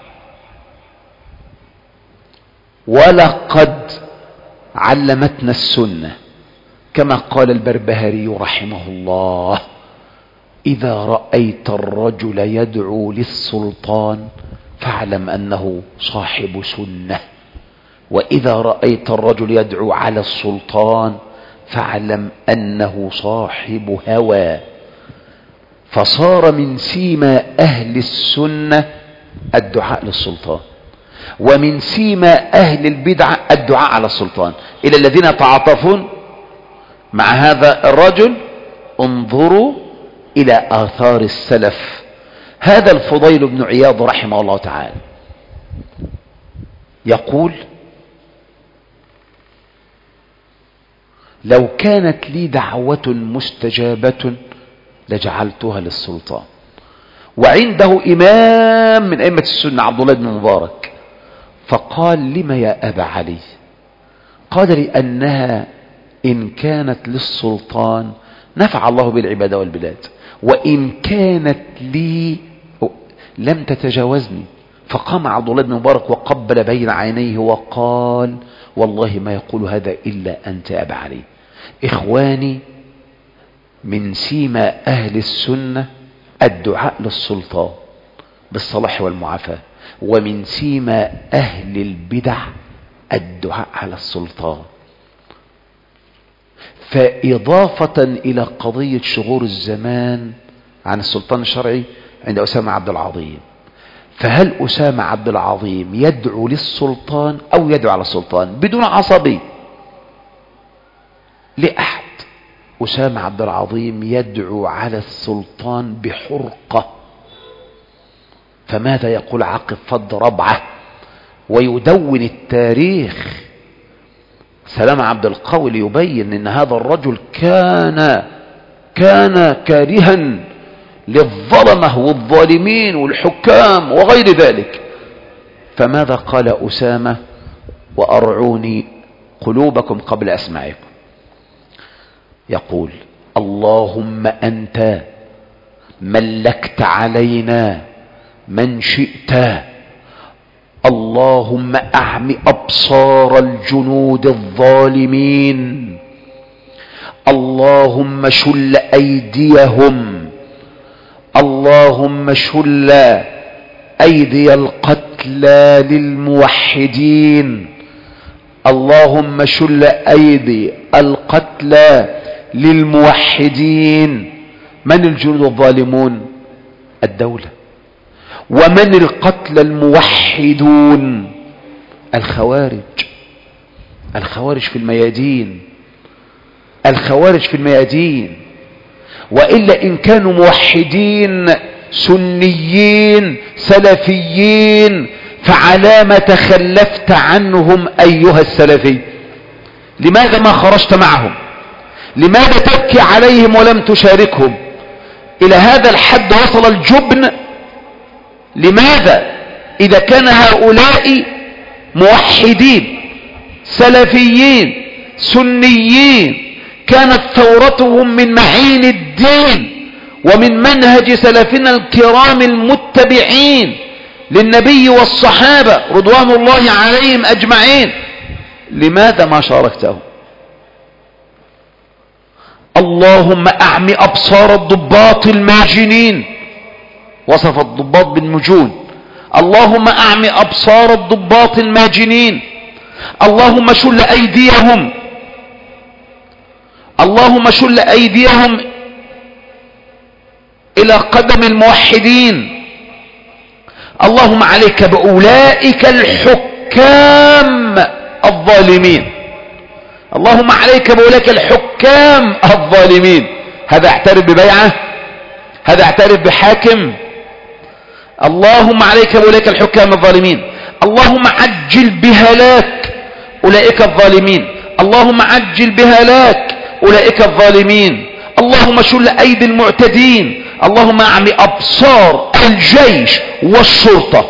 ولقد علمتنا السنة كما قال البربهاري رحمه الله: إذا رأيت الرجل يدعو للسلطان فاعلم أنه صاحب سنة، وإذا رأيت الرجل يدعو على السلطان فاعلم أنه صاحب هوى. فصار من سيما أهل السنة الدعاء للسلطان، ومن سيما أهل البدعة الدعاء على السلطان. إلى الذين يتعاطفون مع هذا الرجل انظروا إلى آثار السلف. هذا الفضيل بن عياض رحمه الله تعالى يقول: لو كانت لي دعوة مستجابة لجعلتها للسلطان. وعنده إمام من أئمة السنة عبد الله بن مبارك، فقال: لما يا أبا علي؟ قال: لأنها إن كانت للسلطان نفع الله بالعبادة والبلاد، وإن كانت لي لم تتجاوزني. فقام عبد الله بن مبارك وقبل بين عينيه وقال والله ما يقول هذا إلا أنت يا أبا علي. إخواني، من سيما أهل السنة الدعاء للسلطان بالصلاح والمعافاة، ومن سيما أهل البدع الدعاء على السلطان. فإضافة إلى قضية شغور الزمان عن السلطان الشرعي عند أسامة عبد العظيم، فهل أسامة عبد العظيم يدعو للسلطان أو يدعو على السلطان بدون عصبي لأحد؟ أسامة عبد العظيم يدعو على السلطان بحرقة. فماذا يقول عقب فض ربعه ويدون التاريخ؟ سلام عبد القوي ليبين ان هذا الرجل كان كان كارها للظلمة والظالمين والحكام وغير ذلك. فماذا قال أسامة؟ وأرعوني قلوبكم قبل أسماعكم. يقول اللهم أنت ملكت علينا من شئت، اللهم أعم أبصار الجنود الظالمين، اللهم شل أيديهم، اللهم شل أيدي القتلى للموحدين، اللهم شل أيدي القتلى للموحدين. من الجنود الظالمون؟ الدولة. ومن القتلى الموحدون؟ الخوارج. الخوارج في الميادين، الخوارج في الميادين. وإلا إن كانوا موحدين سنيين سلفيين فعلى ما تخلفت عنهم أيها السلفي؟ لماذا ما خرجت معهم؟ لماذا تبكي عليهم ولم تشاركهم؟ إلى هذا الحد وصل الجبن. لماذا إذا كان هؤلاء موحدين سلفيين سنيين كانت ثورتهم من معين الدين ومن منهج سلفنا الكرام المتبعين للنبي والصحابة رضوان الله عليهم أجمعين، لماذا ما شاركتهم؟ اللهم أعم أبصار الضباط الماجنين، وصف الضباط بالمجون. اللهم أعم أبصار الضباط الماجنين، اللهم شل أيديهم، اللهم شل أيديهم إلى قدم الموحدين. اللهم عليك بأولئك الحكام الظالمين، اللهم عليك بأولئك الحكام الظالمين. هذا اعترف ببيعة؟ هذا اعترف بحاكم؟ اللهم عليك بأولئك الحكام الظالمين. اللهم عجل بهلاك أولئك الظالمين، اللهم عجل بهلاك أولئك الظالمين. اللهم شل أيدي المعتدين، اللهم أعم أبصار الجيش والشرطة،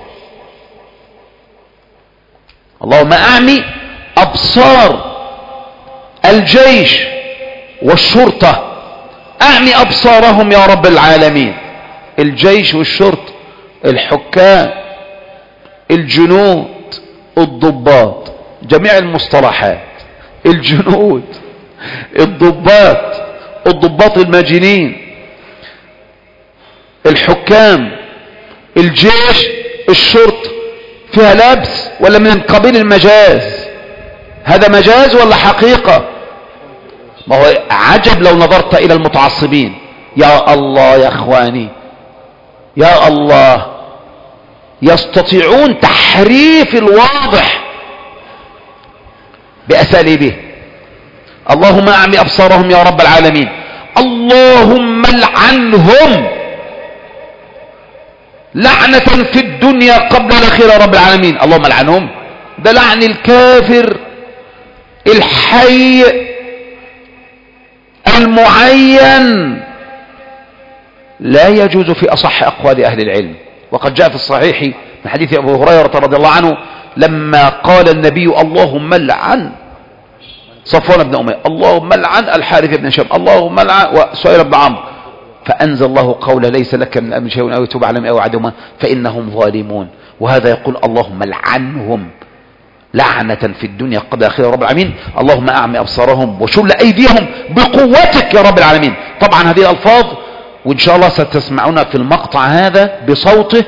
اللهم أعم أبصار الجيش والشرطة، أعم أبصارهم يا رب العالمين. الجيش والشرطة، الحكام، الجنود، الضباط، جميع المصطلحات، الجنود، الضباط، الضباط الماجنين، الحكام، الجيش، الشرطة، فيها لبس ولا من قبيل المجاز؟ هذا مجاز ولا حقيقة؟ ما هو عجب لو نظرت إلى المتعصبين. يا الله يا أخواني، يا الله، يستطيعون تحريف الواضح بأساليبه. اللهم أعم أبصارهم يا رب العالمين، اللهم لعنهم لعنة في الدنيا قبل الأخيرة يا رب العالمين. اللهم لعنهم، ده لعن الكافر الحي المعين لا يجوز في أصح أقوال أهل العلم. وقد جاء في الصحيح من حديث أبو هريرة رضي الله عنه لما قال النبي اللهم لعن صفوان بن أمية اللهم لعن الحارث بن هشام اللهم لعن وسهيل بن عمرو، فأنزل الله قوله ليس لك من أمر شيء أو يتوب عليهم أو يعذبهم فإنهم ظالمون. وهذا يقول اللهم لعنهم لعنة في الدنيا قبل آخرة رب العالمين، اللهم أعمي أبصارهم وشل أيديهم بقوتك يا رب العالمين. طبعا هذه الألفاظ وإن شاء الله ستسمعون في المقطع هذا بصوته،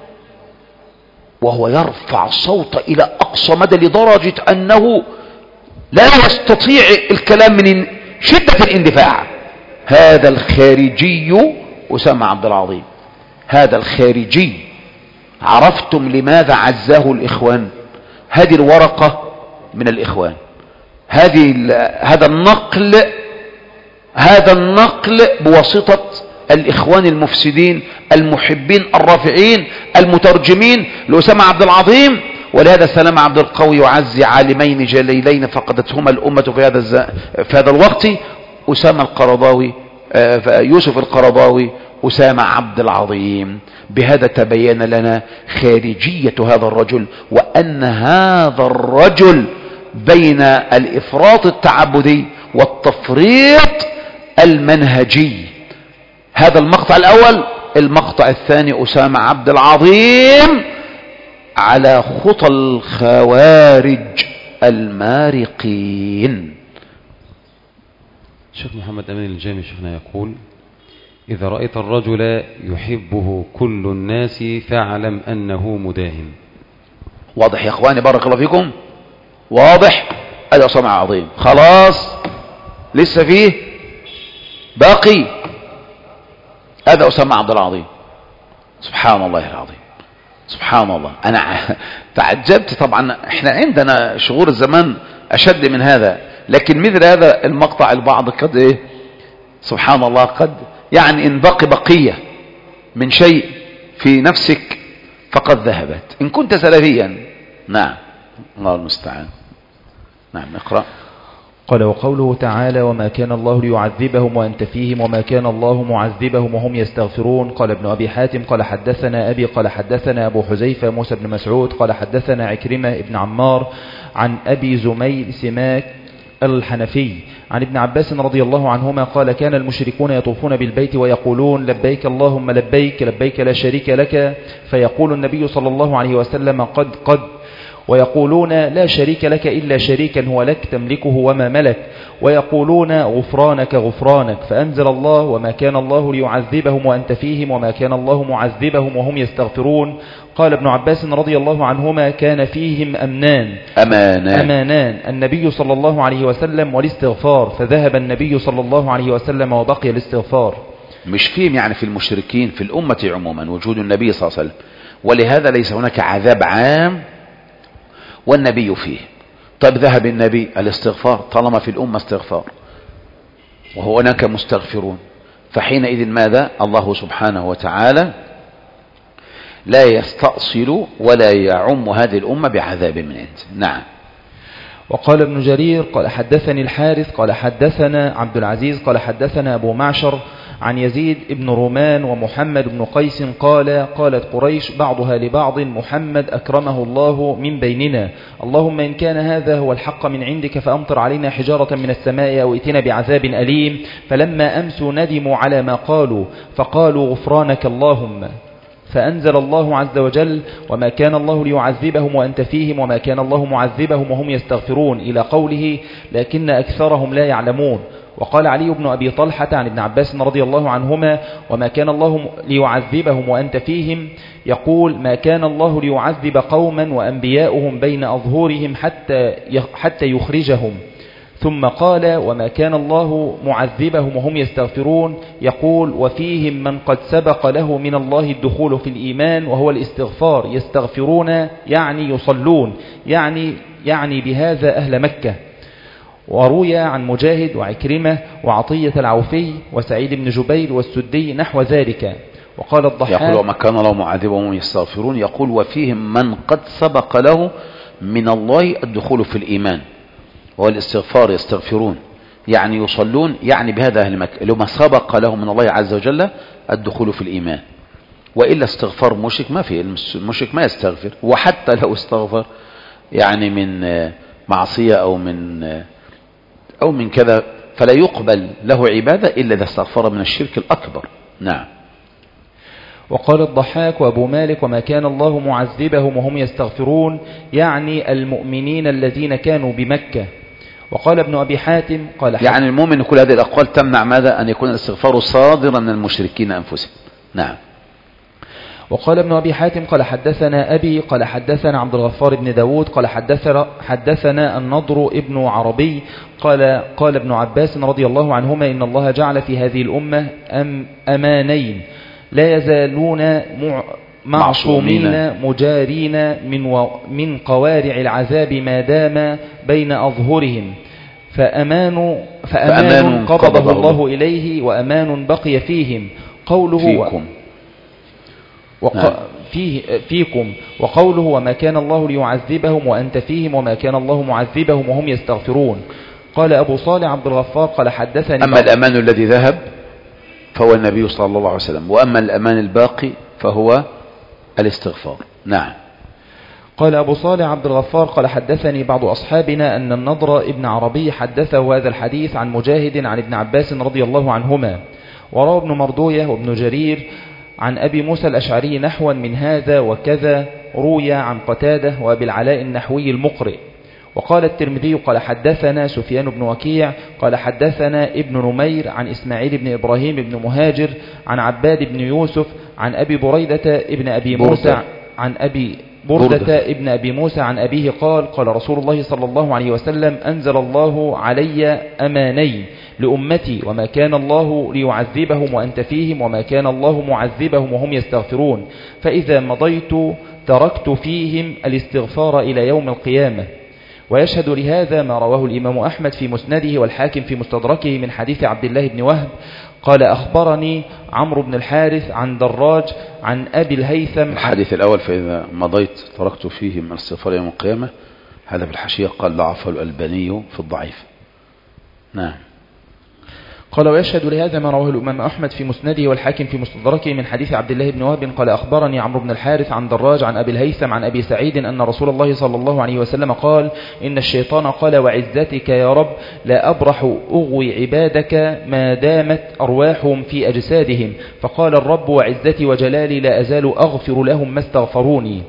وهو يرفع صوته إلى أقصى مدى لدرجة أنه لا يستطيع الكلام من شدة الاندفاع. هذا الخارجي أسامة عبد العظيم، هذا الخارجي عرفتم لماذا عزاه الإخوان؟ هذه الورقة من الإخوان، هذه هذا النقل هذا النقل بواسطة الإخوان المفسدين المحبين الرافعين المترجمين لأسامة عبد العظيم. ولهذا سلام عبد القوي يعزي عالمين جليلين فقدتهما الأمة في هذا الز... في هذا الوقت، أسامة القرضاوي يوسف القرضاوي أسامة عبد العظيم. بهذا تبين لنا خارجية هذا الرجل، وأن هذا الرجل بين الإفراط التعبدي والتفريط المنهجي. هذا المقطع الأول. المقطع الثاني أسامة عبد العظيم على خطى الخوارج المارقين. شيخ محمد أمين الجامي شيخنا يقول: إذا رأيت الرجل يحبه كل الناس فاعلم أنه مداهن. واضح يا إخواني بارك الله فيكم؟ واضح؟ هذا أسامة عظيم. خلاص لسه فيه باقي. هذا أسامة عبد العظيم. سبحان الله العظيم، سبحان الله. أنا تعجبت. طبعا احنا عندنا شغور الزمان أشد من هذا، لكن مثل هذا المقطع البعض قد ايه سبحان الله قد يعني إن بقي بقية من شيء في نفسك فقد ذهبت إن كنت سلفيا. نعم الله المستعان. نعم اقرأ. قال: وقوله تعالى: وما كان الله ليعذبهم وأنت فيهم وما كان الله معذبهم وهم يستغفرون. قال ابن أبي حاتم: قال حدثنا أبي قال حدثنا أبو حذيفة موسى بن مسعود قال حدثنا عكرمة ابن عمار عن أبي زميل سماك الحنفي عن ابن عباس رضي الله عنهما قال: كان المشركون يطوفون بالبيت ويقولون: لبيك اللهم لبيك لبيك لا شريك لك، فيقول النبي صلى الله عليه وسلم: قد قد، ويقولون: لا شريك لك إلا شريكا هو لك تملكه وما ملك، ويقولون: غفرانك غفرانك. فأنزل الله: وما كان الله ليعذبهم وأنت فيهم وما كان الله معذبهم وهم يستغفرون. قال ابن عباس رضي الله عنهما: كان فيهم أمنان أمانان, أمانان النبي صلى الله عليه وسلم والاستغفار، فذهب النبي صلى الله عليه وسلم وبقي الاستغفار. مش فيهم يعني في المشركين، في الأمة عموما وجود النبي صلى الله عليه وسلم، ولهذا ليس هناك عذاب عام والنبي فيه. طيب ذهب النبي الاستغفار طالما في الأمة استغفار وهو هناك مستغفرون، فحينئذ ماذا؟ الله سبحانه وتعالى لا يستأصل ولا يعم هذه الأمة بعذاب من عنده. نعم. وقال ابن جرير قال حدثني الحارث قال حدثنا عبد العزيز قال حدثنا أبو معشر عن يزيد بن رومان ومحمد بن قيس قال: قالت قريش بعضها لبعض: محمد أكرمه الله من بيننا، اللهم إن كان هذا هو الحق من عندك فأمطر علينا حجارة من السماء أو ائتنا بعذاب أليم. فلما أمسوا ندموا على ما قالوا فقالوا: غفرانك اللهم. فأنزل الله عز وجل: وما كان الله ليعذبهم وأنت فيهم وما كان الله معذبهم وهم يستغفرون، إلى قوله: لكن أكثرهم لا يعلمون. وقال علي بن أبي طلحة عن ابن عباس رضي الله عنهما: وما كان الله ليعذبهم وأنت فيهم، يقول: ما كان الله ليعذب قوما وأنبياؤهم بين أظهورهم حتى حتى يخرجهم. ثم قال: وما كان الله معذبهم وهم يستغفرون، يقول: وفيهم من قد سبق له من الله الدخول في الإيمان وهو الاستغفار، يستغفرون يعني يصلون، يعني يعني بهذا أهل مكة. وروي عن مجاهد وعكرمة وعطية العوفي وسعيد بن جبير والسدي نحو ذلك. وقال الضحاك: يقول: وما كان الله معذبهم وهم يستغفرون، يقول: وفيهم من قد سبق له من الله الدخول في الإيمان وهو الاستغفار، يستغفرون يعني يصلون، يعني بهذا أهل مكة لما سبق له من الله عز وجل الدخول في الإيمان. وإلا استغفار مشرك ما في، المشرك ما يستغفر، وحتى لو استغفر يعني من معصية أو من أو من كذا، فلا يقبل له عبادة إلا إذا استغفر من الشرك الأكبر. نعم. وقال الضحاك وأبو مالك: وما كان الله معذبهم وهم يستغفرون، يعني المؤمنين الذين كانوا بمكة. وقال ابن أبي حاتم قال يعني المؤمن كل هذه الأقوال تمنع ماذا؟ أن يكون الاستغفار صادرا من المشركين أنفسهم. نعم. وقال ابن أبي حاتم قال حدثنا أبي قال حدثنا عبد الغفار بن داود قال حدثنا, حدثنا النضر ابن عربي قال قال ابن عباس رضي الله عنهما: إن الله جعل في هذه الأمة أم أمانين لا يزالون معصومين مجارين من, و من قوارع العذاب ما دام بين أظهرهم، فأمان, فأمان قبضه الله إليه وأمان بقي فيهم قوله فيكم وق... نعم. فيه فيكم وقوله: وما كان الله ليعذبهم وأنت فيهم وما كان الله معذبهم وهم يستغفرون. قال أبو صالح عبد الغفار قال حدثني: أما الأمان الذي ذهب فهو النبي صلى الله عليه وسلم، وأما الأمان الباقي فهو الاستغفار. نعم. قال أبو صالح عبد الغفار قال حدثني بعض أصحابنا أن النضر ابن عربي حدثه هذا الحديث عن مجاهد عن ابن عباس رضي الله عنهما. وروى ابن مردوية وابن جرير عن أبي موسى الأشعري نحوا من هذا، وكذا روي عن قتادة وأبي العلاء النحوي المقرئ. وقال الترمذي قال حدثنا سفيان بن وكيع قال حدثنا ابن نمير عن إسماعيل بن إبراهيم بن مهاجر عن عباد بن يوسف عن أبي بريدة ابن أبي موسى عن أبي بردة, بردة ابن أبي موسى عن أبيه قال: قال رسول الله صلى الله عليه وسلم: أنزل الله علي أمانين لأمتي، وما كان الله ليعذبهم وأنت فيهم وما كان الله معذبهم وهم يستغفرون، فإذا مضيت تركت فيهم الاستغفار إلى يوم القيامة. ويشهد لهذا ما رواه الإمام أحمد في مسنده والحاكم في مستدركه من حديث عبد الله بن وهب قال: أخبرني عمرو بن الحارث عن دراج عن أبي الهيثم. الحديث الأول: فإذا مضيت تركت فيهم الاستغفار يوم القيامة، هذا في الحاشية قال ضعفه الألباني في الضعيف. نعم. قال: ويشهد لهذا ما رواه الإمام أحمد في مسنده والحاكم في مستدركه من حديث عبد الله بن وهب قال: أخبرني عمرو بن الحارث عن دراج عن أبي الهيثم عن أبي سعيد أن رسول الله صلى الله عليه وسلم قال: إن الشيطان قال: وعزتك يا رب لا أبرح أغوي عبادك ما دامت أرواحهم في أجسادهم، فقال الرب: وعزتي وجلالي لا أزال أغفر لهم ما استغفروني.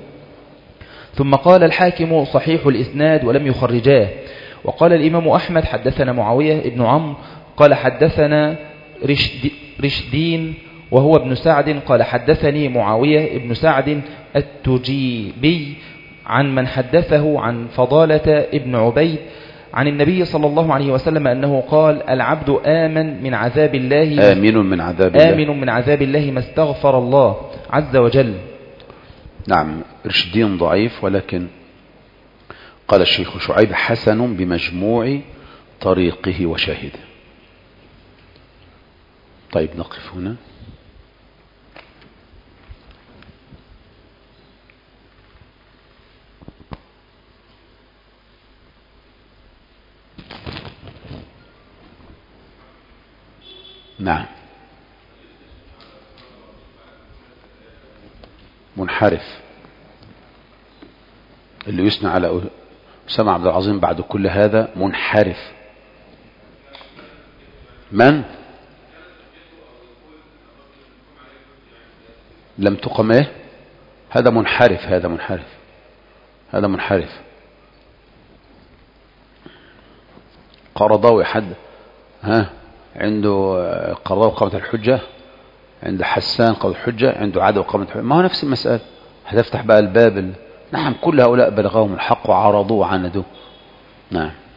ثم قال الحاكم: صحيح الإسناد ولم يخرجاه. وقال الإمام أحمد: حدثنا معاوية ابن عمرو قال حدثنا رشد رشدين وهو ابن سعد قال حدثني معاوية ابن سعد التجيبي عن من حدثه عن فضالة ابن عبيد عن النبي صلى الله عليه وسلم أنه قال: العبد آمن من عذاب الله آمن من عذاب الله آمن من عذاب الله ما استغفر الله عز وجل. نعم. رشدين ضعيف، ولكن قال الشيخ شعيب: حسن بمجموع طريقه وشاهده. طيب نقف هنا. نعم. منحرف اللي يثنى على أسامة عبد العظيم بعد كل هذا منحرف. من لم تقم ايه؟ هذا منحرف هذا منحرف هذا منحرف. قرضاوي حد ها عنده قرضاوي قامت الحجة، عند حسان قامت الحجة، عنده عدو قامت الحجة. ما هو نفس المسألة. هتفتح بقى الباب. نعم. كل هؤلاء بلغهم الحق وعرضوه وعندوه. نعم.